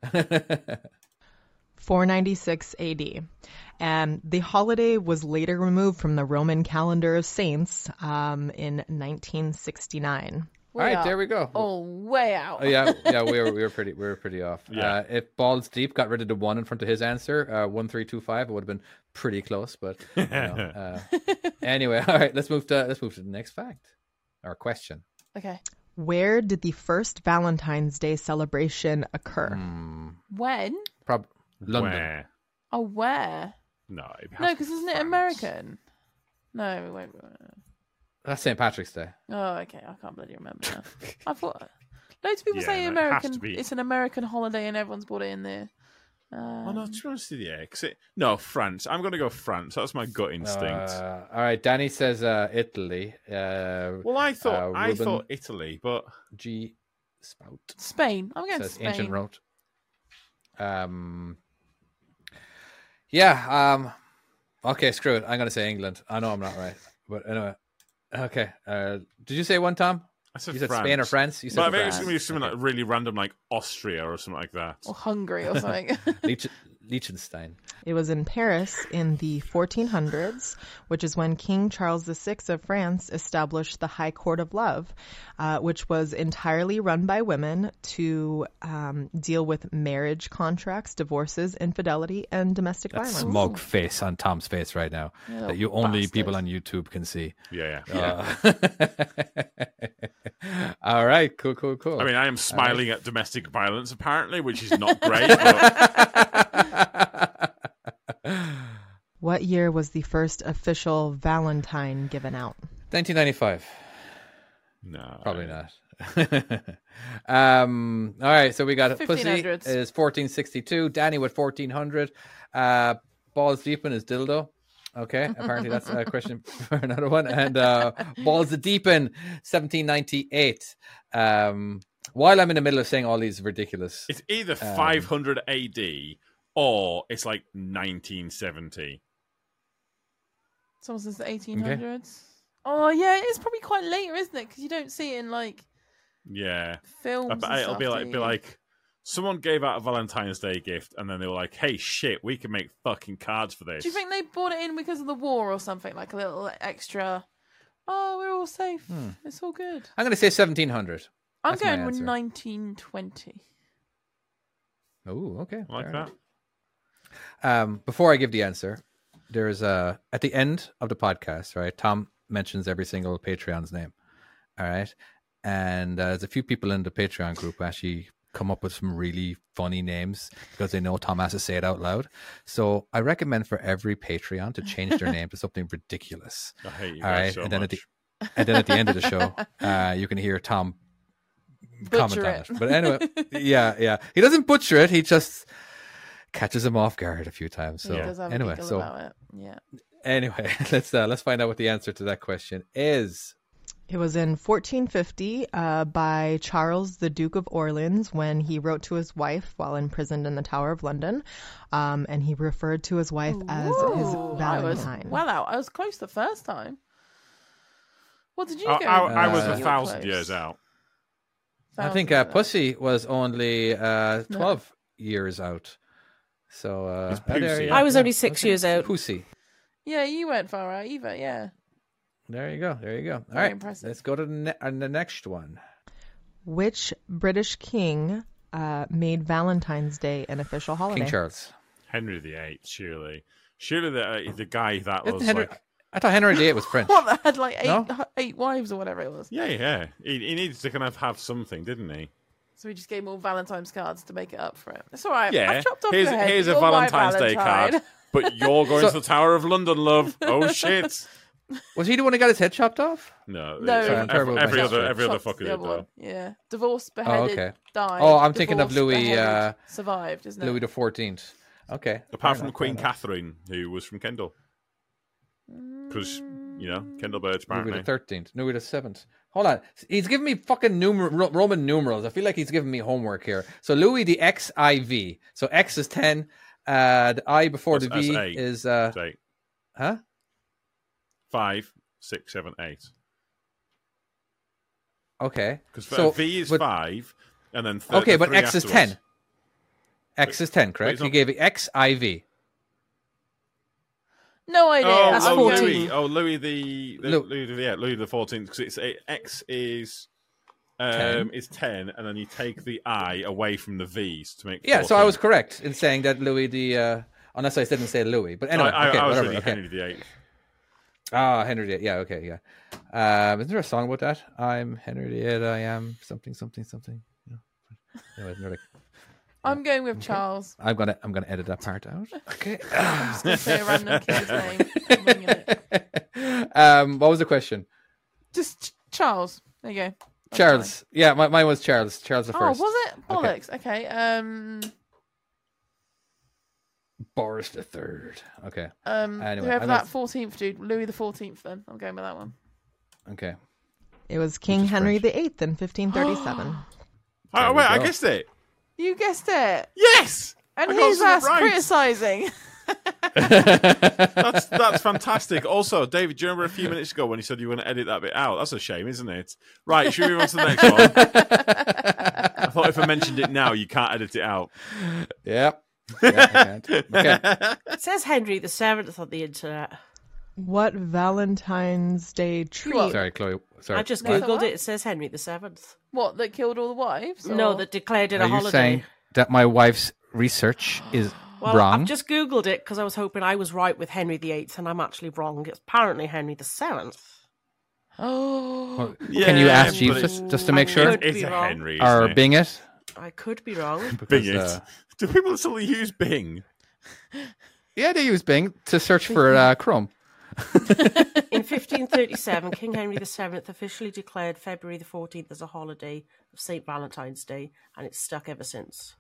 Speaker 9: four ninety-six A D. And the holiday was later removed from the Roman calendar of saints um, in nineteen sixty-nine.
Speaker 4: All right. There we go.
Speaker 5: Oh, way out.
Speaker 4: Oh, yeah, yeah, we were we were pretty we were pretty off.
Speaker 3: Yeah.
Speaker 4: Uh, if Balls Deep got rid of the one in front of his answer, uh, one three two five, it would have been pretty close. But you know, uh, anyway, all right, let's move to let's move to the next fact or question.
Speaker 5: Okay.
Speaker 9: Where did the first Valentine's Day celebration occur?
Speaker 4: Hmm,
Speaker 5: When?
Speaker 4: prob London.
Speaker 3: Where?
Speaker 5: Oh, where?
Speaker 3: No, it has
Speaker 5: No,
Speaker 3: to
Speaker 5: because
Speaker 3: be
Speaker 5: isn't it
Speaker 3: France.
Speaker 5: American? No, wait, wait, wait.
Speaker 4: That's Saint Patrick's Day.
Speaker 5: Oh, okay. I can't bloody remember now. I thought loads of people
Speaker 3: Yeah,
Speaker 5: say
Speaker 3: no, it has
Speaker 5: American.
Speaker 3: to be.
Speaker 5: It's an American holiday, and everyone's brought it in there. Um,
Speaker 3: Oh no, to be honest with you, yeah, 'cause it, no, France. I'm going to go France. That's my gut instinct.
Speaker 4: Uh, all right, Danny says uh, Italy. Uh,
Speaker 3: well, I thought
Speaker 4: uh,
Speaker 3: I
Speaker 4: Ruben
Speaker 3: thought Italy, but
Speaker 4: G Spout
Speaker 5: Spain. I'm going
Speaker 4: says
Speaker 5: Spain.
Speaker 4: ancient road. Um, yeah. Um, okay, screw it. I'm going to say England. I know I'm not right, but anyway. Okay. Uh, did you say one, Tom?
Speaker 3: I said
Speaker 4: You said
Speaker 3: France.
Speaker 4: Spain or France? You said
Speaker 3: But I think it's
Speaker 4: France.
Speaker 3: going to be something like really random, like Austria or something like that.
Speaker 5: Or Hungary or something.
Speaker 4: Lich- Liechtenstein.
Speaker 9: It was in Paris in the fourteen hundreds, which is when King Charles the Sixth of France established the High Court of Love, uh, which was entirely run by women to um, deal with marriage contracts, divorces, infidelity, and domestic
Speaker 4: That
Speaker 9: violence.
Speaker 4: smug face on Tom's face right now
Speaker 5: You
Speaker 4: that
Speaker 5: little
Speaker 4: you only
Speaker 5: bastard.
Speaker 4: people on YouTube can see.
Speaker 3: Yeah, yeah.
Speaker 4: Uh, all right, cool, cool, cool.
Speaker 3: I mean, I am smiling at domestic violence apparently, which is not great. But
Speaker 9: What year was the first official Valentine given out?
Speaker 4: nineteen ninety-five.
Speaker 3: no,
Speaker 4: Probably not. um. All right, so we got Pussy
Speaker 5: fifteen hundreds.
Speaker 4: is fourteen sixty-two. Danny with fourteen hundred. Uh, Balls Deepin is dildo. Okay, apparently that's a question for another one. And uh, Balls the Deepin, seventeen ninety-eight. Um, while I'm in the middle of saying all these ridiculous,
Speaker 3: It's either
Speaker 4: Um,
Speaker 3: five hundred A D or it's like nineteen seventy.
Speaker 5: Someone says the eighteen hundreds. Oh yeah, it's probably quite later, isn't it? Because you don't see it in like
Speaker 3: Yeah.
Speaker 5: films.
Speaker 3: I
Speaker 5: and
Speaker 3: bet it'll
Speaker 5: stuff,
Speaker 3: be
Speaker 5: do
Speaker 3: like, be
Speaker 5: you?
Speaker 3: like, someone gave out a Valentine's Day gift and then they were like, hey, shit, we can make fucking cards for this.
Speaker 5: Do you think they brought it in because of the war or something? Like a little extra. Oh, we're all safe.
Speaker 4: Hmm.
Speaker 5: It's all good.
Speaker 4: I'm going to say seventeen hundred.
Speaker 5: I'm
Speaker 4: That's my
Speaker 5: going with
Speaker 4: answer.
Speaker 5: nineteen twenty.
Speaker 4: Oh, okay.
Speaker 3: I like
Speaker 4: fair
Speaker 3: that.
Speaker 4: enough. Um, before I give the answer, there's a at the end of the podcast, right? Tom mentions every single Patreon's name. All right. And uh, there's a few people in the Patreon group who actually come up with some really funny names because they know Tom has to say it out loud. So I recommend for every Patreon to change their name to something ridiculous.
Speaker 3: I hate you
Speaker 4: All
Speaker 3: guys
Speaker 4: right.
Speaker 3: so
Speaker 4: and then
Speaker 3: much.
Speaker 4: at the and then at the end of the show, uh, you can hear Tom comment
Speaker 5: Butcher
Speaker 4: on
Speaker 5: it.
Speaker 4: it. But anyway, yeah, yeah. He doesn't butcher it. He just catches him off guard a few times. So
Speaker 5: He does have a
Speaker 4: anyway,
Speaker 5: giggle
Speaker 4: so
Speaker 5: about it. Yeah.
Speaker 4: anyway, let's uh, let's find out what the answer to that question is.
Speaker 9: It was in fourteen fifty uh, by Charles, the Duke of Orleans, when he wrote to his wife while imprisoned in the Tower of London. Um, and he referred to his wife as his
Speaker 5: Ooh, I was
Speaker 9: Valentine.
Speaker 5: well out. I was close the first time. What did you
Speaker 3: I,
Speaker 5: go?
Speaker 3: I, I was
Speaker 4: Uh,
Speaker 3: a
Speaker 5: You were
Speaker 3: thousand
Speaker 5: close.
Speaker 3: years out.
Speaker 4: I think
Speaker 5: Thousand
Speaker 4: uh,
Speaker 5: years.
Speaker 4: Pussy was only uh,
Speaker 5: No.
Speaker 4: twelve years out. So uh,
Speaker 3: It's
Speaker 4: oh, there
Speaker 3: Pussy.
Speaker 4: you-
Speaker 7: I was
Speaker 4: yeah,
Speaker 7: only six
Speaker 4: okay.
Speaker 7: years out.
Speaker 4: Pussy.
Speaker 5: Yeah, you weren't far out either. Yeah.
Speaker 4: There you go. There you go. All
Speaker 5: Very
Speaker 4: right,
Speaker 5: impressive.
Speaker 4: let's go to the, ne- on the next one.
Speaker 9: Which British king uh, made Valentine's Day an official holiday?
Speaker 4: King Charles.
Speaker 3: Henry the Eighth, surely. Surely the, uh, the guy that
Speaker 4: Isn't
Speaker 3: was
Speaker 4: Henry-
Speaker 3: like...
Speaker 4: I thought Henry the Eighth was French.
Speaker 5: What? That had like eight
Speaker 4: No?
Speaker 5: eight wives or whatever it was.
Speaker 3: Yeah, yeah. He, he needed to kind of have something, didn't he?
Speaker 5: So we just gave him all Valentine's cards to make it up for it. It's all right.
Speaker 3: Yeah.
Speaker 5: I've chopped off
Speaker 3: Here's,
Speaker 5: your head.
Speaker 3: here's a
Speaker 5: You're my
Speaker 3: Valentine's Day
Speaker 5: Valentine.
Speaker 3: card. But you're going
Speaker 4: So-
Speaker 3: to the Tower of London, love. Oh, shit.
Speaker 4: Was he the one who got his head chopped off?
Speaker 3: No.
Speaker 5: No,
Speaker 3: it's-
Speaker 4: Sorry, I'm
Speaker 3: every,
Speaker 4: terrible with
Speaker 3: every
Speaker 4: my
Speaker 3: other,
Speaker 4: history.
Speaker 3: every other
Speaker 5: Chopped
Speaker 3: fucker
Speaker 5: the
Speaker 3: did,
Speaker 5: other
Speaker 3: though.
Speaker 5: one. Yeah. Divorced, beheaded,
Speaker 4: okay.
Speaker 5: died.
Speaker 4: Oh, I'm thinking of
Speaker 5: Divorced,
Speaker 4: Louis,
Speaker 5: beheaded,
Speaker 4: uh,
Speaker 5: survived, isn't it?
Speaker 4: Louis the Fourteenth. Okay.
Speaker 3: Apart
Speaker 4: fair
Speaker 3: from
Speaker 4: enough,
Speaker 3: Queen
Speaker 4: fair enough.
Speaker 3: Catherine, who was from Kendal. Because, you know, Kendal Birch,
Speaker 4: Louis
Speaker 3: apparently.
Speaker 4: the Thirteenth. Louis the Seventh. Hold on. He's giving me fucking numer- Ro- Roman numerals. I feel like he's giving me homework here. So Louis the X I V. So X is ten. Uh, the I before
Speaker 3: That's-
Speaker 4: the V
Speaker 3: that's eight.
Speaker 4: is uh,
Speaker 3: It's eight.
Speaker 4: huh?
Speaker 3: Five, six, seven, eight.
Speaker 4: Okay.
Speaker 3: Because
Speaker 4: So,
Speaker 3: V is
Speaker 4: but-
Speaker 3: five, and then th-
Speaker 4: Okay,
Speaker 3: the
Speaker 4: but
Speaker 3: three
Speaker 4: X is
Speaker 3: afterwards.
Speaker 4: ten. X is ten, correct?
Speaker 3: it's
Speaker 4: He
Speaker 3: not-
Speaker 4: gave it X I V.
Speaker 5: No idea.
Speaker 3: Oh,
Speaker 7: That's
Speaker 3: oh,
Speaker 5: I'm
Speaker 7: fourteen.
Speaker 3: Louis. Oh, Louis the, the
Speaker 4: Lou-
Speaker 3: Louis the yeah, Louis the Fourteenth. Because it's it, X is um
Speaker 4: ten.
Speaker 3: is ten, and then you take the I away from the V's to make.
Speaker 4: Yeah, so I
Speaker 3: fourteen.
Speaker 4: was correct in saying that Louis the. Uh, unless I didn't say Louis, but anyway,
Speaker 3: I, I,
Speaker 4: okay,
Speaker 3: I was
Speaker 4: whatever.
Speaker 3: reading
Speaker 4: Okay.
Speaker 3: Henry the Eighth.
Speaker 4: Ah, Henry the Eighth. Yeah, okay, yeah. Um, isn't there a song about that? I'm Henry the Eighth. I am something, something, something. Yeah. Anyway, they're like,
Speaker 5: I'm going with Charles.
Speaker 4: I'm gonna, I'm gonna edit that part out. Okay.
Speaker 5: I'm just going to say a random kid's name. I'm winging it.
Speaker 4: um, what was the question?
Speaker 5: Just Ch- Charles. There you go. That's
Speaker 4: Charles. Yeah, my, mine was Charles. Charles the
Speaker 5: fine. Oh,
Speaker 4: first.
Speaker 5: was it?
Speaker 4: Okay.
Speaker 5: Bollocks. Okay. Um.
Speaker 4: Boris the third. Okay.
Speaker 5: Um.
Speaker 4: Anyway,
Speaker 5: whoever
Speaker 4: I'm
Speaker 5: that
Speaker 4: gonna-
Speaker 5: fourteenth dude, Louis the Fourteenth. Then I'm going with that one.
Speaker 4: Okay.
Speaker 9: It was King
Speaker 4: is
Speaker 9: Henry
Speaker 4: French.
Speaker 9: the Eighth in fifteen thirty-seven.
Speaker 3: Oh
Speaker 4: There we
Speaker 3: wait, I
Speaker 4: go.
Speaker 3: guessed it.
Speaker 5: You guessed it.
Speaker 3: Yes,
Speaker 5: And
Speaker 3: I got
Speaker 5: his
Speaker 3: something
Speaker 5: ass
Speaker 3: right.
Speaker 5: criticising.
Speaker 3: That's that's fantastic. Also, David, do you remember a few minutes ago when you said you were going to edit that bit out? That's a shame, isn't it? Right, should we move on to the next one? I thought if I mentioned it now, you can't edit it out.
Speaker 4: Yep. Yeah, I can't. Okay.
Speaker 7: It says Henry the Seventh on the internet.
Speaker 9: What Valentine's Day treat?
Speaker 5: What?
Speaker 4: Sorry, Chloe. Sorry.
Speaker 7: I just
Speaker 4: What?
Speaker 7: googled it. It says Henry the Seventh.
Speaker 5: What? That killed all the wives?
Speaker 7: No,
Speaker 5: or-
Speaker 7: that declared it
Speaker 4: Are
Speaker 7: a
Speaker 4: you
Speaker 7: holiday.
Speaker 4: saying that my wife's research is
Speaker 7: Well,
Speaker 4: wrong?
Speaker 7: I've just googled it because I was hoping I was right with Henry the Eighth, and I'm actually wrong. It's apparently Henry the Seventh.
Speaker 5: Oh.
Speaker 4: Well,
Speaker 3: Yeah,
Speaker 4: Can you ask
Speaker 3: but
Speaker 4: Jesus
Speaker 3: it's-
Speaker 4: just to make
Speaker 7: I
Speaker 4: sure?
Speaker 7: could
Speaker 3: It's
Speaker 7: be
Speaker 3: a
Speaker 7: wrong.
Speaker 3: Henry,
Speaker 4: Or
Speaker 3: isn't it?
Speaker 4: Bing it?
Speaker 7: I could be wrong.
Speaker 3: Bing
Speaker 4: Because,
Speaker 3: it.
Speaker 4: uh,
Speaker 3: Do people still use Bing?
Speaker 4: Yeah, they use Bing to search for uh, Chrome.
Speaker 7: In fifteen thirty-seven, King Henry the Seventh officially declared February the fourteenth as a holiday of Saint Valentine's Day, and it's stuck ever since.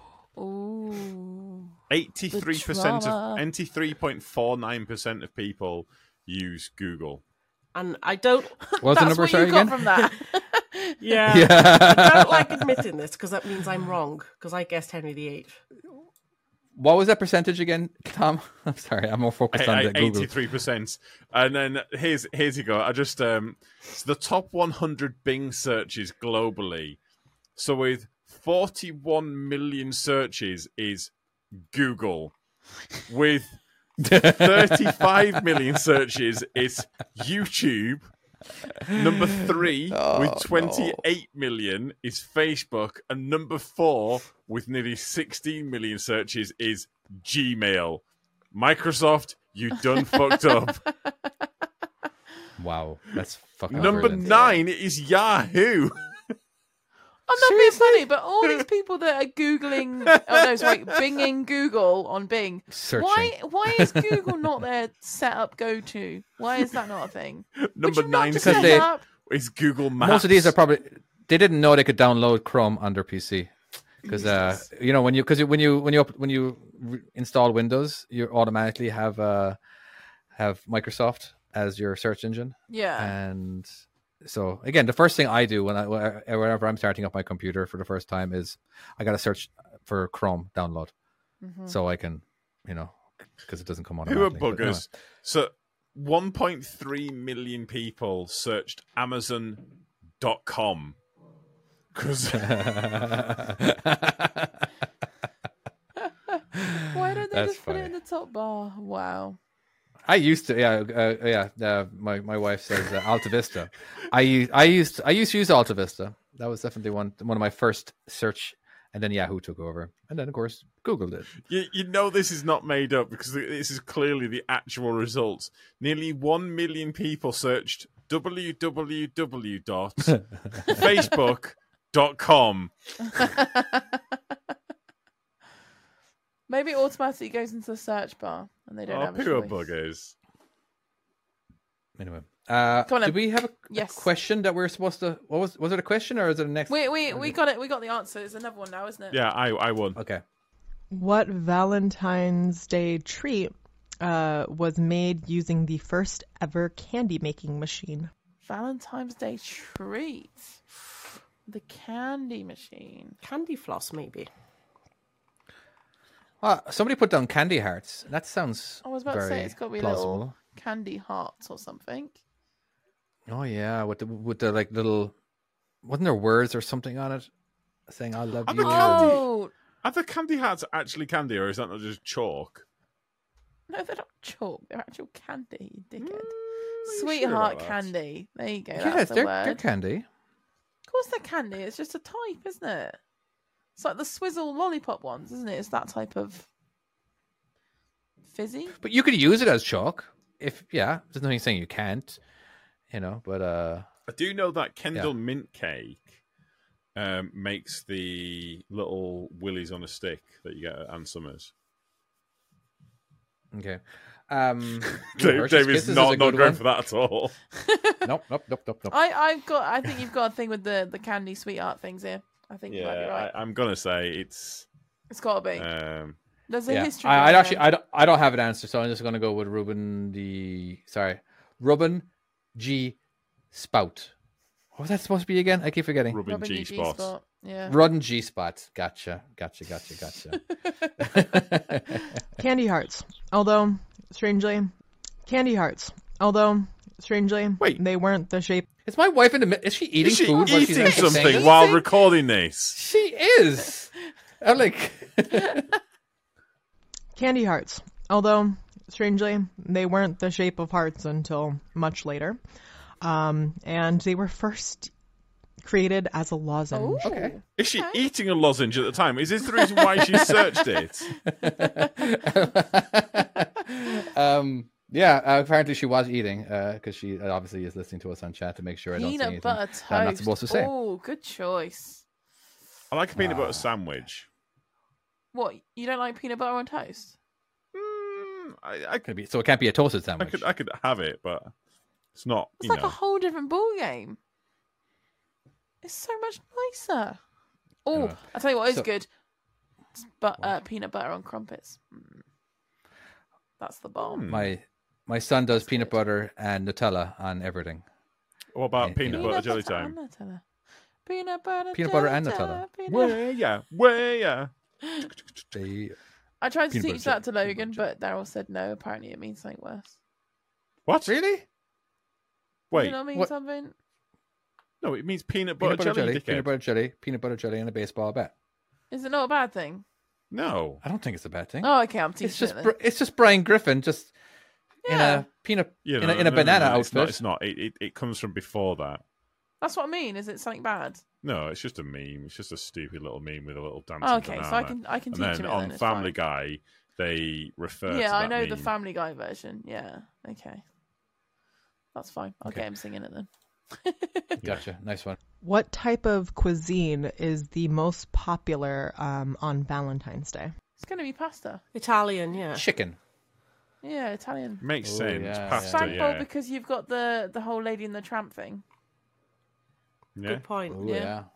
Speaker 5: Ooh.
Speaker 3: Eighty-three percent
Speaker 5: trauma.
Speaker 3: of eighty-three point four nine percent of people use Google.
Speaker 7: And I don't.
Speaker 4: What was the
Speaker 5: That's
Speaker 4: number?
Speaker 5: what
Speaker 4: Sorry
Speaker 5: you got
Speaker 4: again.
Speaker 5: from that.
Speaker 7: Yeah. I
Speaker 4: Yeah.
Speaker 7: don't like admitting this because that means I'm wrong because I guessed Henry the Eighth.
Speaker 4: What was that percentage again, Tom? I'm sorry, I'm more focused on the Google.
Speaker 3: Eighty-three percent. And then here's here's you go. I just um, so the top one hundred Bing searches globally. So with forty-one million searches is Google. With thirty-five million searches is YouTube. Number three
Speaker 4: Oh,
Speaker 3: with twenty-eight million is Facebook, and number four with nearly sixteen million searches is Gmail. Microsoft, you done fucked up.
Speaker 4: Wow, that's fucking
Speaker 3: Number
Speaker 4: brilliant.
Speaker 3: nine is Yahoo.
Speaker 5: I'm not being funny, but all these people that are Googling, oh no, sorry, Binging Google on Bing.
Speaker 4: Searching.
Speaker 5: Why why is Google not their setup go to? Why is that not a thing? Would
Speaker 3: Number
Speaker 5: you not
Speaker 3: nine
Speaker 5: just
Speaker 4: Because
Speaker 5: set
Speaker 4: they-
Speaker 5: up?
Speaker 3: is Google Maps.
Speaker 4: Most of these are probably they didn't know they could download Chrome on their P C because uh, you know when you because when you when you up- when you re- install Windows, you automatically have uh, have Microsoft as your search engine,
Speaker 5: Yeah.
Speaker 4: and so again, the first thing I do when I whenever I'm starting up my computer for the first time is I got to search for Chrome download,
Speaker 5: Mhm.
Speaker 4: so I can you know because it doesn't come on.
Speaker 3: Who are
Speaker 4: automatically. But anyway.
Speaker 3: buggers? So one point three million people searched Amazon dot com. Because
Speaker 5: Why don't they
Speaker 4: That's
Speaker 5: just put it
Speaker 4: funny.
Speaker 5: in the top bar? Wow.
Speaker 4: I used to, yeah, uh, yeah. Uh, my my wife says uh, Alta Vista. I u- I used I used to use Alta Vista. That was definitely one one of my first search, and then Yahoo took over, and then of course Google did.
Speaker 3: you, you know this is not made up because this is clearly the actual results. Nearly one million people searched w w w dot facebook dot com.
Speaker 5: Maybe it automatically goes into the search bar and they don't
Speaker 3: Oh,
Speaker 5: have a
Speaker 3: pure
Speaker 5: choice.
Speaker 3: buggers.
Speaker 4: Anyway, uh,
Speaker 5: Come on then.
Speaker 4: did we have a,
Speaker 5: Yes.
Speaker 4: a question that we're supposed to? What was was it a question or is it a next?
Speaker 5: We we we got it. We got the answer. It's another one now, isn't it?
Speaker 3: Yeah, I, I won.
Speaker 4: Okay.
Speaker 9: What Valentine's Day treat uh, was made using the first ever candy making machine?
Speaker 5: Valentine's Day treat. The candy machine.
Speaker 7: Candy floss, maybe.
Speaker 4: Well, somebody put down candy hearts. That sounds
Speaker 5: I was about
Speaker 4: very
Speaker 5: to say it's got to be
Speaker 4: plausible.
Speaker 5: little candy hearts or something.
Speaker 4: Oh yeah, with the with the like little, wasn't there words or something on it saying "I love
Speaker 3: Are
Speaker 4: you"?
Speaker 3: the candy-
Speaker 5: Oh
Speaker 3: Are the candy hearts actually candy, or is that not just chalk?
Speaker 5: no, they're not chalk. They're actual candy, you dickhead.
Speaker 3: Mm, are you
Speaker 5: Sweetheart
Speaker 3: sure about that?
Speaker 5: candy. There you go.
Speaker 4: Yes,
Speaker 5: That's the
Speaker 4: they're,
Speaker 5: word.
Speaker 4: they're candy.
Speaker 5: Of course they're candy. It's just a type, isn't it? It's like the Swizzle lollipop ones, isn't it? It's that type of fizzy.
Speaker 4: But you could use it as chalk. If yeah, there's nothing saying you can't. You know, but uh,
Speaker 3: I do know that Kendall Mint Cake um, makes the little willies on a stick that you get at Ann Summers.
Speaker 4: okay. Um,
Speaker 3: Dave,
Speaker 4: Hershey's
Speaker 3: Dave is
Speaker 4: Kisses
Speaker 3: not,
Speaker 4: a
Speaker 3: not
Speaker 4: good
Speaker 3: going
Speaker 4: one.
Speaker 3: for that at all.
Speaker 4: Nope, nope, nope, nope, nope.
Speaker 5: I, I've got. I think you've got a thing with the, the candy sweetheart things here. I think you might be
Speaker 3: Yeah,
Speaker 5: right.
Speaker 3: I, I'm gonna say it's.
Speaker 5: It's got to be.
Speaker 3: Um,
Speaker 5: There's a
Speaker 4: Yeah,
Speaker 5: history.
Speaker 4: I, I'd
Speaker 5: behind
Speaker 4: actually,
Speaker 5: them.
Speaker 4: I don't, I don't have an answer, so I'm just going to go with Ruben the, sorry, Ruben G Spout. What was that supposed to be again? I keep forgetting.
Speaker 3: Ruben
Speaker 5: Rubbing
Speaker 3: G
Speaker 5: your
Speaker 3: spot.
Speaker 5: G-spot. Yeah.
Speaker 4: Rudden G Spot. Gotcha, gotcha, gotcha, gotcha.
Speaker 9: Candy hearts. Although, strangely, candy hearts. Although, strangely,
Speaker 3: Wait.
Speaker 9: they weren't the shape.
Speaker 4: Is my wife in the, mi- is she eating
Speaker 3: Is she
Speaker 4: food while she's
Speaker 3: eating
Speaker 4: actually saying
Speaker 3: something
Speaker 4: this?
Speaker 3: while recording this?
Speaker 4: She is. I'm like,
Speaker 9: Candy hearts. Although, strangely, they weren't the shape of hearts until much later. Um, and they were first created as a lozenge.
Speaker 5: Oh,
Speaker 4: Okay.
Speaker 3: Is she
Speaker 5: Okay.
Speaker 3: eating a lozenge at the time? Is this the reason why she searched it?
Speaker 4: um, yeah, uh, apparently she was eating, because she uh, obviously is listening to us on chat to make sure I don't say
Speaker 5: Peanut
Speaker 4: anything
Speaker 5: butter toast.
Speaker 4: that I'm not supposed to say.
Speaker 5: Oh, good choice.
Speaker 3: I like a peanut
Speaker 4: Ah.
Speaker 3: butter sandwich.
Speaker 5: What? You don't like peanut butter on toast?
Speaker 3: Mm, I, I,
Speaker 4: Could be, so it can't be a toasted
Speaker 3: I
Speaker 4: sandwich.
Speaker 3: could I could have it, but it's not.
Speaker 5: It's
Speaker 3: You
Speaker 5: like
Speaker 3: know.
Speaker 5: a whole different ball game. It's so much nicer. Oh,
Speaker 4: Uh,
Speaker 5: I tell you what is
Speaker 4: so-
Speaker 5: good. It's but uh, peanut butter on crumpets. Mm. That's the bomb.
Speaker 3: Hmm.
Speaker 4: My my son does peanut butter and Nutella on everything.
Speaker 3: What about
Speaker 4: Yeah,
Speaker 3: peanut
Speaker 4: yeah.
Speaker 3: butter jelly
Speaker 5: butter
Speaker 3: time?
Speaker 5: and Nutella. Peanut butter.
Speaker 4: Peanut butter
Speaker 5: jelly
Speaker 4: and
Speaker 5: time,
Speaker 4: Nutella.
Speaker 5: peanut-
Speaker 3: Where yeah, where yeah.
Speaker 4: They,
Speaker 5: I tried to
Speaker 4: Peanut
Speaker 5: teach
Speaker 4: butter
Speaker 5: that to
Speaker 4: jelly,
Speaker 5: Logan,
Speaker 4: peanut
Speaker 5: but Daryl said no. Apparently, it means something worse.
Speaker 3: What?
Speaker 4: really?
Speaker 5: Does
Speaker 3: Wait,
Speaker 5: it not mean
Speaker 4: what-
Speaker 5: something?
Speaker 3: no, it means peanut butter,
Speaker 4: Peanut butter
Speaker 3: jelly,
Speaker 4: jelly,
Speaker 3: dickhead.
Speaker 4: peanut butter jelly, peanut butter jelly, and a baseball bat.
Speaker 5: Is it not a bad thing?
Speaker 3: No.
Speaker 4: I don't think it's a bad thing.
Speaker 5: Oh, okay. I'm teaching
Speaker 4: it's just
Speaker 5: it then.
Speaker 4: Br- it's just Brian Griffin just in
Speaker 5: Yeah.
Speaker 4: a peanut
Speaker 3: Yeah,
Speaker 4: in
Speaker 3: no,
Speaker 4: a, in
Speaker 3: no,
Speaker 4: a
Speaker 3: no,
Speaker 4: banana
Speaker 3: no, no,
Speaker 4: outfit.
Speaker 3: It's not. It's not. It, it, it comes from before that.
Speaker 5: That's what I mean. Is it something bad?
Speaker 3: No, it's just a meme. It's just a stupid little meme with a little dancing
Speaker 5: Oh, okay,
Speaker 3: banana.
Speaker 5: so I can I can
Speaker 3: and
Speaker 5: teach
Speaker 3: then
Speaker 5: him it
Speaker 3: on
Speaker 5: then. It's
Speaker 3: Family
Speaker 5: fine.
Speaker 3: Guy, they refer to
Speaker 5: Yeah,
Speaker 3: that
Speaker 5: I know the
Speaker 3: meme.
Speaker 5: Family Guy version. Yeah. Okay. That's fine. I'll
Speaker 4: Okay.
Speaker 5: get him singing it then.
Speaker 4: Gotcha, nice one.
Speaker 9: What type of cuisine is the most popular um, on Valentine's Day?
Speaker 5: It's going to be pasta.
Speaker 7: Italian, yeah.
Speaker 4: Chicken.
Speaker 5: Yeah, Italian.
Speaker 3: Makes
Speaker 4: Oh,
Speaker 3: sense.
Speaker 4: yeah,
Speaker 3: Pasta,
Speaker 5: Thankful
Speaker 3: yeah.
Speaker 5: because you've got the the whole Lady and the Tramp thing.
Speaker 3: yeah.
Speaker 7: Good point.
Speaker 4: Oh
Speaker 5: Yeah.
Speaker 4: yeah.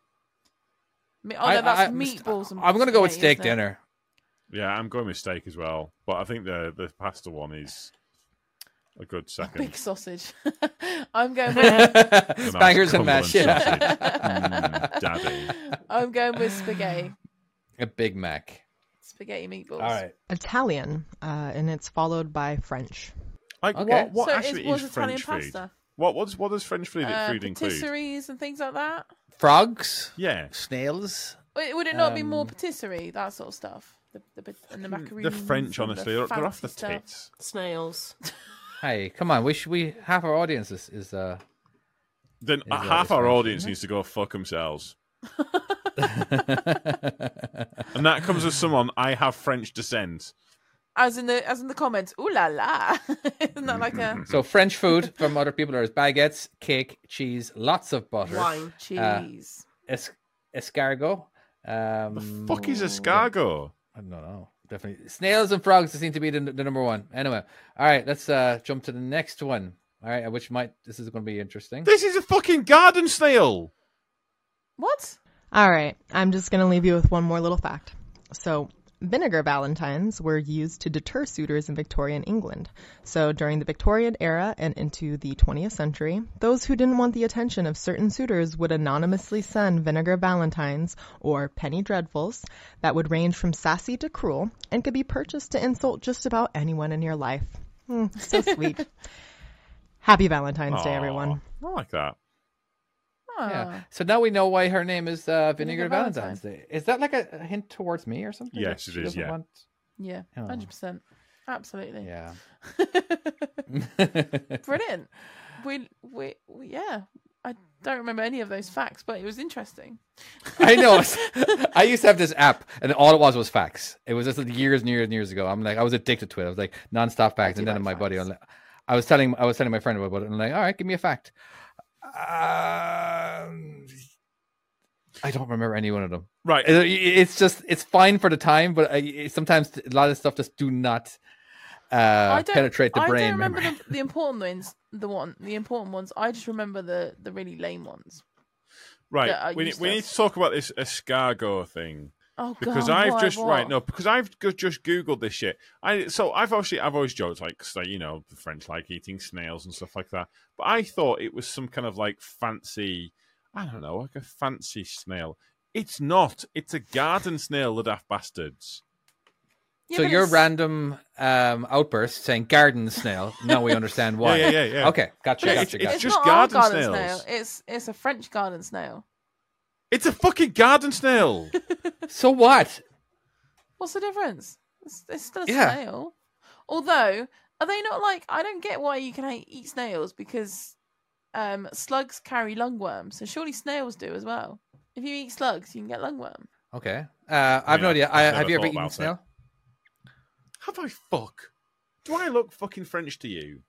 Speaker 5: Me- Oh, no, that's meatballs. And
Speaker 4: I'm gonna go with
Speaker 5: spaghetti,
Speaker 4: steak
Speaker 5: isn't it?
Speaker 4: dinner.
Speaker 3: Yeah, I'm going with steak as well. But I think the the pasta one is a good second.
Speaker 5: Big sausage. I'm going with.
Speaker 3: A nice
Speaker 4: Bangers and
Speaker 3: Cumberland
Speaker 4: mash. Yeah.
Speaker 3: sausage. Mm, daddy.
Speaker 5: I'm going with spaghetti.
Speaker 4: A Big Mac.
Speaker 5: Spaghetti meatballs.
Speaker 4: All right.
Speaker 9: Italian, uh, and it's followed by French.
Speaker 3: Like
Speaker 4: Okay.
Speaker 3: what? What
Speaker 5: so
Speaker 3: actually
Speaker 5: it was
Speaker 3: is
Speaker 5: Italian
Speaker 3: French food?
Speaker 5: pasta.
Speaker 3: What what does what does French food,
Speaker 5: Uh,
Speaker 3: food include?
Speaker 5: patisseries and things like that.
Speaker 4: Frogs,
Speaker 3: Yeah,
Speaker 4: snails.
Speaker 5: Would would it not be more
Speaker 4: Um,
Speaker 5: patisserie, that sort of stuff? The, the, bit- and the macaroons.
Speaker 3: the French,
Speaker 5: and
Speaker 3: honestly, they're, they're off the
Speaker 5: fancy stuff.
Speaker 3: tits.
Speaker 7: Snails.
Speaker 4: Hey, come on. We should, we half our audience is, is uh.
Speaker 3: Then
Speaker 4: Is
Speaker 3: uh,
Speaker 4: that-
Speaker 3: half
Speaker 4: is
Speaker 3: our
Speaker 4: French,
Speaker 3: audience
Speaker 4: isn't it?
Speaker 3: needs to go fuck themselves, and that comes as someone I have French descent.
Speaker 5: As in the as in the comments, ooh la la. Isn't that like a
Speaker 4: So French food from other people are baguettes, cake, cheese, lots of butter,
Speaker 7: Wine.
Speaker 5: cheese?
Speaker 4: es- escargot. Um,
Speaker 3: The fuck is escargot?
Speaker 4: I don't know. Definitely snails and frogs seem to be the, the number one. Anyway, all right, let's uh, jump to the next one. All right, which might this is going to be interesting.
Speaker 3: This is a fucking garden snail.
Speaker 5: What?
Speaker 9: All right, I'm just going to leave you with one more little fact. So, vinegar valentines were used to deter suitors in Victorian England. So, during the Victorian era and into the twentieth century, those who didn't want the attention of certain suitors would anonymously send vinegar valentines, or penny dreadfuls, that would range from sassy to cruel and could be purchased to insult just about anyone in your life. Hmm, so sweet. Happy Valentine's Day,
Speaker 3: Aw,
Speaker 9: everyone.
Speaker 3: I like that.
Speaker 4: Yeah. So now we know why her name is uh, Vinegar,
Speaker 5: Vinegar
Speaker 4: Valentine's Day. Is that like a, a hint towards me or something?
Speaker 3: Yes,
Speaker 4: That
Speaker 3: it
Speaker 4: she
Speaker 3: is,
Speaker 4: doesn't
Speaker 3: yeah.
Speaker 4: want-
Speaker 5: Yeah,
Speaker 4: Oh.
Speaker 5: hundred percent, absolutely.
Speaker 4: Yeah.
Speaker 5: Brilliant. We, we we yeah. I don't remember any of those facts, but it was interesting.
Speaker 4: I know. I used to have this app, and all it was was facts. It was just like years and years and years ago. I'm like, I was addicted to it. I was like, nonstop facts.
Speaker 5: do
Speaker 4: And then
Speaker 5: like
Speaker 4: my buddy,
Speaker 5: facts.
Speaker 4: I'm like- I was telling, I was telling my friend about it, and I'm like, all right, give me a fact. Um, I don't remember any one of them.
Speaker 3: Right.
Speaker 4: It- It's just, it's fine for the time, but I, sometimes a lot of stuff just do not uh,
Speaker 5: I don't
Speaker 4: penetrate the
Speaker 5: I
Speaker 4: brain
Speaker 5: don't remember
Speaker 4: memory.
Speaker 5: the, the important ones. The one, the important ones. I just remember the the really lame ones.
Speaker 3: Right.
Speaker 5: that I
Speaker 3: We, need-
Speaker 5: used
Speaker 3: we
Speaker 5: to-
Speaker 3: need to talk about this escargot thing.
Speaker 5: Oh god!
Speaker 3: Because I've
Speaker 5: why,
Speaker 3: just
Speaker 5: what?
Speaker 3: right no because I've go- just googled this shit. I so I've obviously I've always joked like say, you know the French like eating snails and stuff like that. But I thought it was some kind of like fancy, I don't know, like a fancy snail. It's not. It's a garden snail, the daft bastards.
Speaker 5: Yeah,
Speaker 4: So
Speaker 5: but
Speaker 4: your
Speaker 5: it's-
Speaker 4: random um, outburst saying garden snail, now we understand why.
Speaker 3: Yeah, yeah, yeah, yeah.
Speaker 4: Okay, gotcha,
Speaker 3: Yeah,
Speaker 4: gotcha,
Speaker 3: it's-
Speaker 4: gotcha.
Speaker 5: It's
Speaker 3: just
Speaker 5: not
Speaker 3: garden
Speaker 5: our garden
Speaker 3: snails.
Speaker 5: snail. It's it's a French garden snail.
Speaker 3: It's a fucking garden snail.
Speaker 4: So what?
Speaker 5: What's the difference? It's, it's still a
Speaker 4: Yeah.
Speaker 5: snail. Although, are they not like? I don't get why you can ha- eat snails because um, slugs carry lungworms. So surely snails do as well. If you eat slugs, you can get lungworm.
Speaker 4: Okay. Uh, I've
Speaker 3: Yeah,
Speaker 4: no idea.
Speaker 3: I've
Speaker 4: I,
Speaker 3: never
Speaker 4: have you ever
Speaker 3: thought
Speaker 4: eaten
Speaker 3: about it.
Speaker 4: snail?
Speaker 3: Have I fuck? Do I look fucking French to you?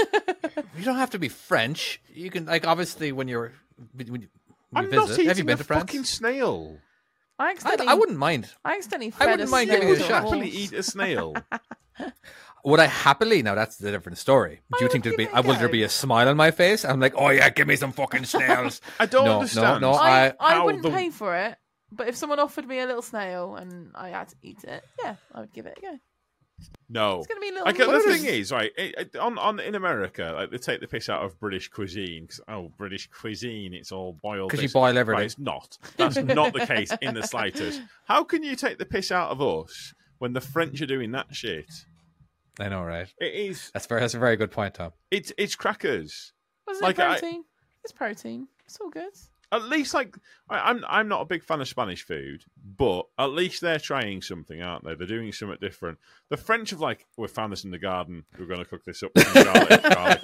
Speaker 4: You don't have to be French. You can, like, obviously, when you're when you, when you
Speaker 3: I'm
Speaker 4: visit.
Speaker 3: not eating
Speaker 4: Have you been
Speaker 3: a
Speaker 4: to France?
Speaker 3: fucking snail.
Speaker 5: I
Speaker 4: I,
Speaker 5: accidentally,
Speaker 4: I wouldn't mind.
Speaker 5: I accidentally
Speaker 4: I
Speaker 5: fed
Speaker 4: wouldn't
Speaker 5: a
Speaker 4: mind
Speaker 5: snail
Speaker 4: giving it a
Speaker 5: to
Speaker 4: shot.
Speaker 3: Happily
Speaker 5: horse.
Speaker 3: eat a snail.
Speaker 4: Would I happily? Now that's a different story. Do you
Speaker 5: would
Speaker 4: think there'd be?
Speaker 5: give it a
Speaker 4: Would there
Speaker 5: go.
Speaker 4: be a smile on my face? I'm like, oh yeah, give me some fucking snails.
Speaker 3: I don't
Speaker 4: No, no,
Speaker 3: understand.
Speaker 4: no,
Speaker 5: I,
Speaker 4: I-
Speaker 5: I
Speaker 3: how
Speaker 5: wouldn't
Speaker 3: the-
Speaker 5: pay for it, but if someone offered me a little snail and I had to eat it, yeah, I would give it a go.
Speaker 3: No,
Speaker 5: It's gonna be a little.
Speaker 3: Like, the
Speaker 5: meat.
Speaker 3: thing is, right, it, it- on on in America, like they take the piss out of British cuisine. 'Cause, oh, British cuisine, it's all boiled.
Speaker 4: Because you
Speaker 3: this.
Speaker 4: boil everything.
Speaker 3: Right, it's not. That's not the case in the slightest. How can you take the piss out of us when the French are doing that shit?
Speaker 4: I know, right?
Speaker 3: It is.
Speaker 4: That's very. That's a very good point, Tom.
Speaker 3: It's it's crackers.
Speaker 5: Was
Speaker 3: like,
Speaker 5: it
Speaker 3: I-
Speaker 5: protein? It's protein. It's all good.
Speaker 3: At least, like, I, I'm I'm not a big fan of Spanish food, but at least they're trying something, aren't they? They're doing something different. The French have like, we found this in the garden. We're going to cook this up. With some garlic,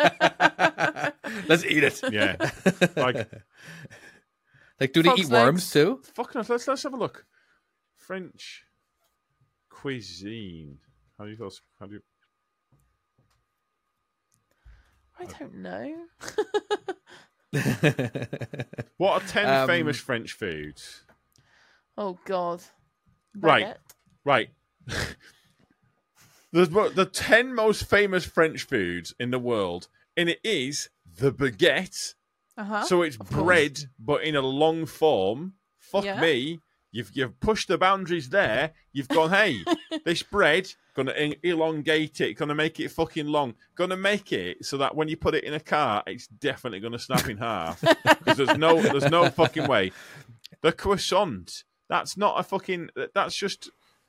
Speaker 3: garlic.
Speaker 4: Let's eat it.
Speaker 3: Yeah, like.
Speaker 4: Like, do they
Speaker 5: Frog's
Speaker 4: eat worms
Speaker 5: legs.
Speaker 4: too?
Speaker 3: Fuck knows. Let's let's have a look. French cuisine. How do you feel? How do you?
Speaker 5: I don't know.
Speaker 3: What are ten
Speaker 4: Um,
Speaker 3: famous French foods?
Speaker 5: Oh God.
Speaker 3: Right.
Speaker 5: Baguette.
Speaker 3: Right. the the ten most famous French foods in the world, and it is the baguette.
Speaker 5: Uh-huh.
Speaker 3: So it's
Speaker 5: of course.
Speaker 3: bread, but in a long form. Fuck
Speaker 5: Yeah.
Speaker 3: me. You've you've pushed the boundaries there. You've gone, hey, this bread, gonna en- elongate it, gonna make it fucking long, gonna make it so that when you put it in a car, it's definitely gonna snap in half. Because there's no there's no fucking way. The croissant, that's not a fucking. That's just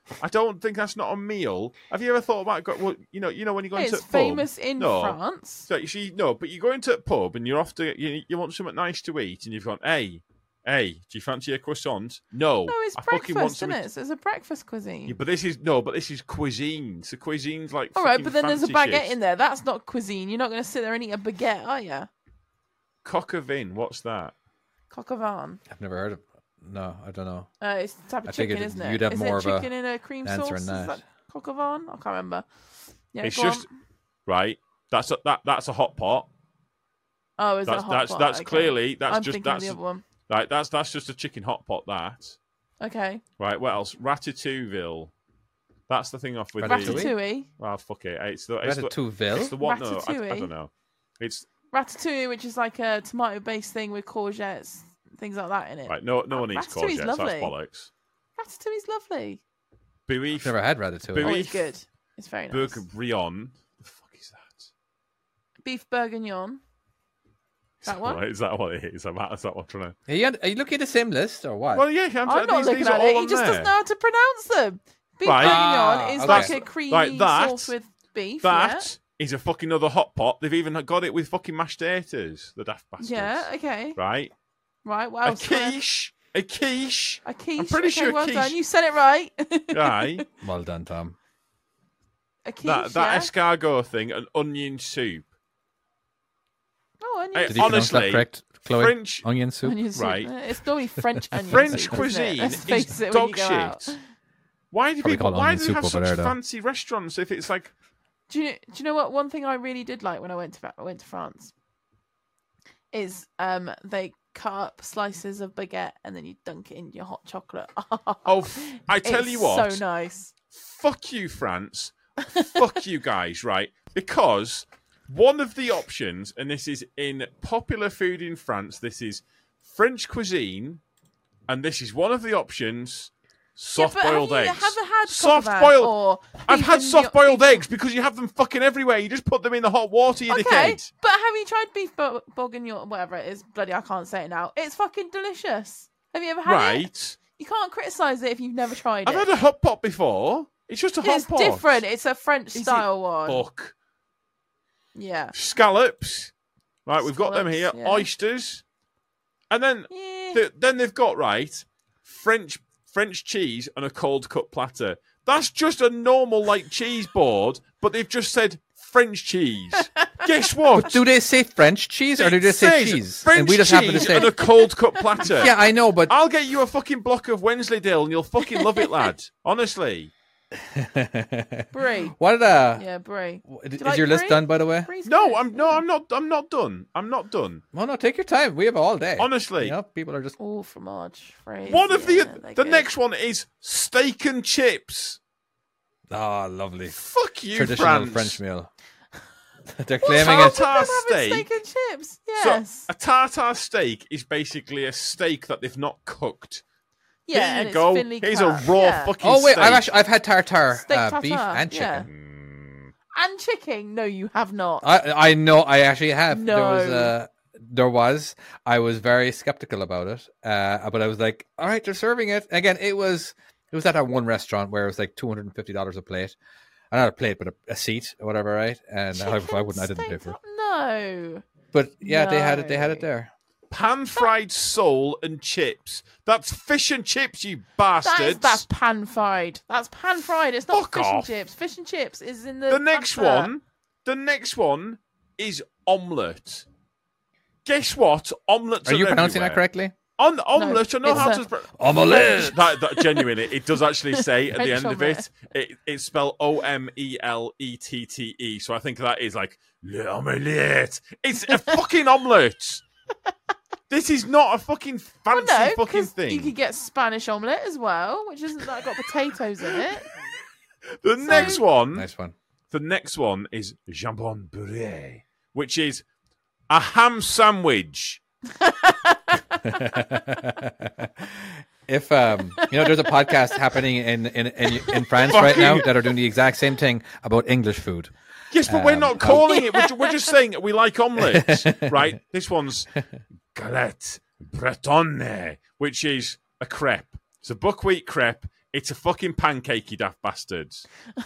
Speaker 3: I don't think that's not a meal. Have you ever thought about go- well, you know, you know when you go into
Speaker 5: It's
Speaker 3: a pub,
Speaker 5: famous in
Speaker 3: no,
Speaker 5: France.
Speaker 3: So you see, no, but you go into a pub and you're off to you, you want something nice to eat, and you've gone, hey, hey, do you fancy a croissant? No,
Speaker 5: No, it's
Speaker 3: I fucking want
Speaker 5: breakfast, isn't
Speaker 3: something.
Speaker 5: it? So it's a breakfast cuisine.
Speaker 3: Yeah, but this is no, but this is cuisine. So cuisine's like
Speaker 5: All right,
Speaker 3: fucking
Speaker 5: but then there's a
Speaker 3: fancy
Speaker 5: baguette
Speaker 3: shit.
Speaker 5: in there. That's not cuisine. You're not going to sit there and eat a baguette, are you?
Speaker 3: Coq au vin, what's that?
Speaker 5: Coq au vin.
Speaker 4: I've never heard of. No, I don't know.
Speaker 5: Uh, it's the type of
Speaker 4: I
Speaker 5: chicken,
Speaker 4: figured
Speaker 5: isn't it?
Speaker 4: you'd have
Speaker 5: Is
Speaker 4: more
Speaker 5: it
Speaker 4: of a
Speaker 5: chicken in a cream
Speaker 4: answer
Speaker 5: sauce?
Speaker 4: in
Speaker 5: Is
Speaker 4: that.
Speaker 5: that coq au vin? I can't remember. Yeah,
Speaker 3: It's
Speaker 5: go
Speaker 3: just
Speaker 5: on.
Speaker 3: right. That's a, that. That's a hot pot.
Speaker 5: Oh, is
Speaker 3: That's
Speaker 5: it a hot
Speaker 3: that's
Speaker 5: pot?
Speaker 3: that's
Speaker 5: Okay.
Speaker 3: clearly that's
Speaker 5: I'm
Speaker 3: just
Speaker 5: thinking of
Speaker 3: that's
Speaker 5: the other one.
Speaker 3: right. That's that's just a chicken hot pot. That
Speaker 5: Okay.
Speaker 3: right. What else? Ratatouille. That's the thing off with the.
Speaker 5: Ratatouille.
Speaker 3: Well, fuck it. It's the it's the,
Speaker 4: Ratatouille?
Speaker 3: it's the one. No, I, I
Speaker 5: Ratatouille.
Speaker 3: don't know. It's
Speaker 5: Ratatouille, which is like a tomato-based thing with courgettes, things like that in it.
Speaker 3: right. No, no
Speaker 5: Oh,
Speaker 3: one eats
Speaker 5: Ratatouille's
Speaker 3: courgettes. That's
Speaker 5: lovely.
Speaker 3: bollocks.
Speaker 5: Ratatouille's lovely.
Speaker 3: Beef.
Speaker 4: I've never had ratatouille.
Speaker 3: Beef.
Speaker 5: Oh, it's good. It's very nice.
Speaker 3: Bourguignon. The fuck is that?
Speaker 5: Beef bourguignon.
Speaker 3: Is
Speaker 5: That one?
Speaker 3: what- Is that what it is? Is that, is that what I'm trying to?
Speaker 4: Are you, are you looking at the same list or what?
Speaker 3: Well, yeah. I'm,
Speaker 5: I'm not
Speaker 3: these,
Speaker 5: looking
Speaker 3: these are
Speaker 5: at
Speaker 3: all
Speaker 5: it. He
Speaker 3: on
Speaker 5: just
Speaker 3: there.
Speaker 5: doesn't know how to pronounce them. Beef
Speaker 3: Right.
Speaker 4: Ah,
Speaker 5: bourguignon is
Speaker 4: okay.
Speaker 5: like a
Speaker 3: That's-
Speaker 5: creamy
Speaker 3: right, that-
Speaker 5: sauce with beef.
Speaker 3: That is a fucking other hot pot. They've even got it with fucking mashed potatoes. The daft bastards.
Speaker 5: yeah. Yeah. Okay.
Speaker 3: Right.
Speaker 5: Right. What
Speaker 3: A
Speaker 5: else?
Speaker 3: quiche. A quiche.
Speaker 5: A quiche.
Speaker 3: I'm pretty
Speaker 5: okay,
Speaker 3: sure
Speaker 5: well
Speaker 3: quiche-
Speaker 5: done. You said it right.
Speaker 3: Right.
Speaker 4: Well done, Tom.
Speaker 5: A quiche.
Speaker 3: that that
Speaker 5: yeah.
Speaker 3: escargot thing, an onion soup.
Speaker 5: Oh, onion
Speaker 3: Hey,
Speaker 4: Did
Speaker 5: soup.
Speaker 4: you pronounce
Speaker 3: honestly,
Speaker 4: that correct, Chloe?
Speaker 3: French
Speaker 4: Onion soup?
Speaker 5: Onion soup.
Speaker 3: Right.
Speaker 5: Uh, It's normally French onion
Speaker 3: French
Speaker 5: soup, isn't it?
Speaker 3: cuisine
Speaker 5: Let's face
Speaker 3: is
Speaker 5: it when you
Speaker 3: dog
Speaker 5: go
Speaker 3: shit.
Speaker 5: out.
Speaker 3: Why do
Speaker 4: Probably
Speaker 3: people?
Speaker 4: call it
Speaker 3: Why
Speaker 4: onion
Speaker 3: do they
Speaker 4: soup
Speaker 3: have
Speaker 4: over
Speaker 3: such
Speaker 4: there, though.
Speaker 3: fancy restaurants if it's like?
Speaker 5: Do you know, do you know what one thing I really did like when I went to I went to France is um they cut up slices of baguette and then you dunk it in your hot chocolate.
Speaker 3: Oh, f- I tell
Speaker 5: It's
Speaker 3: you what.
Speaker 5: so nice.
Speaker 3: Fuck you, France. Fuck you guys, right? Because one of the options, and this is in popular food in France, this is French cuisine, and this is one of the options. Soft
Speaker 5: yeah, but
Speaker 3: boiled
Speaker 5: have you
Speaker 3: eggs.
Speaker 5: ever had
Speaker 3: soft
Speaker 5: coq au vin
Speaker 3: boiled.
Speaker 5: or
Speaker 3: I've
Speaker 5: beef
Speaker 3: had
Speaker 5: in
Speaker 3: soft
Speaker 5: your-
Speaker 3: boiled
Speaker 5: beef-
Speaker 3: eggs because you have them fucking everywhere. You just put them in the hot water, you
Speaker 5: Okay,
Speaker 3: dickhead.
Speaker 5: but have you tried beef bo- bourguignon, whatever it is? Bloody, I can't say it now. It's fucking delicious. Have you ever had it?
Speaker 3: Right.
Speaker 5: You can't criticize it if you've never tried
Speaker 3: I've
Speaker 5: it.
Speaker 3: had a hot pot before. It's just a hot
Speaker 5: It's
Speaker 3: pot.
Speaker 5: different. It's a French
Speaker 3: Is it?
Speaker 5: style one.
Speaker 3: Fuck.
Speaker 5: Yeah.
Speaker 3: Scallops. Right, we've got them here.
Speaker 5: Scallops, yeah.
Speaker 3: Oysters. And then
Speaker 5: Yeah.
Speaker 3: th- then they've got, right, French French cheese and a cold cut platter. That's just a normal, like, cheese board, but they've just said French cheese. Guess what?
Speaker 4: Do they say French cheese or do they
Speaker 3: It
Speaker 4: say
Speaker 3: says
Speaker 4: chease?
Speaker 3: French
Speaker 4: and we just happen to
Speaker 3: cheese
Speaker 4: say.
Speaker 3: and a cold cut platter.
Speaker 4: Yeah, I know, but
Speaker 3: I'll get you a fucking block of Wensleydale and you'll fucking love it, lad. Honestly.
Speaker 5: Brie.
Speaker 4: what? Uh,
Speaker 5: Yeah, brie.
Speaker 4: is
Speaker 5: you like
Speaker 4: your list
Speaker 5: brie?
Speaker 4: done, by the way?
Speaker 5: Brie's
Speaker 3: No,
Speaker 5: good.
Speaker 3: I'm no, I'm not. I'm not done. I'm not done.
Speaker 4: Well, no, take your time. We have all day.
Speaker 3: Honestly.
Speaker 4: you know, people are just.
Speaker 5: Oh, fromage. Phrase.
Speaker 3: One of
Speaker 5: yeah,
Speaker 3: the
Speaker 5: they're
Speaker 3: the
Speaker 5: good.
Speaker 3: next one is steak and chips.
Speaker 4: Oh, lovely.
Speaker 3: Fuck you,
Speaker 4: Traditional
Speaker 3: France.
Speaker 4: French meal. They're
Speaker 3: What's
Speaker 4: claiming
Speaker 3: that?
Speaker 4: it.
Speaker 3: Tartar
Speaker 5: They're having
Speaker 3: steak.
Speaker 5: steak and chips.
Speaker 3: So
Speaker 5: Yes.
Speaker 3: a tartar steak is basically a steak that they've not cooked.
Speaker 5: yeah,
Speaker 3: Here
Speaker 5: and
Speaker 3: you
Speaker 5: it's
Speaker 3: go.
Speaker 5: thinly
Speaker 3: Here's
Speaker 5: cut.
Speaker 3: a raw
Speaker 5: yeah.
Speaker 3: fucking
Speaker 4: Oh wait,
Speaker 3: steak.
Speaker 4: I've actually I've had tartar
Speaker 5: Steak
Speaker 4: uh, beef
Speaker 5: tartare,
Speaker 4: and
Speaker 5: yeah.
Speaker 4: chicken.
Speaker 5: And chicken. No, you have not.
Speaker 4: I I know I actually have. There was
Speaker 5: No.
Speaker 4: uh, there was. I was very skeptical about it, uh, but I was like, all right, they're serving it again. It was it was at that one restaurant where it was like two hundred and fifty dollars a plate. Uh, Not a plate, but a, a seat or whatever, right? And I, I wouldn't. I didn't pay
Speaker 5: Steak
Speaker 4: for it.
Speaker 5: tar- No.
Speaker 4: But yeah, they had it. They had it
Speaker 5: No.
Speaker 4: there.
Speaker 3: Pan fried sole and chips. That's fish and chips, you
Speaker 5: That
Speaker 3: bastards.
Speaker 5: is, that's pan fried. That's pan fried. It's not
Speaker 3: Fuck
Speaker 5: fish
Speaker 3: off.
Speaker 5: and chips. Fish and chips is in the.
Speaker 3: The next
Speaker 5: batter.
Speaker 3: one, the next one is omelette. Guess what? Omelettes
Speaker 4: Are
Speaker 3: are
Speaker 4: you pronouncing that
Speaker 3: everywhere.
Speaker 4: correctly?
Speaker 3: On omelette, I know
Speaker 5: it's
Speaker 3: how
Speaker 5: a-
Speaker 3: to. Spell-
Speaker 4: Omelette.
Speaker 3: That, that genuinely, it does actually say at the
Speaker 5: French
Speaker 3: end of
Speaker 5: omelette.
Speaker 3: it, it, it's spelled O M E L E T T E. So I think that is like l'omelette. It's a fucking omelette. This is not a fucking
Speaker 5: Well,
Speaker 3: fancy
Speaker 5: no,
Speaker 3: fucking
Speaker 5: 'cause
Speaker 3: thing.
Speaker 5: you could get Spanish omelette as well, which isn't that got potatoes in it.
Speaker 3: The next one,
Speaker 4: Nice one.
Speaker 3: the next one is jambon beurre, which is a ham sandwich.
Speaker 4: If um, you know, there's a podcast happening in in in, in France right now that are doing the exact same thing about English food.
Speaker 3: Yes, but we're
Speaker 4: Um,
Speaker 3: not calling it. We're, ju- we're just saying we like omelettes, right? This one's galette bretonne, which is a crepe. It's a buckwheat crepe It's a fucking pancake, you daft bastards.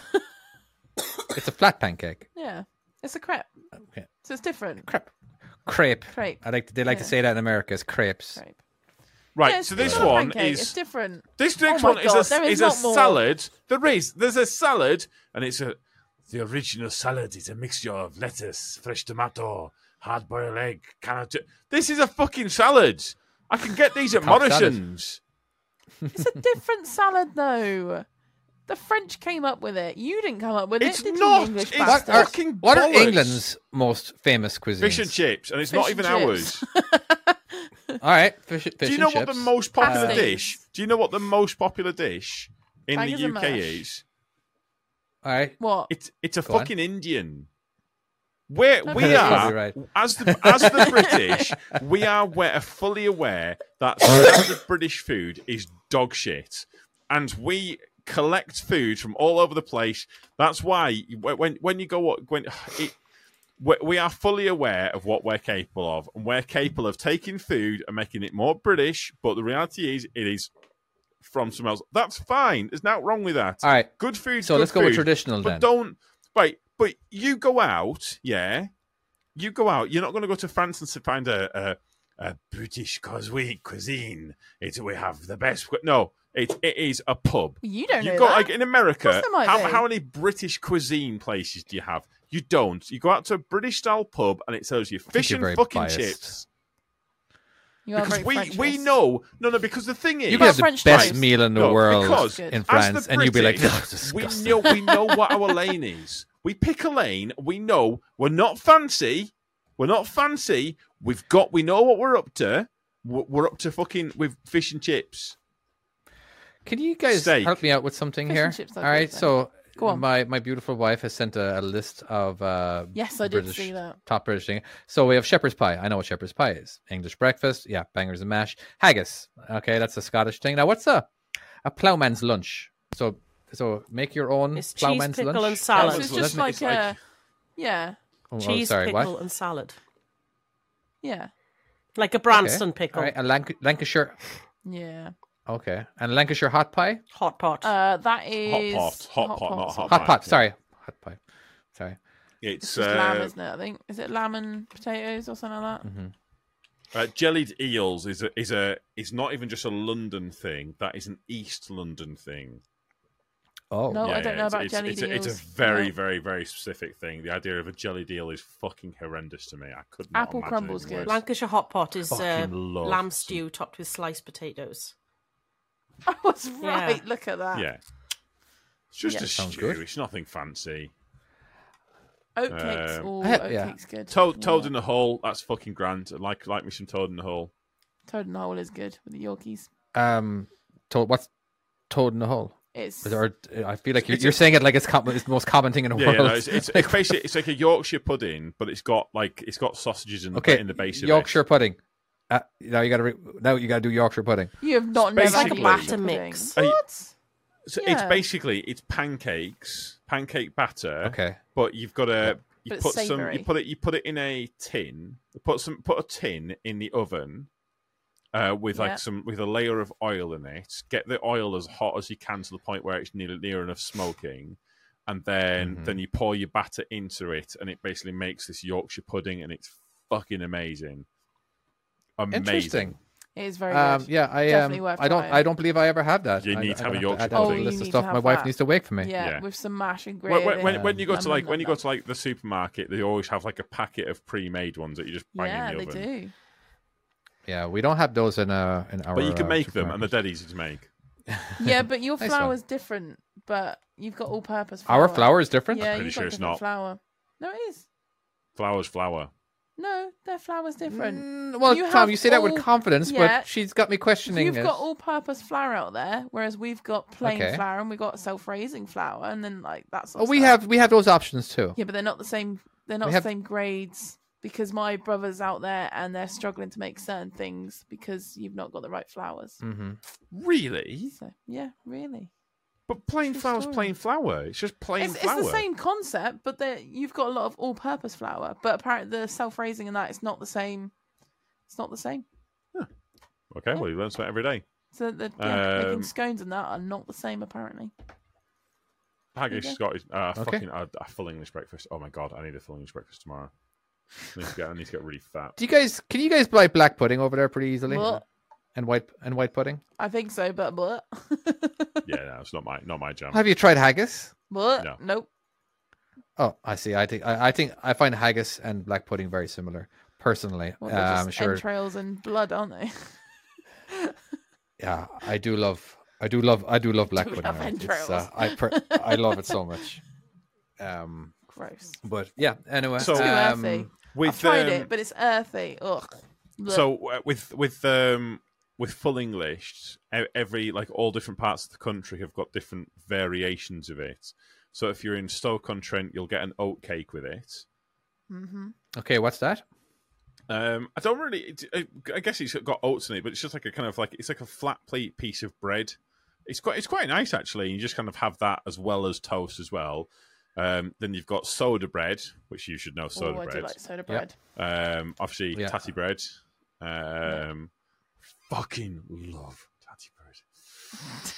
Speaker 4: It's a flat pancake.
Speaker 5: Yeah, it's a crepe.
Speaker 4: Okay.
Speaker 5: So it's different.
Speaker 4: Crepe. Crepe.
Speaker 5: Crepe.
Speaker 4: I like. They like
Speaker 5: Yeah.
Speaker 4: to say that in America. It's crepes.
Speaker 5: Crepe.
Speaker 3: Right,
Speaker 5: Yeah, it's-
Speaker 3: so this
Speaker 5: it's not a
Speaker 3: one
Speaker 5: pancake,
Speaker 3: is
Speaker 5: it's different.
Speaker 3: This
Speaker 5: Oh
Speaker 3: next
Speaker 5: my
Speaker 3: one is
Speaker 5: God,
Speaker 3: a
Speaker 5: there is
Speaker 3: is a
Speaker 5: not more.
Speaker 3: salad. There is. There's a salad, and it's a the original salad is a mixture of lettuce, fresh tomato, hard boiled egg, carrot. This is a fucking salad. I can get these at
Speaker 4: Cobb salad.
Speaker 3: Morrison's.
Speaker 5: It's a different salad, though. The French came up with it. You didn't come up with
Speaker 3: It's
Speaker 5: it, did
Speaker 3: not.
Speaker 5: you, English
Speaker 3: It's
Speaker 4: What
Speaker 5: bastard?
Speaker 4: are,
Speaker 3: fucking
Speaker 4: what are
Speaker 3: bollocks.
Speaker 4: England's most famous cuisines?
Speaker 3: Fish and chips, and it's
Speaker 5: Fish
Speaker 3: not
Speaker 5: and
Speaker 3: even
Speaker 5: chips.
Speaker 3: ours.
Speaker 4: All right, fish, fish
Speaker 3: Do you know
Speaker 4: and
Speaker 3: what the
Speaker 4: chips.
Speaker 3: most popular
Speaker 5: Pasties.
Speaker 3: dish? Do you know what the most popular dish in
Speaker 5: Bangers
Speaker 3: the U
Speaker 5: and
Speaker 3: K
Speaker 5: mash.
Speaker 3: is?
Speaker 4: All right.
Speaker 5: What?
Speaker 3: It's it's a
Speaker 4: Go on.
Speaker 3: fucking Indian. We're, we
Speaker 5: That's
Speaker 3: are
Speaker 4: probably right.
Speaker 3: as the as the British, we are we're fully aware that standard British food is dog shit, and we collect food from all over the place. That's why when when you go when it, we we are fully aware of what we're capable of, and we're capable of taking food and making it more British. But the reality is, it is from somewhere else. That's fine. There's nothing wrong with that.
Speaker 4: All right.
Speaker 3: Good food.
Speaker 4: So
Speaker 3: good
Speaker 4: let's go with
Speaker 3: food.
Speaker 4: traditional
Speaker 3: But
Speaker 4: then.
Speaker 3: don't right. But you go out, yeah. You go out. You're not going to go to France and find a a, a British cuisine. Cuisine. It's we have the best. No, it it is a pub.
Speaker 5: You don't
Speaker 3: You
Speaker 5: know
Speaker 3: go
Speaker 5: that.
Speaker 3: like in America.
Speaker 5: Of course there might
Speaker 3: How
Speaker 5: be.
Speaker 3: how many British cuisine places do you have? You don't. You go out to a British style pub and it sells you fish
Speaker 4: you're
Speaker 3: and
Speaker 4: very
Speaker 3: fucking
Speaker 4: biased.
Speaker 3: chips.
Speaker 5: You are
Speaker 3: Because
Speaker 5: very
Speaker 3: we
Speaker 5: French
Speaker 3: we
Speaker 5: based.
Speaker 3: know no no because the thing is
Speaker 4: You
Speaker 5: got
Speaker 4: can have the
Speaker 5: French
Speaker 4: best
Speaker 5: toast.
Speaker 4: meal in the
Speaker 3: No,
Speaker 4: world
Speaker 3: because
Speaker 4: in
Speaker 5: as
Speaker 3: the
Speaker 4: France, and you'd be like,
Speaker 3: British,
Speaker 4: "Oh, this is
Speaker 3: we
Speaker 4: disgusting."
Speaker 3: know we know what our lane is. We pick a lane. We know we're not fancy. We're not fancy. We've got. We know what we're up to. We're we're up to fucking with fish and chips.
Speaker 4: Can you guys
Speaker 3: Steak.
Speaker 4: help me out with something
Speaker 5: Fish
Speaker 4: here?
Speaker 5: and chips
Speaker 4: All
Speaker 5: are
Speaker 4: right,
Speaker 5: good,
Speaker 4: so
Speaker 5: Go on.
Speaker 4: my my beautiful wife has sent a, a list of uh,
Speaker 5: Yes, I did
Speaker 4: British,
Speaker 5: see that.
Speaker 4: top British thing. So we have shepherd's pie. I know what shepherd's pie is. English breakfast, yeah, bangers and mash. Haggis, okay, that's a Scottish thing. Now, what's a a ploughman's lunch? So so make your own
Speaker 7: It's cheese,
Speaker 4: ploughman's
Speaker 7: pickle,
Speaker 4: lunch.
Speaker 7: and salad.
Speaker 5: So it's
Speaker 3: Well,
Speaker 5: just
Speaker 3: isn't it?
Speaker 5: like
Speaker 3: It's like-
Speaker 5: a, yeah,
Speaker 4: Oh, oh,
Speaker 7: Cheese,
Speaker 4: sorry,
Speaker 7: pickle,
Speaker 4: what?
Speaker 7: and salad.
Speaker 5: yeah,
Speaker 7: Like a
Speaker 4: Okay.
Speaker 7: Branston pickle.
Speaker 4: All right, and Lanc- Lancashire.
Speaker 5: yeah.
Speaker 4: Okay, and Lancashire hot pie.
Speaker 7: Hot pot.
Speaker 5: Uh, that is
Speaker 3: pot. Hot pot, not
Speaker 5: pot's
Speaker 3: hot
Speaker 4: Hot
Speaker 3: pie,
Speaker 4: pot.
Speaker 3: yeah.
Speaker 4: Sorry, hot pie. Sorry.
Speaker 5: It's
Speaker 3: It's
Speaker 5: just lamb,
Speaker 3: uh,
Speaker 5: isn't it? I think is it lamb and potatoes or something like that.
Speaker 4: Mm-hmm.
Speaker 3: uh, jellied eels is a is a is not even just a London thing. That is an East London thing.
Speaker 4: Oh,
Speaker 5: No, I don't know
Speaker 3: it's,
Speaker 5: about
Speaker 3: it's,
Speaker 5: jellied
Speaker 3: it's, a, it's a
Speaker 5: eels.
Speaker 3: very,
Speaker 5: No.
Speaker 3: very, very specific thing. The idea of a jellied eel is fucking horrendous to me. I could not
Speaker 5: Apple
Speaker 3: imagine
Speaker 5: crumbles
Speaker 3: anything
Speaker 5: good.
Speaker 3: worse.
Speaker 7: Lancashire hot pot is uh,
Speaker 3: Fucking love
Speaker 7: lamb
Speaker 3: some-
Speaker 7: stew topped with sliced potatoes.
Speaker 5: I was
Speaker 7: Yeah.
Speaker 5: right. Look at that.
Speaker 3: Yeah, it's just
Speaker 5: Yeah.
Speaker 3: a
Speaker 4: Sounds
Speaker 3: stew.
Speaker 4: good.
Speaker 3: It's nothing fancy.
Speaker 5: Oatcakes.
Speaker 3: Um,
Speaker 5: Oh,
Speaker 4: I have- yeah.
Speaker 5: oatcakes good.
Speaker 3: Toad, toad
Speaker 5: Yeah.
Speaker 3: in the hole. That's fucking grand. I like like me some toad in the hole.
Speaker 5: Toad in the hole is good with the Yorkies.
Speaker 4: Um, toad. What's toad in the hole?
Speaker 5: It's
Speaker 4: Is there, I feel like you're,
Speaker 3: It's
Speaker 4: you're
Speaker 3: a-
Speaker 4: saying it like it's, com- it's the most common thing in the
Speaker 3: Yeah, yeah
Speaker 4: world.
Speaker 3: no, it's, it's, it's basically it's like a Yorkshire pudding, but it's got like it's got sausages in the,
Speaker 4: okay,
Speaker 3: in the base of
Speaker 4: Yorkshire
Speaker 3: it.
Speaker 4: pudding. Uh, now you got to re- now you got to do Yorkshire pudding.
Speaker 5: you have not
Speaker 3: It's
Speaker 5: never
Speaker 3: basically-
Speaker 5: had
Speaker 3: Like a
Speaker 5: Yorkshire
Speaker 7: batter
Speaker 5: pudding.
Speaker 7: mix.
Speaker 3: Are you-
Speaker 5: What?
Speaker 3: So
Speaker 5: Yeah.
Speaker 3: it's basically it's pancakes, pancake batter.
Speaker 4: Okay.
Speaker 3: But you've got to you
Speaker 5: But it's
Speaker 3: put some
Speaker 5: savoury.
Speaker 3: you put it you put it in a tin. Put some put a tin in the oven. Uh, with like
Speaker 5: Yeah.
Speaker 3: some with a layer of oil in it. Get the oil as hot as you can to the point where it's near, near enough smoking, and then
Speaker 4: Mhm.
Speaker 3: then you pour your batter into it, and it basically makes this Yorkshire pudding, and it's fucking amazing. Amazing.
Speaker 4: Interesting.
Speaker 5: It is very
Speaker 4: Um,
Speaker 5: good.
Speaker 4: yeah, I
Speaker 5: Definitely
Speaker 4: um,
Speaker 5: worth
Speaker 4: I don't
Speaker 5: trying.
Speaker 4: I don't believe I ever had that.
Speaker 3: You
Speaker 4: I-
Speaker 3: need
Speaker 4: I
Speaker 3: to have a
Speaker 4: don't
Speaker 3: Yorkshire
Speaker 4: add that to
Speaker 5: pudding.
Speaker 4: the
Speaker 5: Oh,
Speaker 4: list
Speaker 5: you
Speaker 4: of
Speaker 5: need
Speaker 4: stuff.
Speaker 5: to
Speaker 4: My
Speaker 5: have
Speaker 4: wife
Speaker 5: that.
Speaker 4: needs to wake for me.
Speaker 5: Yeah,
Speaker 3: Yeah.
Speaker 5: with some mash and
Speaker 3: When,
Speaker 5: gravy.
Speaker 3: when, when, when you go
Speaker 5: Nom,
Speaker 3: to like
Speaker 5: nom,
Speaker 3: when you
Speaker 5: nom,
Speaker 3: go to like the supermarket, they always have like a packet of pre-made ones that you just bang
Speaker 5: yeah,
Speaker 3: in the
Speaker 5: they
Speaker 3: oven.
Speaker 5: do.
Speaker 4: Yeah, we don't have those in uh in our.
Speaker 3: But you can
Speaker 4: uh,
Speaker 3: make them, and they're
Speaker 4: supermarket.
Speaker 3: dead easy to make.
Speaker 5: Yeah, but your
Speaker 4: Nice
Speaker 5: flour's different. But you've got all-purpose flour.
Speaker 4: Our flour is different.
Speaker 5: Yeah,
Speaker 3: Pretty
Speaker 5: you've
Speaker 3: sure
Speaker 5: got
Speaker 3: it's
Speaker 5: different
Speaker 3: not.
Speaker 5: flour. No, it is.
Speaker 3: Flour's flour.
Speaker 5: No, their flour's different.
Speaker 4: Mm, well,
Speaker 5: You
Speaker 4: Tom,
Speaker 5: have
Speaker 4: you say that with
Speaker 5: all-
Speaker 4: confidence,
Speaker 5: yeah.
Speaker 4: but she's got me questioning
Speaker 5: You've
Speaker 4: it.
Speaker 5: got all-purpose flour out there, whereas we've got plain
Speaker 4: Okay.
Speaker 5: flour and we've got self-raising flour, and then like that's.
Speaker 4: Oh, we have we have those options too.
Speaker 5: Yeah, but they're not the same. They're not
Speaker 4: We
Speaker 5: the
Speaker 4: have-
Speaker 5: same grades because my brother's out there and they're struggling to make certain things because you've not got the right flours.
Speaker 4: Mm-hmm.
Speaker 3: Really?
Speaker 5: So yeah, really.
Speaker 3: But plain
Speaker 5: True
Speaker 3: flour's
Speaker 5: story.
Speaker 3: plain flour. It's just plain
Speaker 5: It's, it's
Speaker 3: flour.
Speaker 5: the same concept, but there- you've got a lot of all-purpose flour. But apparently, the self-raising and that it's not the same. It's not the same.
Speaker 3: Okay, well, you learn something every day.
Speaker 5: So the yeah,
Speaker 3: Um,
Speaker 5: making scones and that are not the same apparently.
Speaker 3: Haggis,
Speaker 5: Okay.
Speaker 3: Scottish, uh,
Speaker 4: Okay.
Speaker 3: fucking uh, a full English breakfast. Oh my god, I need a full English breakfast tomorrow. I need to get, I need to get really fat.
Speaker 4: Do you guys? Can you guys buy black pudding over there pretty easily?
Speaker 5: But
Speaker 4: And white and white pudding.
Speaker 5: I think so, but but
Speaker 3: Yeah, no, it's not my not my jam.
Speaker 4: Have you tried haggis?
Speaker 5: but
Speaker 3: No.
Speaker 5: nope.
Speaker 4: Oh, I see. I think I, I think I find haggis and black pudding very similar. Personally,
Speaker 5: Well,
Speaker 4: uh,
Speaker 5: they're
Speaker 4: I'm
Speaker 5: just
Speaker 4: sure.
Speaker 5: entrails and blood, aren't they?
Speaker 4: Yeah, I do love. I do love. I do love black
Speaker 5: Do
Speaker 4: pudding.
Speaker 5: love
Speaker 4: right? It's,
Speaker 5: entrails.
Speaker 4: uh, I per- I love it so much. Um,
Speaker 5: Gross.
Speaker 4: but yeah. Anyway,
Speaker 3: So,
Speaker 5: Too
Speaker 4: um,
Speaker 5: earthy.
Speaker 3: With
Speaker 5: I've tried
Speaker 3: um,
Speaker 5: it, but it's earthy. Ugh. Blech.
Speaker 3: So uh, with with um with full English, e- every like all different parts of the country have got different variations of it. So if you're in Stoke-on-Trent, you'll get an oat cake with it.
Speaker 5: Mhm.
Speaker 4: okay, what's that?
Speaker 3: Um, I don't really. It, I I guess it's got oats in it, but it's just like a kind of like it's like a flat plate piece of bread. It's quite it's quite nice actually. You just kind of have that as well as toast as well. Um, then you've got soda bread, which you should know soda
Speaker 5: oh, I
Speaker 3: bread.
Speaker 5: do like soda
Speaker 4: Yeah.
Speaker 5: bread.
Speaker 3: Um, obviously
Speaker 4: Yeah.
Speaker 3: tatty bread. Um, fucking love tatty bread.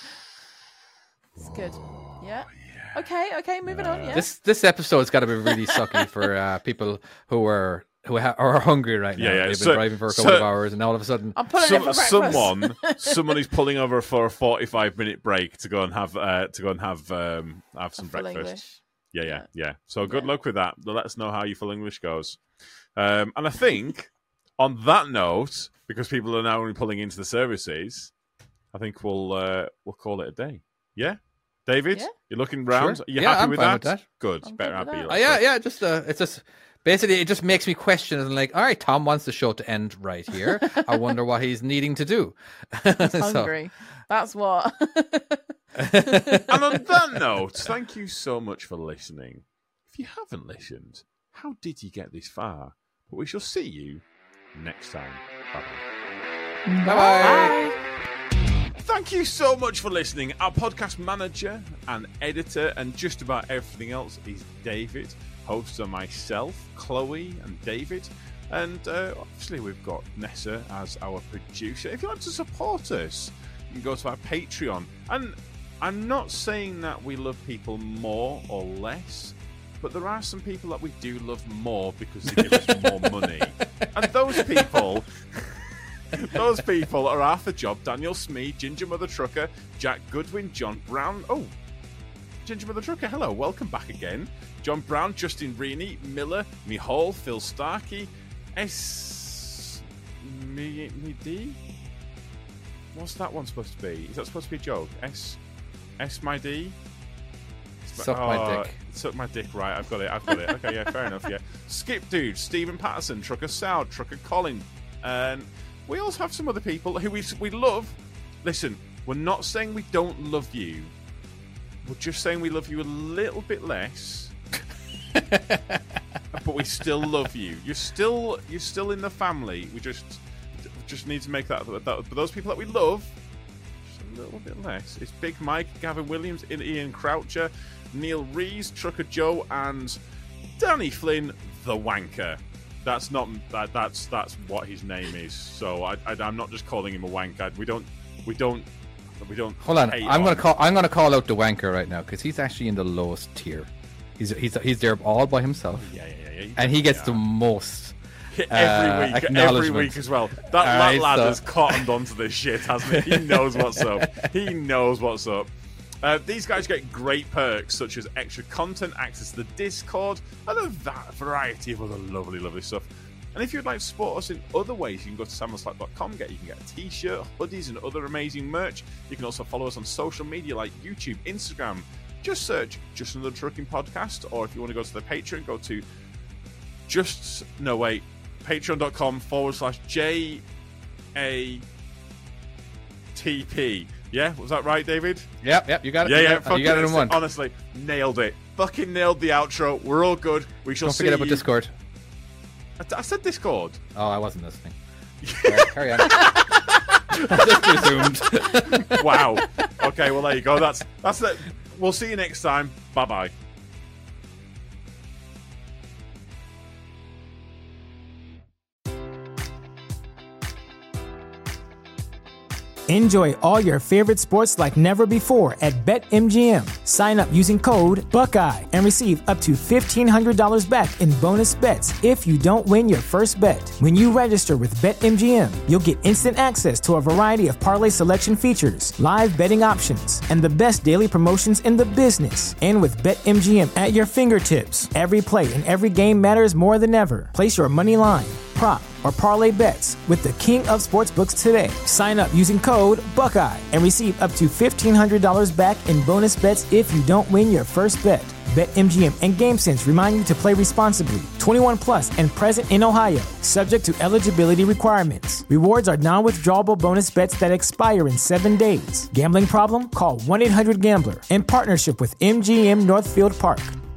Speaker 5: It's good.
Speaker 3: Oh,
Speaker 5: Yeah. Okay. Okay. Moving on. Yeah.
Speaker 4: This this episode's got to be really sucky for uh, people who are who ha- are hungry right now.
Speaker 3: Yeah, yeah.
Speaker 4: They've
Speaker 3: So-
Speaker 4: been driving for a couple
Speaker 3: so-
Speaker 4: of hours, and all of a sudden,
Speaker 5: I'm pulling
Speaker 3: Some,
Speaker 5: it for breakfast.
Speaker 3: someone, someone who's pulling over for a forty-five minute break to go and have uh, to go and have um, have some
Speaker 5: Full
Speaker 3: breakfast.
Speaker 5: English.
Speaker 3: Yeah, yeah,
Speaker 5: Yeah.
Speaker 3: yeah. So good
Speaker 5: Yeah.
Speaker 3: luck with that. Let us know how your full English goes. Um, and I think on that note, because people are now only pulling into the services, I think we'll uh, we'll call it a day. Yeah,
Speaker 5: Yeah.
Speaker 3: David, you're looking round.
Speaker 4: Sure.
Speaker 3: Are you
Speaker 4: Yeah,
Speaker 3: happy
Speaker 4: I'm
Speaker 3: with,
Speaker 4: fine
Speaker 3: that?
Speaker 4: with that.
Speaker 3: Good.
Speaker 5: I'm
Speaker 3: Better
Speaker 5: good with
Speaker 3: happy.
Speaker 5: that.
Speaker 4: oh, yeah, yeah, just uh, it's just basically it just makes me question and like, all right, Tom wants the show to end right here. I wonder what he's needing to do. So-
Speaker 5: Hungry. That's what.
Speaker 3: And on that note, thank you so much for listening. If you haven't listened, how did you get this far? But we shall see you next time. Bye-bye.
Speaker 4: Bye.
Speaker 3: Thank you so much for listening. Our podcast manager and editor and just about everything else is David. Hosts are myself, Chloe, and David. And uh, obviously we've got Nessa as our producer. If you'd like to support us, you can go to our Patreon. And I'm not saying that we love people more or less, but there are some people that we do love more because they give us more money. And those people... Those people are Arthur Job, Daniel Smee, Ginger Mother Trucker, Jack Goodwin, John Brown. Oh, Ginger Mother Trucker, hello, welcome back again. John Brown, Justin Reaney, Miller, Mihal, Phil Starkey, S. Me, me D? What's that one supposed to be? Is that supposed to be a joke? S. S my D?
Speaker 4: Suck my
Speaker 3: Oh,
Speaker 4: dick.
Speaker 3: Suck my dick, right, I've got it, I've got it. Okay, yeah, fair enough, yeah. Skip Dude, Stephen Patterson, Trucker Sound, Trucker Colin, and we also have some other people who we, we love. Listen, we're not saying we don't love you. We're just saying we love you a little bit less. But we still love you. You're still you're still in the family. We just just need to make that, that but those people that we love, just a little bit less. It's Big Mike, Gavin Williams, Ian Croucher, Neil Rees, Trucker Joe, and Danny Flynn, the Wanker. That's not that. That's that's what his name is. So I, I, I'm not just calling him a wanker. We don't. We don't. We don't.
Speaker 4: Hold on,
Speaker 3: hate
Speaker 4: I'm gonna
Speaker 3: on-
Speaker 4: call. I'm gonna call out the wanker right now because he's actually in the lowest tier. He's he's he's there all by himself,
Speaker 3: Yeah, yeah, yeah. yeah.
Speaker 4: and he gets
Speaker 3: Yeah.
Speaker 4: the most.
Speaker 3: every
Speaker 4: uh,
Speaker 3: week, every
Speaker 4: acknowledgement.
Speaker 3: week as well. That,
Speaker 4: All
Speaker 3: that
Speaker 4: right,
Speaker 3: lad
Speaker 4: so-
Speaker 3: has cottoned onto this shit, hasn't he? He knows what's up. He knows what's up. Uh, these guys get great perks such as extra content, access to the Discord, and a va- variety of other lovely, lovely stuff. And if you'd like to support us in other ways, you can go to samuel slack dot com, get you can get a t-shirt, hoodies, and other amazing merch. You can also follow us on social media like YouTube, Instagram. Just search Just Another Trucking Podcast, or if you want to go to the Patreon, go to just no wait patreon.com forward slash J A T P. Yeah, was that right, David?
Speaker 4: Yep, yep. You got it.
Speaker 3: Yeah,
Speaker 4: you
Speaker 3: yeah.
Speaker 4: got, it. you got it in
Speaker 3: fucking-
Speaker 4: one.
Speaker 3: Honestly, nailed it. Fucking nailed the outro. We're all good. We shall
Speaker 4: Don't
Speaker 3: see
Speaker 4: forget about
Speaker 3: you.
Speaker 4: Discord.
Speaker 3: I, I said Discord.
Speaker 4: Oh, I wasn't listening. Right, carry on. Just presumed.
Speaker 3: Wow. Okay, well there you go. That's that's it. We'll see you next time. Bye bye.
Speaker 1: Enjoy all your favorite sports like never before at BetMGM. Sign up using code Buckeye and receive up to fifteen hundred dollars back in bonus bets if you don't win your first bet. When you register with BetMGM, you'll get instant access to a variety of parlay selection features, live betting options, and the best daily promotions in the business. And with BetMGM at your fingertips, every play and every game matters more than ever. Place your money line, prop, or parlay bets with the king of sportsbooks today. Sign up using code Buckeye and receive up to fifteen hundred dollars back in bonus bets if you don't win your first bet. BetMGM and GameSense remind you to play responsibly. twenty-one plus and present in Ohio, subject to eligibility requirements. Rewards are non-withdrawable bonus bets that expire in seven days. Gambling problem? Call one eight hundred gambler in partnership with M G M Northfield Park.